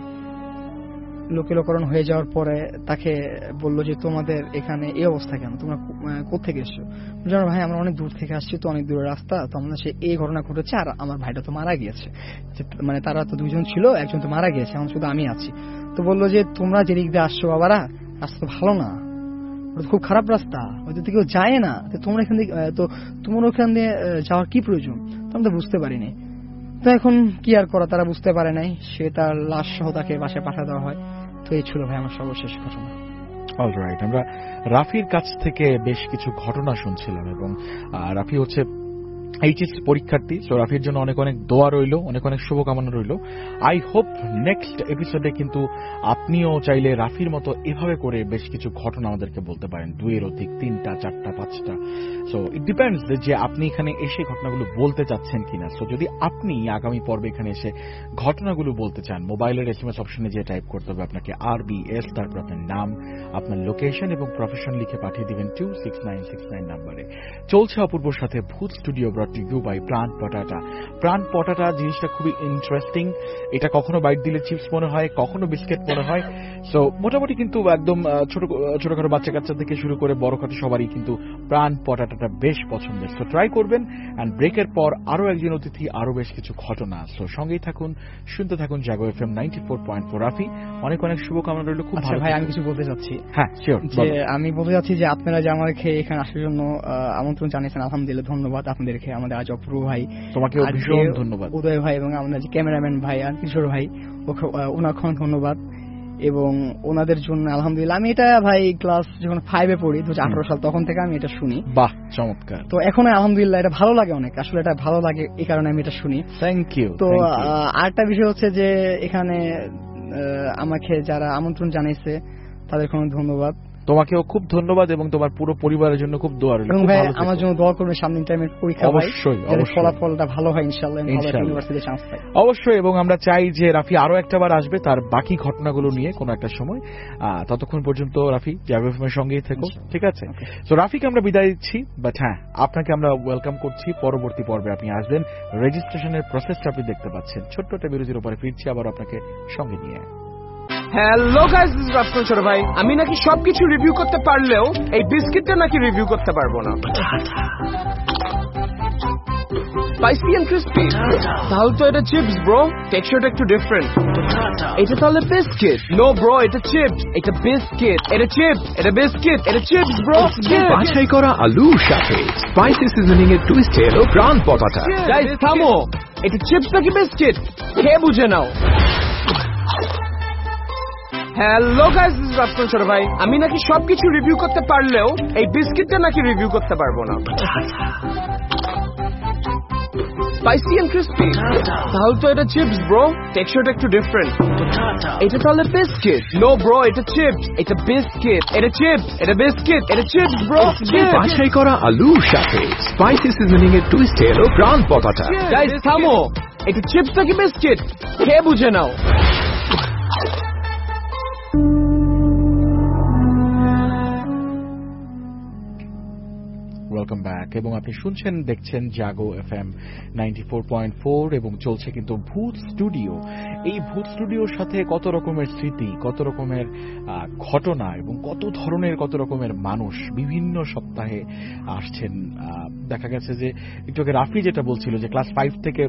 হয়ে যাওয়ার পরে তাকে বললো যে তোমাদের এখানে এই অবস্থা কেন, তোমরা কোথেকে এসছো? জানো ভাই, আমরা অনেক দূর থেকে আসছি, তো অনেক দূরের রাস্তা, তো আমাদের সে এই ঘটনা ঘটেছে, আর আমার ভাইটা তো মারা গিয়েছে। মানে তারা তো দুইজন ছিল, একজন তো মারা গিয়েছে, এখন শুধু আমি আছি। তো বললো যে তোমরা যেদিক দিয়ে আসছো বাবারা, রাস্তা তো ভালো না, ওটা খুব খারাপ রাস্তা, ওদের কেউ যায় না, তোমরা এখান থেকে, তো তোমার ওখান দিয়ে যাওয়ার কি প্রয়োজন? তো আমরা বুঝতে পারিনি। তো এখন কি আর করা, তারা বুঝতে পারে নাই, সে তার লাশ সহ তাকে বাসায় পাঠা দেওয়া হয়। তো এই ছিল ভাই আমার সর্বশেষ ঘটনা। অলরাইট, আমরা রাফির কাছ থেকে বেশ কিছু ঘটনা শুনছিলাম, এবং রাফি হচ্ছে এইচএস পরীক্ষার্থী। সো রাফির জন্য অনেক অনেক দোয়া রইল, অনেক অনেক শুভকামনা রইল। আই হোপ নেক্সট এপিসোডে কিন্তু আপনিও চাইলে রাফির মতো এভাবে করে বেশ কিছু ঘটনা আমাদেরকে বলতে পারেন, 2-এর অধিক, 3টা, 4টা, 5টা। সো ইট ডিপেন্ডস যে আপনি এখানে এসে ঘটনাগুলো বলতে চাচ্ছেন কিনা। সো যদি আপনি আগামী পর্বে এখানে এসে ঘটনাগুলো বলতে চান, মোবাইলের SMS অপশনে যে টাইপ করতে হবে আপনাকে RBS, তারপর আপনার নাম, আপনার লোকেশন এবং প্রফেশন লিখে পাঠিয়ে দিবেন 26969 নাম্বারে। চলছে অপূর্বর সাথে Bhoot studio brought to you by প্রাণ পটাটা। প্রাণ পটাটা জিনিসটা খুবই ইন্টারেস্টিং। এটা কখনো বাইট দিলে চিপস মনে হয়, কখনো বিস্কিট মনে হয়। সো মোটামুটি কিন্তু একদম ছোটখাটো বাচ্চা কাচ্চা থেকে শুরু করে বড় খাটো সবারই কিন্তু প্রাণ পটাটাটা বেশ পছন্দের। সো ট্রাই করবেন। অ্যান্ড ব্রেকের পর আরো একজন অতিথি, আরো বেশ কিছু ঘটনা। সো সঙ্গেই থাকুন, শুনতে থাকুন জাগো এফএম 94.4। রাফি, অনেক অনেক শুভকামনা রইল। খুব ভালো ভাই, আমি কিছু বলতে চাচ্ছি। হ্যাঁ শিওর। যে আমি বলতে চাচ্ছি যে আপনারা যে আমাকে এখানে আসার জন্য আমন্ত্রণ জানিয়েছেন, আলহামদুলিল্লাহ ধন্যবাদ আপনাদেরকে। আমাদের আজ অপূর্ব ভাই, তোমাকে ভীষণ ধন্যবাদ। উদয় ভাই এবং আমাদের যে ক্যামেরাম্যান ভাই আর কিশোর ভাই, ওনাকে ধন্যবাদ। এবং ওনাদের জন্য আলহামদুলিল্লাহ, আমি এটা ভাই ক্লাস যখন 5-এ পড়ি 2018 সাল, তখন থেকে আমি এটা শুনি। বাহ, চমৎকার। তো এখন আলহামদুলিল্লাহ এটা ভালো লাগে অনেক, আসলে এটা ভালো লাগে এই কারণে আমি এটা শুনি। Thank you. তো আরেকটা বিষয় হচ্ছে যে এখানে আমাকে যারা আমন্ত্রণ জানিয়েছে তাদের কোনো ধন্যবাদ। তোমাকেও খুব ধন্যবাদ এবং তোমার পুরো পরিবারের জন্য খুব দোয়া রইল। এবং ভাই আমার জন্য দোয়া করবেন, সামনে টাইমের পরীক্ষা অবশ্যই ফলাফলটা ভালো হয় ইনশাআল্লাহ, ইউনিভার্সিটিতে চান্স পাই অবশ্যই। এবং আমরা চাই যে রাফি আরো একটা বার আসবে তার বাকি ঘটনাগুলো নিয়ে কোনো একটা সময়। ততক্ষণ পর্যন্ত রাফি জাগো এফএমের সঙ্গেই থেকো, ঠিক আছে? তো রাফিকে আমরা বিদায় দিচ্ছি, বাট হ্যাঁ, আপনাকে আমরা ওয়েলকাম করছি পরবর্তী পর্বে। আপনি আসবেন, রেজিস্ট্রেশনের প্রসেসটা আপনি দেখতে পাচ্ছেন। ছোট্ট একটা বিরতির উপরে ফিরছি আবার আপনাকে সঙ্গে নিয়ে। Hello guys, this is Rafsan Choto Bhai. আমি নাকি সবকিছু রিভিউ করতে পারলেও এই বিস্কিটটা নাকি রিভিউ করতে পারবো না। স্পাইসি এন্ড ক্রিস্পি, তাহলে তো এটা চিপস ব্রো, টেক্সচারটা একটু ডিফারেন্ট। এটা তাহলে বিস্কিট? নো ব্রো, এটা চিপস, এটা বিস্কিট, এটা চিপস, এটা বিস্কিট, এটা চিপস ব্রো। বাছাই করা আলুর সাথে স্পাইসি সিজনিং এর টুইস্টে এলো প্রাণ পটাটা। গাইস থামো, এটা চিপস নাকি বিস্কিট খেয়ে বুঝে নাও। Hello guys, this is Rafsan Choto Bhai. আমি নাকি সবকিছু রিভিউ করতে পারলেও এই বিস্কিটটা নাকি রিভিউ করতে পারবো না। স্পাইসি এন্ড ক্রিস্পি, তাহলে তো এটা চিপস ব্রো, টেক্সচারটা একটু ডিফারেন্ট। এটা তাহলে বিস্কিট? নো ব্রো, এটা চিপস, এটা বিস্কিট, এটা চিপস, এটা বিস্কিট, এটা চিপস ব্রো। বাছাই করা আলুর সাথে স্পাইসি সিজনিং এর টুইস্টে এলো প্রাণ পটাটা। গাইস থামো, এটা চিপস নাকি বিস্কিট খেয়ে বুঝে নাও। Welcome back. এবং আপনি শুনছেন, দেখছেন জাগো এফএম 94.4 এবং চলছে কিন্তু ভূত স্টুডিও। এই ভূত স্টুডিওর সাথে কত রকমের স্মৃতি, কত রকমের ঘটনা এবং কত রকমের মানুষ বিভিন্ন সপ্তাহে আসছেন। দেখা গেছে যে একটু আগে রাফি যেটা বলছিল যে ক্লাস 5 থেকে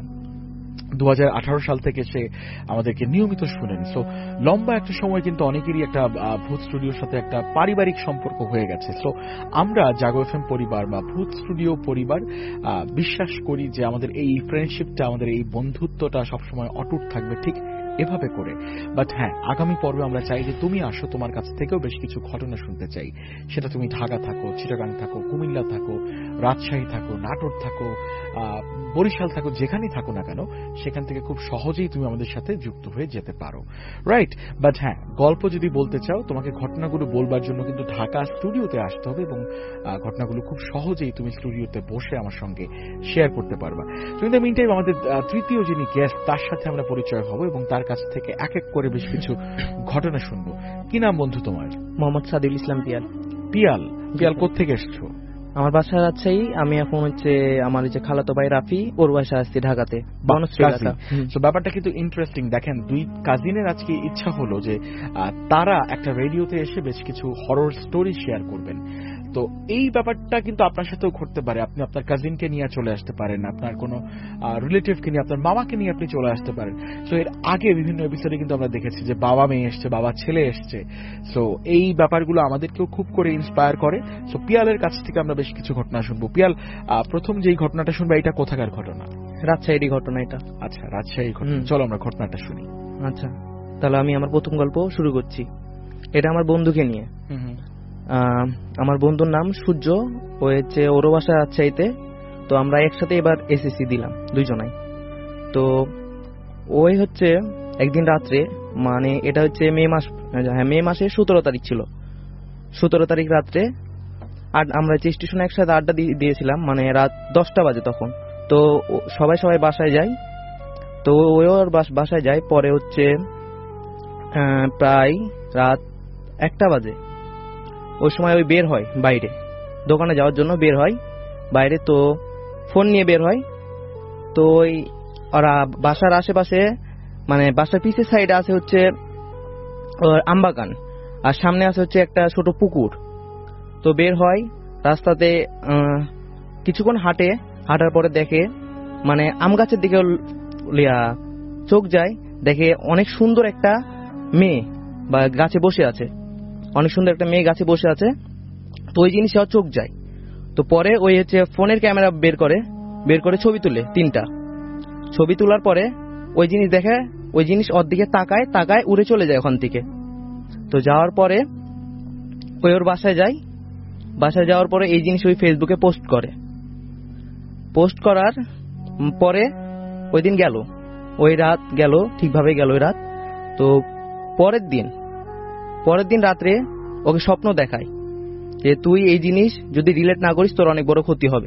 2018 সাল থেকে সে আমাদেরকে নিয়মিত শুনেন। সো লম্বা একটা সময় কিন্তু অনেকেরই একটা ভূত স্টুডিওর সাথে একটা পারিবারিক সম্পর্ক হয়ে গেছে। সো আমরা জাগো এফএম পরিবার বা ভূত স্টুডিও পরিবার বিশ্বাস করি যে আমাদের এই ফ্রেন্ডশিপটা, আমাদের এই বন্ধুত্বটা সবসময় অটুট থাকবে ঠিক এভাবে করে। বাট হ্যাঁ, আগামী পর্বে আমরা চাই যে তুমি আসো, তোমার কাছ থেকেও বেশ কিছু ঘটনা শুনতে চাই। সেটা তুমি ঢাকা থাকো, চিটাগাং থাকো, কুমিল্লা থাকো, রাজশাহী থাকো, নাটোর থাকো, বরিশাল থাকো, যেখানেই থাকো না কেন, সেখান থেকে খুব সহজেই তুমি আমাদের সাথে যুক্ত হয়ে যেতে পারো, রাইট? বাট হ্যাঁ, গল্প যদি বলতে চাও, তোমাকে ঘটনাগুলো বলবার জন্য কিন্তু ঢাকা স্টুডিওতে আসতে হবে এবং ঘটনাগুলো খুব সহজেই তুমি স্টুডিওতে বসে আমার সঙ্গে শেয়ার করতে পারবা। তো ইন দ্য মিন টাইম আমাদের তৃতীয় যিনি গেস্ট, তার সাথে আমরা পরিচয় হব এবং তার কাছ থেকে এক এক করে বেশ কিছু ঘটনা শুনবো। কি নাম বন্ধু তোমার? মোহাম্মদ সাদিউল ইসলাম পিয়াল। পিয়াল কোত্থেকে এসছো? আমার বাসা রাজশাহী। আমি এখন আমার যে খালাতো ভাই রাফি, ওর বাসা আসছি ঢাকাতে। তো ব্যাপারটা কিন্তু ইন্টারেস্টিং। দেখেন, দুই কাজিনের আজকে ইচ্ছা হলো যে তারা একটা রেডিওতে এসে বেশ কিছু হরর স্টোরি শেয়ার করবেন। তো এই ব্যাপারটা কিন্তু আপনার সাথেও ঘটতে পারে। আপনি আপনার কাজিনকে নিয়ে চলে আসতে পারেন, আপনার কোনো রিলেটিভকে নিয়ে, আপনার মামাকে নিয়ে আপনি চলে আসতে পারেন। সো এর আগে বিভিন্ন এপিসোডে কিন্তু আমরা দেখেছি যে বাবা মেয়ে এসছে, বাবা ছেলে এসছে। সো এই ব্যাপারগুলো আমাদেরকেও খুব করে ইন্সপায়ার করে। সো পিয়ালের কাছ থেকে আমরা বেশ কিছু ঘটনা শুনবো। পিয়াল, প্রথম যেই ঘটনাটা শুনবো, এটা কোথাকার ঘটনা? রাজশাহীর ঘটনা এটা। আচ্ছা, রাজশাহীর ঘটনা। চলো আমরা ঘটনাটা শুনি। আচ্ছা, তাহলে আমি আমার প্রথম গল্প শুরু করছি। এটা আমার বন্ধুকে নিয়ে। আমার বন্ধুর নাম সূর্য। ও ওরও বাসা রাজশাহীতে। তো আমরা একসাথে এবার এসএসসি দিলাম দুইজনাই। তো ওই একদিন রাত্রে, মানে এটা মে মাসের 17 তারিখ ছিল। 17 তারিখ রাত্রে আমরা স্টেশনে একসাথে আড্ডা দিয়েছিলাম, মানে রাত 10টা বাজে তখন। তো সবাই বাসায় যায়। তো ওর বাসায় যায়। পরে প্রায় রাত 1টা বাজে। ওই সময় ওই বের হয় বাইরে, দোকানে যাওয়ার জন্য বের হয় বাইরে। তো ফোন নিয়ে বের হয়। তো ওই ওরা বাসার আশেপাশে মানে বাসার পিছের সাইডে আছে হচ্ছে আমবাগান, আর সামনে আছে হচ্ছে একটা ছোট পুকুর। তো বের হয় রাস্তাতে, কিছুক্ষণ হাঁটার পরে দেখে মানে আম গাছের দিকে চোখ যায়, দেখে অনেক সুন্দর একটা মেয়ে বা গাছে বসে আছে, অনেক সুন্দর একটা মেয়ে গাছে বসে আছে। তো ওই জিনিসে চোখ যায়। তো পরে ওই হচ্ছে ফোনের ক্যামেরা বের করে ছবি তুলে 3টা ছবি তোলার পরে ওই জিনিস দেখে, ওই জিনিস ওর দিকে তাকায় উড়ে চলে যায় ওখান থেকে। তো যাওয়ার পরে ওই ওর বাসায় যাওয়ার পরে এই জিনিস ওই ফেসবুকে পোস্ট করার পরে ওই দিন গেল, ওই রাত গেল, ঠিকভাবে গেল ওই রাত। তো পরের দিন রাত্রে ওকে স্বপ্ন দেখায় যে তুই এই জিনিস যদি ডিলিট না করিস তোর অনেক বড় ক্ষতি হবে।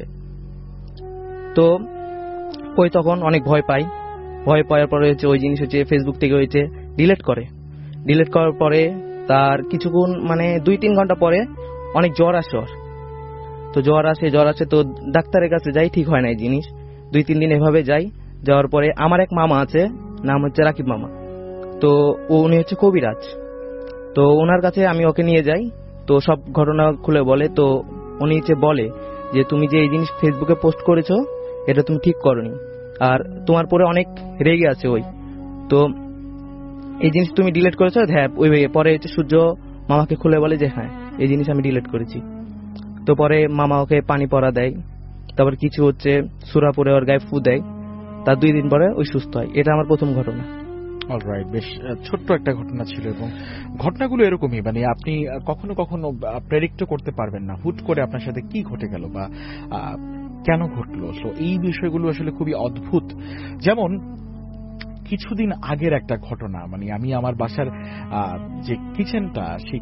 তো ওই তখন অনেক ভয় পাওয়ার পরে হচ্ছে ওই জিনিস হচ্ছে ফেসবুক থেকে হচ্ছে ডিলিট করার পরে তার কিছুক্ষণ মানে 2-3 ঘন্টা পরে অনেক জ্বর আসে। তো জ্বর আসে তো ডাক্তারের কাছে যাই, ঠিক হয় না এই জিনিস। 2-3 দিন এভাবে যাওয়ার পরে আমার এক মামা আছে, নাম হচ্ছে রাকিব মামা। তো উনি হচ্ছে কবিরাজ। তো ওনার কাছে আমি ওকে নিয়ে যাই। তো সব ঘটনা খুলে বলে। তো উনি বলে যে তুমি যে এই জিনিস ফেসবুকে পোস্ট করেছো এটা তুমি ঠিক করনি, আর তোমার পরে অনেক রেগে আছে ওই, তো এই জিনিস তুমি ডিলিট করেছো। হ্যাঁ, ওই পরে সূর্য মামাকে খুলে বলে যে হ্যাঁ এই জিনিস আমি ডিলিট করেছি। তো পরে মামা ওকে পানি পড়া দেয়, তারপর কিছু হচ্ছে সূরা পড়ে ওর গায়ে ফু দেয়। তার 2 দিন পরে ওই সুস্থ হয়। এটা আমার প্রথম ঘটনা। অলরাইট, বেশ ছোট্ট একটা ঘটনা ছিল এবং ঘটনাগুলো এরকমই, মানে আপনি কখনো প্রেডিক্ট করতে পারবেন না হুট করে আপনার সাথে কি ঘটে গেল বা কেন ঘটলো। সো এই বিষয়গুলো আসলে খুবই অদ্ভুত। যেমন কিছুদিন আগের একটা ঘটনা, মানে আমি আমার বাসার যে কিচেনটা, সেই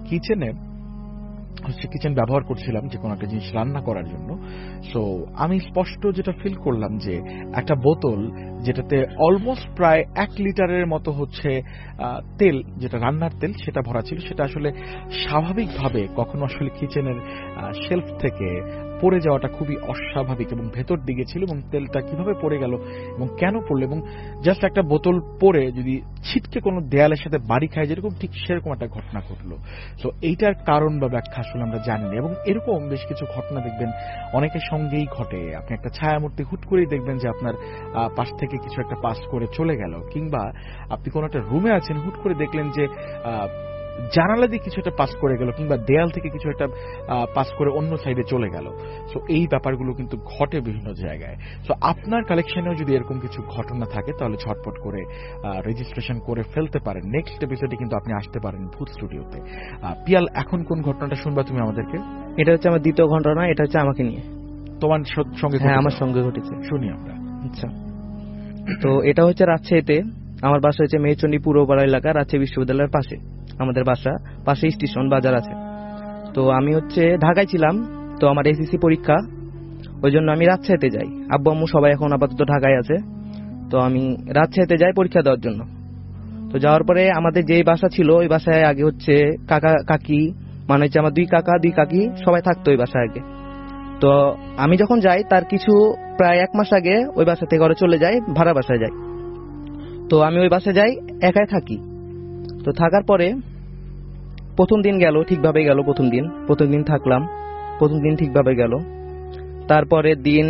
কিচেন ব্যবহার করছিলাম যে কোনো একটা জিনিস রান্না করার জন্য। সো আমি স্পষ্ট যেটা ফিল করলাম যে একটা বোতল যেটাতে অলমোস্ট প্রায় 1 লিটারের মতো হচ্ছে তেল, যেটা রান্নার তেল, সেটা ভরা ছিল। সেটা আসলে স্বাভাবিকভাবে কখনো আসলে কিচেনের শেলফ থেকে পড়ে যাওয়াটা খুবই অস্বাভাবিক এবং ভেতর দিকে ছিল, এবং তেলটা কিভাবে পড়ে গেল এবং কেন পড়লো, এবং জাস্ট একটা বোতল পড়ে যদি ছিটকে কোনো দেয়ালের সাথে বাড়ি খায় যেরকম, ঠিক সেরকম একটা ঘটনা ঘটলো। সো এইটার কারণ বা ব্যাখ্যা আসলে আমরা জানি না। এবং এরকম বেশ কিছু ঘটনা দেখবেন অনেকের সঙ্গেই ঘটে। আপনি একটা ছায়ামূর্তি হুট করেই দেখবেন যে আপনার পাশ থেকে কিছু একটা পাস করে চলে গেল, কিংবা আপনি কোনো একটা রুমে আছেন, হুট করে দেখলেন যে জানালা দিয়ে কিছু একটা পাস করে গেল, কিংবা দেয়াল থেকে কিছু একটা পাস করে অন্য সাইডে চলে গেল। সো এই ব্যাপারগুলো কিন্তু ঘটে বিভিন্ন জায়গায়। সো আপনার কালেকশনেও যদি এরকম কিছু ঘটনা থাকে তাহলে ঝটপট করে রেজিস্ট্রেশন করে ফেলতে পারেন। নেক্সট এপিসোডে কিন্তু আপনি আসতে পারেন ভূত স্টুডিওতে। পিয়াল, এখন কোন ঘটনাটা শুনবা তুমি আমাদেরকে? এটা হচ্ছে আমার দ্বিতীয় ঘটনা। এটা হচ্ছে আমাকে নিয়ে। তোমার সঙ্গে? হ্যাঁ, আমার সঙ্গে ঘটেছে। শুনি আমরা। আচ্ছা, তো এটা হচ্ছে রাজশাহীতে। আমার বাসা হচ্ছে মেহেরচণ্ডী পূর্বপাড়া এলাকা, রাজশাহী বিশ্ববিদ্যালয়ের পাশে। আমাদের বাসা পাশে স্টেশন বাজার আছে। তো আমি হচ্ছে ঢাকায় ছিলাম, তো আমার এসএসসি পরীক্ষা, ওই জন্য আমি রাজশাহীতে যাই। আব্বু আম্মু সবাই এখন আপাতত ঢাকায় আছে, তো আমি রাজশাহীতে যাই পরীক্ষা দেওয়ার জন্য। তো যাওয়ার পরে আমাদের যেই বাসা ছিল ওই বাসায় আগে হচ্ছে কাকা কাকি, মানে হচ্ছে আমার 2 কাকা 2 কাকি সবাই থাকতো ওই বাসায় আগে। তো আমি যখন যাই তার কিছু প্রায় 1 মাস আগে ওই বাসা থেকে ঘরে চলে যাই, ভাড়া বাসায় যাই। তো আমি ওই বাসায় যাই, একাই থাকি। তো থাকার পরে প্রথম দিন গেল, ঠিকভাবে গেল। প্রথম দিন থাকলাম, প্রথম দিন ঠিকভাবে গেল। তারপরের দিন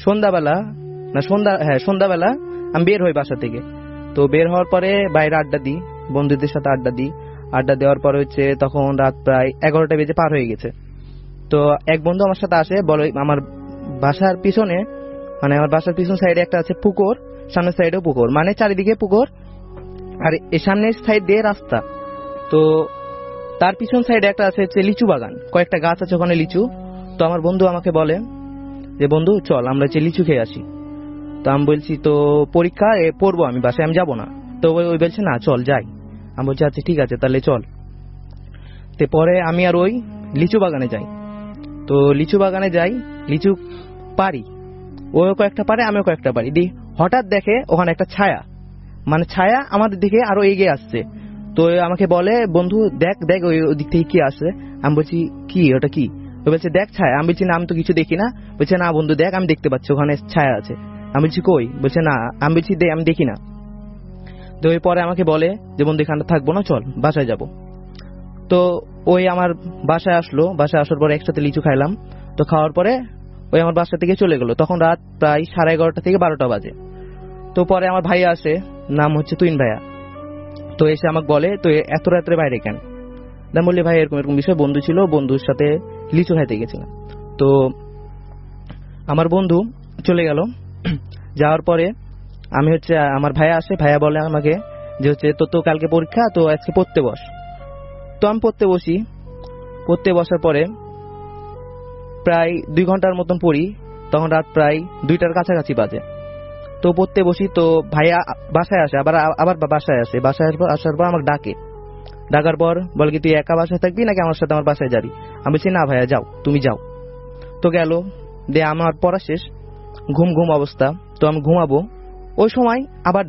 সন্ধ্যাবেলা আমি বের হই বাসা থেকে। তো বের হওয়ার পরে বাইরে আড্ডা দিই, বন্ধুদের সাথে আড্ডা দেওয়ার পরে হচ্ছে তখন রাত প্রায় 11টা বেজে পার হয়ে গেছে। তো এক বন্ধু আমার সাথে আসে, বলে আমার বাসার পিছনে, মানে আমার বাসার পিছন সাইডে একটা আছে পুকুর, সামনের সাইডেও পুকুর, মানে চারিদিকে পুকুর, আর এই সামনের সাইড দিয়ে রাস্তা। তো তার পিছন সাইডে একটা আছে হচ্ছে লিচু বাগান, কয়েকটা গাছ আছে ওখানে লিচু। তো আমার বন্ধু আমাকে বলে যে বন্ধু চল আমরা হচ্ছে লিচু খেয়ে আসি। তো আমি বলছি তো পরীক্ষা পড়বো, আমি বাসায় আমি যাবো না। তো ওই বলছে না চল যাই। আমি বলছি আচ্ছা ঠিক আছে তাহলে চল। তো পরে আমি আর ওই লিচু বাগানে যাই। তো লিচু বাগানে যাই, লিচু পারি, ও কয়েকটা পারে আমিও কয়েকটা পারি। দি হঠাৎ দেখে ওখানে একটা ছায়া, মানে ছায়া আমাদের দিকে আরো এগিয়ে আসছে। তো আমাকে বলে বন্ধু দেখ দেখ ওই দিক থেকে কি আসছে। আমি বলছি কি ওটা কি? ও বলছে দেখ ছায়া। আমি বলছি না, আমি তো কিছু দেখি না। বলছে না বন্ধু দেখ, আমি দেখতে পাচ্ছি ওখানে ছায়া আছে। আমি বলছি কই? বলছে না। আমি বলছি আমি দেখি না। তো ওই পরে আমাকে বলে যে বন্ধু এখানে থাকবো না, চল বাসায় যাব। তো ওই আমার বাসায় আসলো। বাসায় আসার পরে একসাথে লিচু খাইলাম। তো খাওয়ার পরে ওই আমার বাসা থেকে চলে গেল। তখন রাত প্রায় 11:30 থেকে 12টা বাজে। তো পরে আমার ভাইয়া আসে, নাম হচ্ছে তুইন ভাইয়া। তো এসে আমাকে বলে তো এত রাত্রে বাইরে কেন? আমি বললি ভাই এরকম এরকম বিষয়, বন্ধু ছিল, বন্ধুর সাথে লিচু খাইতে গেছিলাম। তো আমার বন্ধু চলে গেল। যাওয়ার পরে আমি হচ্ছে আমার ভাইয়া আসে, ভাইয়া বলে আমাকে যে হচ্ছে তো কালকে পরীক্ষা, তো আজকে পড়তে বস। তো আমি পড়তে বসি। পড়তে বসার পরে প্রায় 2 ঘন্টার মতন পড়ি। তখন রাত প্রায় 2টার কাছাকাছি বাজে। তো পড়তে বসি। তো ভাইয়া বাসায় আসে, আবার বাসায় আসে। বাসায় আসার পর আমাকে ডাকার পর বলে কি তুই একা বাসায় থাকবি নাকি আমার সাথে আমার বাসায় যাবি? আমি বলছি না ভাইয়া যাও, তুমি যাও। তো গেল। দিয়ে আমার পড়া শেষ, ঘুম অবস্থা। তো আমি ঘুমাবো, ওই সময় আবার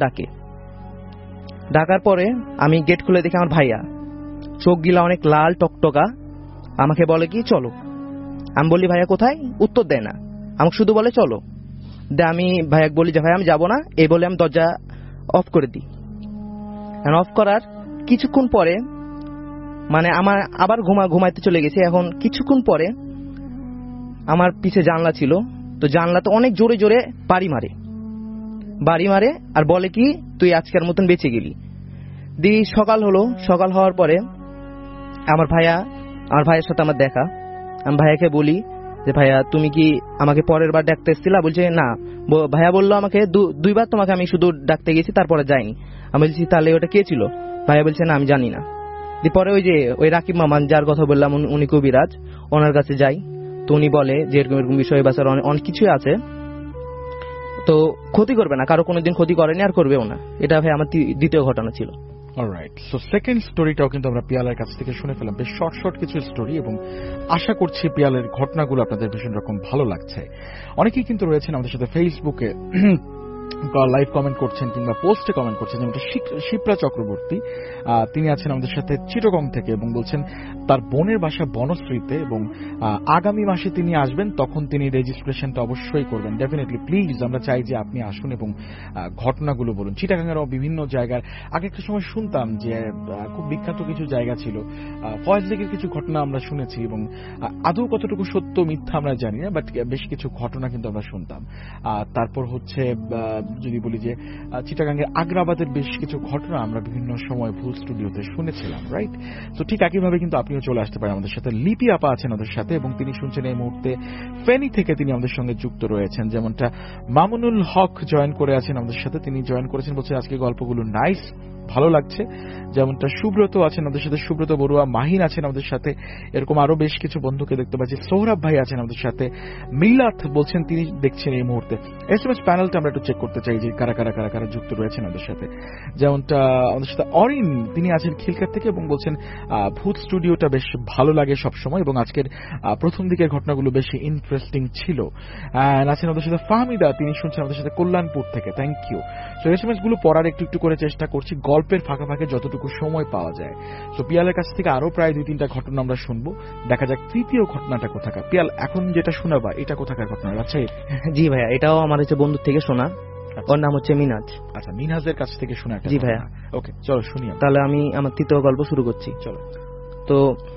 ডাকার পরে আমি গেট খুলে দেখি আমার ভাইয়া, চোখ গিলা অনেক লাল টকটকা। আমাকে বলে কি চলো। আমি বলি ভাইয়া কোথায়? উত্তর দেয় না, আমাকে শুধু বলে চলো। আমি ভাইয়াকে বলি যে ভাই আমি যাবো না, এই বলে আমি দরজা অফ করে দিই। অফ করার কিছুক্ষণ পরে মানে আমার আবার ঘুমাইতে চলে গেছি। এখন কিছুক্ষণ পরে আমার পিছে জানলা ছিল, তো জানলাতে অনেক জোরে জোরে বাড়ি মারে আর বলে কি তুই আজকের মতন বেঁচে গেলি। সকাল হলো। সকাল হওয়ার পরে আমার ভাইয়ের সাথে আমার দেখা। আমি ভাইয়াকে বলি যে ভাইয়া তুমি কি আমাকে পরের বার ডাকতে এসেছিলা? বলছে না। ভাইয়া বললো আমাকে 2বার তোমাকে আমি শুধু ডাকতে গেছি, তারপরে যাইনি। আমি বলছি তাহলে ওটা কে ছিল? ভাইয়া বলছে না আমি জানি না। পরে ওই রাকিব মামান যার কথা বললাম উনি কবিরাজ, ওনার কাছে যাই। তো উনি বলে যে এরকম এরকম বিষয় বাসার অনেক কিছুই আছে, তো ক্ষতি করবে না, কারো কোনোদিন ক্ষতি করেনি আর করবেও না। এটা ভাই আমার দ্বিতীয় ঘটনা ছিল। অলরাইট, সো সেকেন্ড স্টোরিটাও কিন্তু আমরা পিয়ালের কাছ থেকে শুনে ফেলাম। বেশ শর্ট কিছু স্টোরি, এবং আশা করছি পিয়ালের ঘটনাগুলো আপনাদের ভীষণ রকম ভালো লাগছে। অনেকেই কিন্তু রয়েছেন আমাদের সাথে ফেসবুকে লাইভ কমেন্ট করছেন কিংবা পোস্টে কমেন্ট করছেন, যেমন শিপ্রা চক্রবর্তী, তিনি আছেন আমাদের সাথে চিটাগং থেকে এবং বলছেন তার বোনের বাসা বনশ্রীতে, এবং আগামী মাসে তিনি আসবেন, তখন তিনি রেজিস্ট্রেশনটা অবশ্যই করবেন। ডেফিনেটলি প্লিজ, আমরা চাই যে আপনি আসুন এবং ঘটনাগুলো বলুন। চিটাগাংয়েরও বিভিন্ন জায়গার আগে একটা সময় শুনতাম যে খুব বিখ্যাত কিছু জায়গা ছিল, ফয়েজ লেকের কিছু ঘটনা আমরা শুনেছি, এবং আদৌ কতটুকু সত্য মিথ্যা আমরা জানি না, বাট বেশ কিছু ঘটনা কিন্তু আমরা শুনতাম। তারপর হচ্ছে যদি বলি যে চিটাগাংয়ের আগ্রাবাদের বেশ কিছু ঘটনা আমরা বিভিন্ন সময় ভুল স্টুডিওতে শুনেছিলাম, রাইট? তো ঠিক একইভাবে কিন্তু আপনিও চলে আসতে পারেন আমাদের সাথে। লিপি আপা আছেন আমাদের সাথে, এবং তিনি শুনছেন এই মুহূর্তে ফেনী থেকে, তিনি আমাদের সঙ্গে যুক্ত রয়েছেন। যেমনটা মামুনুল হক জয়েন করে আছেন আমাদের সাথে, তিনি জয়েন করেছেন, বলছে আজকে গল্পগুলো নাইস, ভালো লাগছে। যেমনটা সুব্রত আছেন আমাদের সাথে, সুব্রত বড়ুয়া, মাহিন আছেন আমাদের সাথে, এরকম আরো বেশ কিছু বন্ধুকে দেখতে পাচ্ছি। সৌরভ ভাই আছেন আমাদের সাথে, মিল্লাত বলছেন তিনি দেখছেন এই মুহূর্তে। এসএমএস প্যানেলটা আমরা একটু চেক করতে চাই যে কারা কারা কারা কারা যুক্ত রয়েছেন আমাদের সাথে। যেমনটা আমাদের সাথে অরিন, তিনি আছেন খিলকার থেকে এবং বলছেন ভূত স্টুডিওটা বেশ ভালো লাগে সবসময়, এবং আজকের প্রথম দিকের ঘটনাগুলো বেশি ইন্টারেস্টিং ছিল। আছেন আমাদের সাথে ফাহমিদা, তিনি শুনছেন আমাদের সাথে কল্যাণপুর থেকে। Thank you. তো এসএমএস গুলো পড়ার একটু একটু করে চেষ্টা করছি, গল্পের ফাঁকে ফাঁকে যতটুকু সময় পাওয়া যায়। তো পিয়ালের কাছ থেকে আরো প্রায় 2-3টা ঘটনা আমরা শুনবো, দেখা যাক তৃতীয় ঘটনাটা কোথাকার। পিয়াল, এখন যেটা শোনাবা এটা কোথাকার ঘটনা? আচ্ছা, জি ভাইয়া, এটাও আমার হচ্ছে বন্ধুর থেকে শোনা, ওর নাম হচ্ছে মিনাজ। আচ্ছা, মিনাজের কাছ থেকে শোনা। জি ভাইয়া। ওকে, চলো শুনি। তাহলে আমি আমার তৃতীয় গল্প শুরু করছি। চলো। তো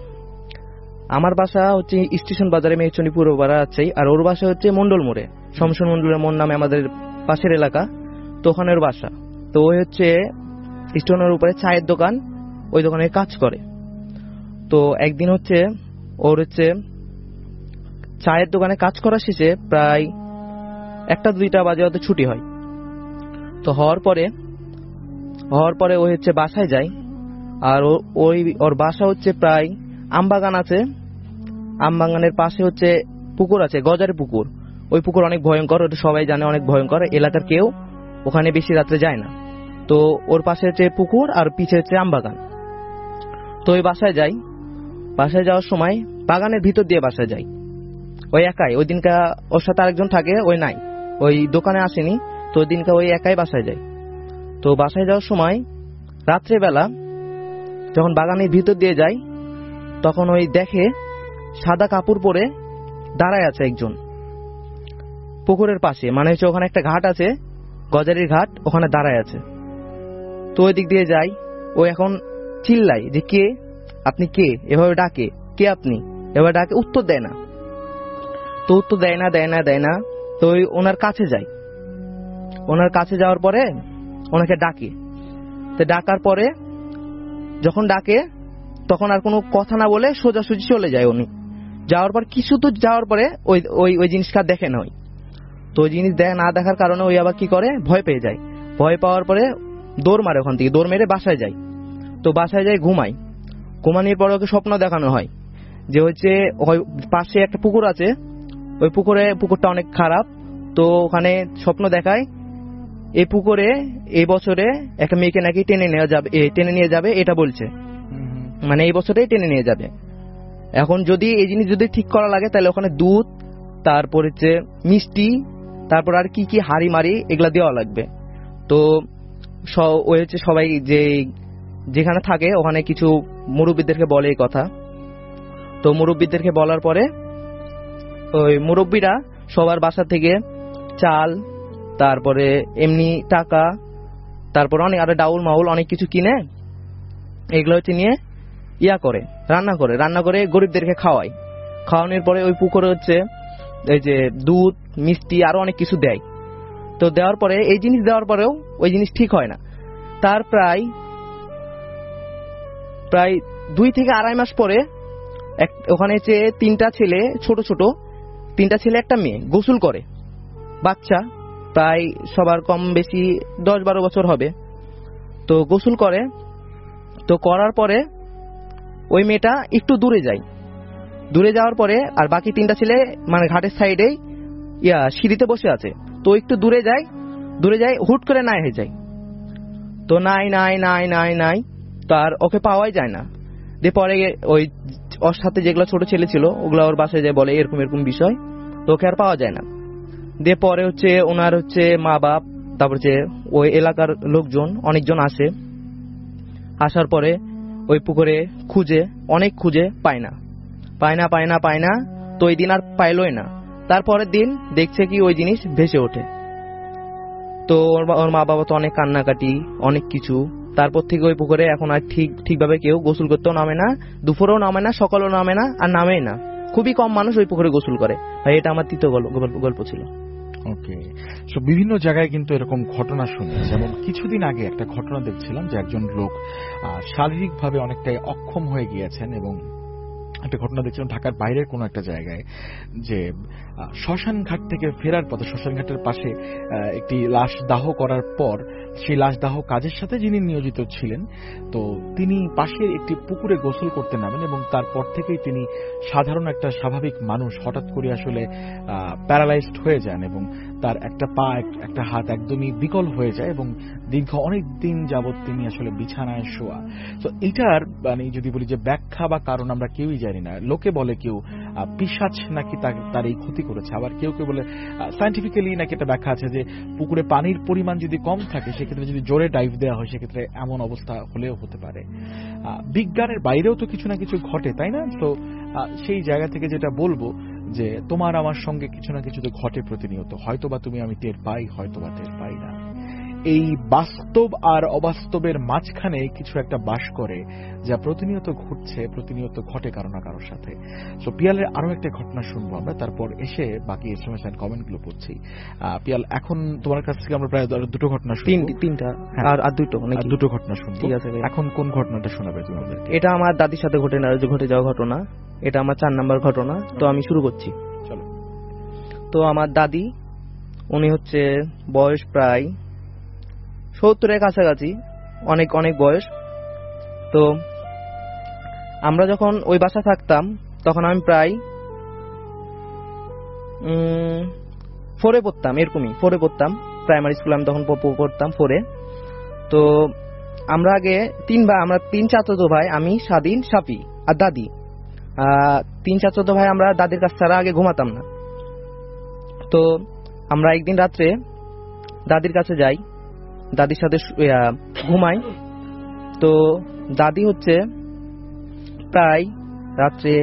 আমার বাসা হচ্ছে স্টেশন বাজারে, মেয়েচন্ডী পূর্ব পাড়া আছে, আর ওর বাসা হচ্ছে মন্ডল মোড়ে, শমশন মন্ডলের মোড় নামে আমাদের পাশের এলাকা। তো ওখানে ওর বাসা। তো ওই হচ্ছে স্টেশনের উপরে চায়ের দোকান, ওই দোকানে কাজ করে। তো একদিন হচ্ছে ওর হচ্ছে চায়ের দোকানে কাজ করা শেষে প্রায় 1-2টা বাজে হয়তো ছুটি হয়। তো হওয়ার পরে ও হচ্ছে বাসায় যায়, আর ওর বাসা হচ্ছে প্রায় আমবাগান আছে, আমবাগানের পাশে হচ্ছে পুকুর আছে, গজারে পুকুর। ওই পুকুর অনেক ভয়ঙ্কর, ওটা সবাই জানে, অনেক ভয়ঙ্কর। এলাকার কেউ ওখানে বেশি রাত্রে যায় না। তো ওর পাশে হচ্ছে পুকুর আর পিছে হচ্ছে আমবাগান। তো ওই বাসায় যাওয়ার সময় বাগানের ভিতর দিয়ে বাসায় যাই, ওই একাই। ওই দিনকা ওর সাথে আরেকজন থাকে, ওই নাই, ওই দোকানে আসেনি। তো ওই দিনকা ওই একাই বাসায় যায়। তো বাসায় যাওয়ার সময় রাত্রেবেলা যখন বাগানের ভিতর দিয়ে যায়, তখন ওই দেখে সাদা কাপড় পরে দাঁড়ায় আছে একজন পুকুরের পাশে, মানে হচ্ছে ওখানে একটা ঘাট আছে, গজারির ঘাট, ওখানে দাঁড়ায় আছে। তো ওই দিক দিয়ে যাই, ও এখন চিল্লাই যে কে আপনি, কে, এভাবে ডাকে, কে আপনি, এভাবে ডাকে, উত্তর দেয় না। তো উত্তর দেয় না। তো ওই ওনার কাছে যাই, ওনার কাছে যাওয়ার পরে ওনাকে ডাকে। তো ডাকার পরে যখন ডাকে তখন আর কোনো কথা না বলে সোজাসুজি চলে যায় উনি। যাওয়ার পর কিছু দূর যাওয়ার পরে ওই জিনিসটা দেখে না। তো ওই জিনিস না দেখার কারণে ওই আবার কি করে, ভয় পেয়ে যায়। ভয় পাওয়ার পরে দৌড় মারে, ওখান থেকে দৌড় মেরে বাসায় যায়। তো বাসায় যায়, ঘুমানোর পরে ওকে স্বপ্ন দেখানো হয় যে হচ্ছে পাশে একটা পুকুর আছে, ওই পুকুরটা অনেক খারাপ। তো ওখানে স্বপ্ন দেখায় এই পুকুরে এই বছরে একটা মেয়েকে নাকি টেনে নিয়ে যাবে, এটা বলছে, মানে এই বছরেই টেনে নিয়ে যাবে। এখন যদি এই জিনিস যদি ঠিক করা লাগে তাহলে ওখানে দুধ, তারপর হচ্ছে মিষ্টি, তারপর আর কি কি হাড়ি মারি এগুলা দেওয়া লাগবে। তো ওই হচ্ছে সবাই যেখানে থাকে ওখানে কিছু মুরব্বীদেরকে বলে এই কথা। তো মুরব্বীদেরকে বলার পরে ওই মুরব্বীরা সবার বাসা থেকে চাল, তারপরে এমনি টাকা, তারপর অনেক আরো ডাউল মাউল অনেক কিছু কিনে এগুলো হচ্ছে নিয়ে রান্না করে গরিবদেরকে খাওয়ানোর পরে ওই পুকুরে হচ্ছে এই যে দুধ, মিষ্টি আরো অনেক কিছু দেয়। তো দেওয়ার পরে এই জিনিস দেওয়ার পরেও ওই জিনিস ঠিক হয় না। তার প্রায় 2 থেকে 2.5 মাস পরে ওখানে যে 3টা ছেলে, ছোট 3টা ছেলে একটা মেয়ে গোসল করে, বাচ্চা প্রায় সবার কম বেশি 10-12 বছর হবে। তো গোসল করে, তো করার পরে ওই মেয়েটা একটু দূরে যাওয়ার পরে আর বাকি 3টা ছেলে মানে ঘাটের সাইডেই সিঁড়িতে বসে আছে। তো একটু দূরে যায়, হুট করে নাই হয়ে যায়। তো নাই তার ওকে পাওয়াই যায় না। দিয়ে পরে ওই ওর সাথে যেগুলো ছোট ছেলে ছিল ওগুলো ওর বাসায় যায়, বলে এরকম বিষয়, তো ওকে আর পাওয়া যায় না। দিয়ে পরে হচ্ছে ওনার হচ্ছে মা বাপ, তারপর হচ্ছে ওই এলাকার লোকজন অনেকজন আসার পরে ওই পুকুরে অনেক খুঁজে পায় না। তো ওই দিন আর পাইলই না। তারপরের দিন দেখছে কি ওই জিনিস ভেসে ওঠে। তো ওর মা বাবা তো অনেক কান্নাকাটি, অনেক কিছু। তারপর থেকে ওই পুকুরে এখন আর ঠিকভাবে কেউ গোসল করতেও নামে না, দুপুরেও নামে না, সকালেও নামে না, আর নামেই না। খুবই কম মানুষ ওই পুকুরে গোসল করে। ভাই এটা আমার 3য় গল্প ছিল। ওকে, সো বিভিন্ন জায়গায় কিন্তু এরকম ঘটনা শুনি। যেমন কিছুদিন আগে একটা ঘটনা দেখছিলাম যে একজন লোক শারীরিকভাবে অনেকটাই অক্ষম হয়ে গিয়েছেন, এবং একটা ঘটনা দেখছিলাম ঢাকার বাইরের কোনো একটা জায়গায় যে শ্মশান ঘাট থেকে ফেরার পথে শ্মশান ঘাটের পাশে একটি লাশ দাহ করার পর সেই লাশ দাহ কাজের সাথে যিনি নিয়োজিত ছিলেন, তো তিনি পাশের একটি পুকুরে গোসল করতে নামেন, এবং তারপর থেকেই তিনি সাধারণ একটা স্বাভাবিক মানুষ হঠাৎ করে আসলে প্যারালাইজড হয়ে যান, এবং তার একটা পা একটা হাত একদমই বিকল হয়ে যায়, এবং দীর্ঘ অনেক দিন যাবৎ তিনি আসলে বিছানায় শোয়া। তো এটার মানে যদি বলি যে ব্যাখ্যা বা কারণ আমরা কেউই জানি না। লোকে বলে কেউ পিশাচ নাকি তার এই ক্ষতি করেছে, আবার কেউ বলে সায়েন্টিফিক্যালি নাকি একটা ব্যাখ্যা আছে যে পুকুরে পানির পরিমাণ যদি কম থাকে সেক্ষেত্রে যদি জোরে ডাইভ দেওয়া হয় সেক্ষেত্রে এমন অবস্থা হলেও হতে পারে। বিজ্ঞানের বাইরেও তো কিছু না কিছু ঘটে, তাই না? তো সেই জায়গা থেকে যেটা বলবো যে তোমার আমার সঙ্গে কিছু না কিছু তো ঘটে প্রতিনিয়ত, হয়তোবা তুমি আমি টের পাই, হয়তোবা টের পাই না। এই বাস্তব আর অবাস্তবের মাঝখানে কিছু একটা বাস করে যা প্রতিনিয়ত ঘটছে, প্রতিনিয়ত ঘটে কারো না কারোর সাথে। সো পিয়ালের আরো একটা ঘটনা শুনবো আমরা, তারপর এসে বাকি এসএমএস এন্ড কমেন্ট গুলো পড়ছি। পিয়াল, এখন তোমার কাছ থেকে আমরা প্রায় 2টো ঘটনা শুনবো। 3টা আর 2টো ঘটনা শুনবো। ঠিক আছে, এখন কোন ঘটনাটা শোনাবে তোমাদের? এটা আমার দাদির সাথে ঘটে যাওয়া ঘটনা। এটা আমার 4 নাম্বার ঘটনা। তো আমি শুরু করছি, চলো। তো আমার দাদি, উনি হচ্ছে বয়স প্রায় 70-এর কাছাকাছি, অনেক বয়স। তো আমরা যখন ওই বাসা থাকতাম তখন আমি প্রায় 4-এ পড়তাম, এরকমই 4-এ পড়তাম। প্রাইমারি স্কুলে আমি তখন পড়তাম 4-এ। তো আমরা আগে 3 চাচাতো ভাই, আমি, স্বাধীন, সাফি আর দাদি। 3 চাচাতো ভাই আমরা দাদির কাছ ছাড়া আগে ঘুমাতাম না। তো আমরা একদিন রাত্রে দাদির কাছে যাই, দাদির সাথে ঘুমাই। তো দাদি হচ্ছে প্রায় রাত্রে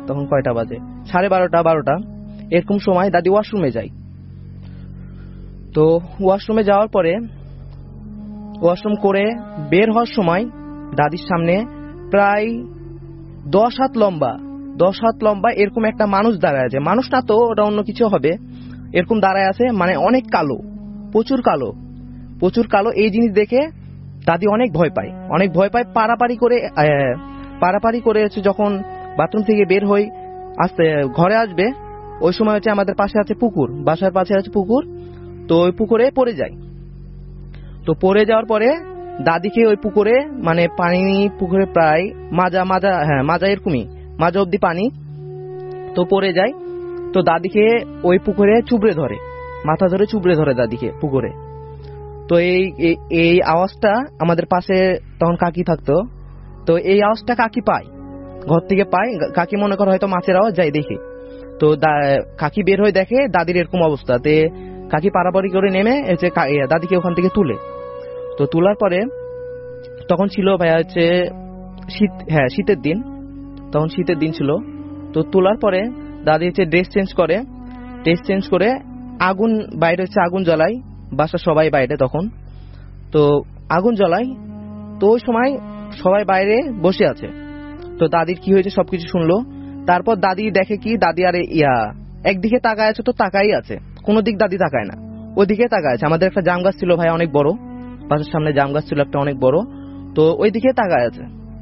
তখন কয়টা বাজে, 12:30 এরকম সময় দাদি ওয়াশরুমে যায়। তো ওয়াশরুমে যাওয়ার পরে ওয়াশরুম করে বের হওয়ার সময় দাদির সামনে প্রায় 10 হাত লম্বা এরকম একটা মানুষ দাঁড়ায় আছে। মানুষ না তো, ওটা অন্য কিছু হবে, এরকম দাঁড়ায় আছে, মানে অনেক কালো, প্রচুর কালো। এই জিনিস দেখে দাদি অনেক ভয় পায়। পারাপারি করে হচ্ছে যখন বাথরুম থেকে বের হই আসতে ঘরে আসবে, ওই সময় হচ্ছে আমাদের পাশে আছে পুকুর, বাসার পাশে আছে পুকুর। তো ওই পুকুরে পড়ে যায়। তো পড়ে যাওয়ার পরে দাদিকে ওই পুকুরে, মানে পুকুরে প্রায় মাজা এরকমই, মাজা অব্দি পানি। তো পড়ে যায়। তো দাদিকে ওই পুকুরে মাথা ধরে চুবড়ে ধরে দাদিকে পুকুরে। তো এই আওয়াজটা আমাদের পাশে তখন কাকি থাকতো। তো এই আওয়াজটা কাকি পায়, ঘর থেকে পায়। কাকি মনে করে হয়তো মাছের আওয়াজ, যায় দেখে। তো কাকি বের হয়ে দেখে দাদির এরকম অবস্থা। তে কাকি পারাপারি করে নেমে দাদিকে ওখান থেকে তুলে। তো তোলার পরে তখন ছিল ভাইয়া হচ্ছে শীতের দিন, তখন শীতের দিন ছিল। তো তোলার পরে দাদি হচ্ছে ড্রেস চেঞ্জ করে আগুন, বাইরে হচ্ছে আগুন জ্বালাই, বাসার সবাই বাইরে তখন। তো আগুন জ্বালাই, তো ওই সময় সবাই বাইরে বসে আছে। তো দাদির কি হয়েছে সবকিছু শুনলো। তারপর দাদি দেখে কি, দাদি আর একদিকে তাকায় আছে, তো তাকাই আছে, কোনো দিক দাদি তাকায় না, ওইদিকে তাকায় আছে। আমাদের একটা জাম গাছ ছিল ভাই অনেক বড়, বাসার সামনে জাম গাছ ছিল একটা অনেক বড়। তো ওইদিকে তাকায় আছে।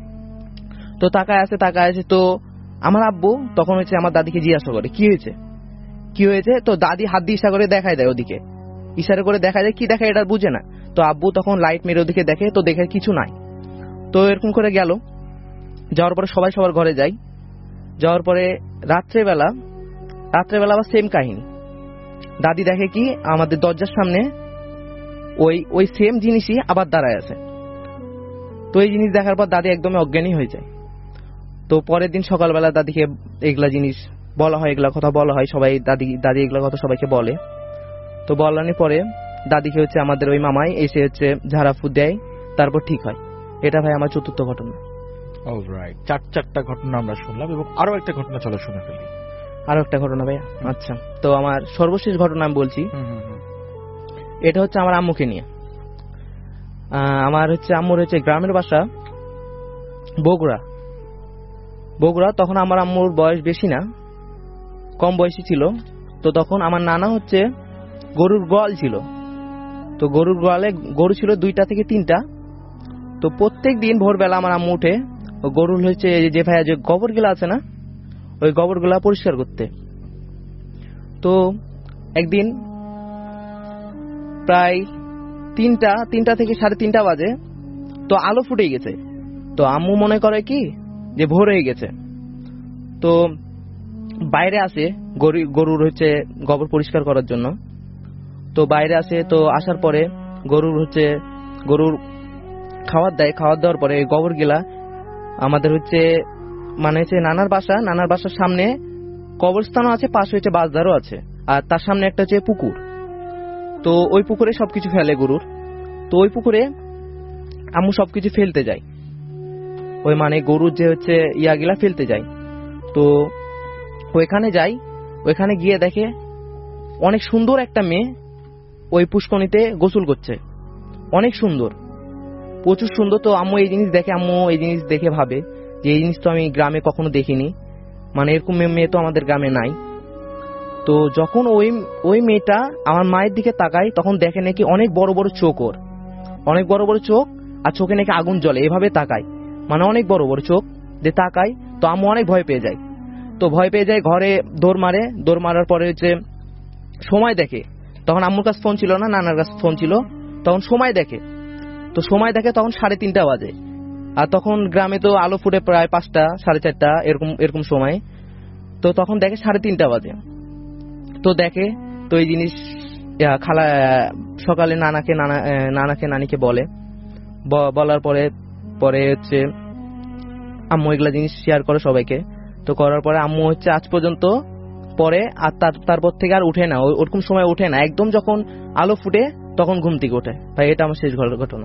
তো আমার আব্বু তখন হচ্ছে আমার দাদিকে জিজ্ঞাসা করে কি হয়েছে। তো দাদি হাত দিয়ে ইশারা করে দেখায় দেয়, ওদিকে ইশারা করে দেখায় দেয়, কি দেখায় এটা বুঝে না। তো আব্বু তখন লাইট মেরে ওদিকে দেখে, তো দেখে কিছু নাই। তো এরকম করে গেল। যাওয়ার পরে সবাই সবার ঘরে যায়। যাওয়ার পরে রাত্রেবেলা আবার সেম কাহিনী। দাদি দেখে কি আমাদের দরজার সামনে ওই সেম জিনিসই আবার দাঁড়ায় আছে। তো এই জিনিস দেখার পর দাদি একদমই অজ্ঞানী হয়ে যায়। তো পরের দিন সকালবেলা দাদিকে এগুলা জিনিস বলা হয়, এগুলা কথা বলা হয়, সবাই দাদি এগুলা কথা সবাইকে বলে। তো বলানোর পরে দাদিকে হচ্ছে আমাদের ওই মামাই এসে হচ্ছে ঝাড়াফুঁক দেয়, তারপর ঠিক হয়। এটা ভাই আমার চতুর্থ ঘটনা। অলরাইট, চারটা ঘটনা আমরা শুনলাম, এবং আরো একটা ঘটনা চলো শুনে ফেলি। আরো একটা ঘটনা ভাইয়া, আচ্ছা। তো আমার সর্বশেষ ঘটনা আমি বলছি। এটা হচ্ছে আমার আম্মুকে নিয়ে। আমার হচ্ছে আম্মুর হচ্ছে গ্রামের বাসা বগুড়া। তখন আমার আম্মুর বয়স বেশি না, কম বয়সী ছিল। তো তখন আমার নানা হচ্ছে গরুর গোয়াল ছিল। তো গরুর গোয়ালে গরু ছিল 2টা থেকে 3টা। তো প্রত্যেক দিন ভোরবেলা আমার আম্মু উঠে গরুর হচ্ছে যে ভাইয়া যে গোবরগুলা আছে না, ওই গোবরগুলা পরিষ্কার করতে। তো একদিন প্রায় 3টা থেকে 3:30 বাজে, তো আলো ফুটে গেছে। তো আম্মু মনে করে কি যে ভোর হয়ে গেছে। তো বাইরে আসে গরুর হচ্ছে গোবর পরিষ্কার করার জন্য। তো বাইরে আসে, তো আসার পরে গরুর খাবার দেওয়ার পরে গোবর গিলা আমাদের হচ্ছে মানে হচ্ছে নানার বাসার সামনে কবরস্থানও আছে, পাশে হচ্ছে বাজারও আছে, আর তার সামনে একটা হচ্ছে পুকুর। তো ওই পুকুরে সবকিছু ফেলে গরুর। তো ওই পুকুরে আম্মু সবকিছু ফেলতে যায়, ওই মানে গরুর যে হচ্ছে ইয়াগুলা ফেলতে যায়। তো ওইখানে গিয়ে দেখে অনেক সুন্দর একটা মেয়ে ওই পুষ্করিণীতে গোসল করছে, অনেক সুন্দর, প্রচুর সুন্দর। তো আম্মু এই জিনিস দেখে ভাবে যে এই জিনিস তো আমি গ্রামে কখনো দেখিনি, মানে এরকম মেয়ে তো আমাদের গ্রামে নাই। তো যখন ওই মেয়েটা আমার মায়ের দিকে তাকায়, তখন দেখে নাকি অনেক বড় বড় চোখ, অনেক বড় বড় চোখ, আর চোখে নাকি আগুন জ্বলে, এভাবে তাকায়, মানে অনেক বড় বড় চোখ দিয়ে তাকায়। তো আম্মু অনেক ভয় পেয়ে যায়। ঘরে দৌড় মারার পরে হচ্ছে সময় দেখে, তখন আম্মুর কাছে ফোন ছিল না, নানার কাছে ফোন ছিল। তখন সময় দেখে তখন 3:30 বাজে। আর তখন গ্রামে তো আলো ফুটে প্রায় 5টা 4:30 এরকম সময়। তো তখন দেখে 3:30 বাজে। তো দেখে, তো এই জিনিস খালা সকালে নানিকে বলার পরে হচ্ছে আম্মু এগুলা জিনিস শেয়ার করে সবাইকে। তো করার পরে আম্মু হচ্ছে আজ পর্যন্ত পরে আর তারপর থেকে আর উঠে না, ওরকম সময় উঠে না, একদম যখন আলো ফুটে তখন ঘুম থেকে ওঠে। ভাই এটা আমার শেষ ঘটনা।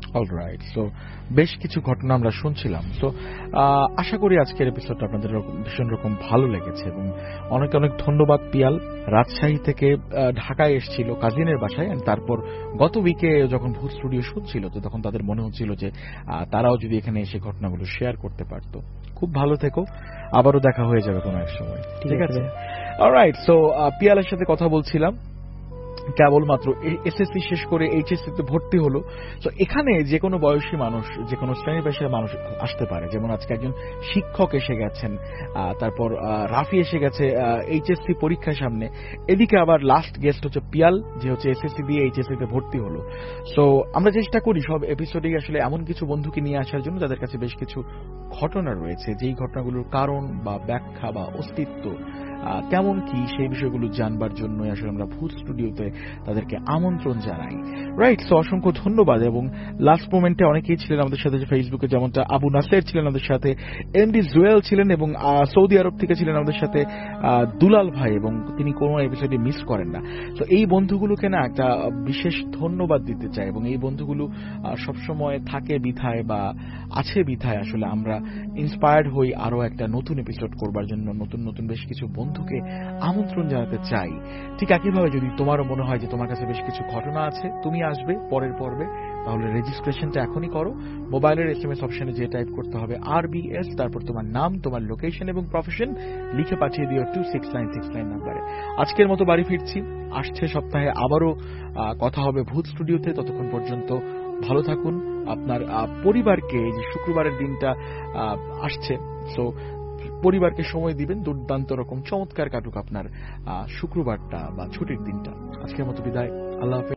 অলরাইট, সো বেশ কিছু ঘটনা আমরা শুনছিলাম। সো আশা করি আজকের এপিসোডটা আপনাদের ভীষণ রকম ভালো লেগেছে এবং অনেক অনেক ধন্যবাদ পিয়াল। রাজশাহী থেকে ঢাকায় এসেছিল কাজিনের বাসায়, তারপর গত উইকে যখন ভূত স্টুডিও শুনছিল তো তখন তাদের মনে হচ্ছিল যে তারাও যদি এখানে এসে ঘটনাগুলো শেয়ার করতে পারত। খুব ভালো থেকো, আবারও দেখা হয়ে যাবে কোনো এক সময়, ঠিক আছে? অলরাইট, সো পিয়ালের সাথে কথা বলছিলাম, কেবলমাত্র এসএসসি শেষ করে এইচএসসি তে ভর্তি হলো। তো এখানে যে কোনো বয়সী মানুষ, যে কোনো শ্রেণী পেশার মানুষ আসতে পারে। যেমন আজকে একজন শিক্ষক এসে গেছেন, তারপর রাফি এসে গেছে এইচএসসি পরীক্ষার সামনে, এদিকে আবার লাস্ট গেস্ট হচ্ছে পিয়াল, যে হচ্ছে এসএসসি দিয়ে এইচএসসি তে ভর্তি হলো। সো আমরা চেষ্টা করি সব এপিসোডে আসলে এমন কিছু বন্ধুকে নিয়ে আসার জন্য যাদের কাছে বেশ কিছু ঘটনা রয়েছে, যেই ঘটনাগুলোর কারণ বা ব্যাখ্যা বা অস্তিত্ব কেমন কি সেই বিষয়গুলো জানবার জন্য আসলে আমরা ভূত স্টুডিওতে তাদেরকে আমন্ত্রণ জানাই। রাইট, সো অসংখ্য ধন্যবাদ। এবং লাস্ট মোমেন্টে অনেকেই ছিলেন আমাদের সাথে, ফেসবুকে যেমনটা আবু নাসের ছিলেন আমাদের সাথে, এমডি জুয়েল ছিলেন, এবং সৌদি আরব থেকে ছিলেন আমাদের সাথে দুলাল ভাই, এবং তিনি কোনো এপিসোডে মিস করেন না। তো এই বন্ধুগুলোকে না একটা বিশেষ ধন্যবাদ দিতে চাই, এবং এই বন্ধুগুলো সবসময় থাকে বিধায় বা আছে বিধায় আসলে আমরা ইন্সপায়ার্ড হই আরো একটা নতুন এপিসোড করবার জন্য, নতুন নতুন বেশ কিছু বন্ধুকে আমন্ত্রণ জানাতে চাই। ঠিক একইভাবে যদি তোমারও মনে হয় যে তোমার কাছে বেশ কিছু ঘটনা আছে, তুমি আসবে পরের পর্বে, তাহলে রেজিস্ট্রেশনটা এখনই করো। মোবাইলের এসএমএস অপশনে যে টাইপ করতে হবে RBS, তারপর তোমার নাম, তোমার লোকেশন এবং প্রফেশন লিখে পাঠিয়ে দিও 26969 নাম্বারে। আজকের মতো বাড়ি ফিরছি, আসছে সপ্তাহে আবারও কথা হবে ভূত স্টুডিওতে। ততক্ষণ পর্যন্ত ভালো থাকুন, আপনার পরিবারকে, যে শুক্রবারের দিনটা আসছে, সো পরিবারকে সময় দিবেন, দুর্দান্ত রকম চমৎকার কাটুক আপনার শুক্রবারটা বা ছুটির দিনটা। আজকের মতো বিদায়, আল্লাহ হাফেজ।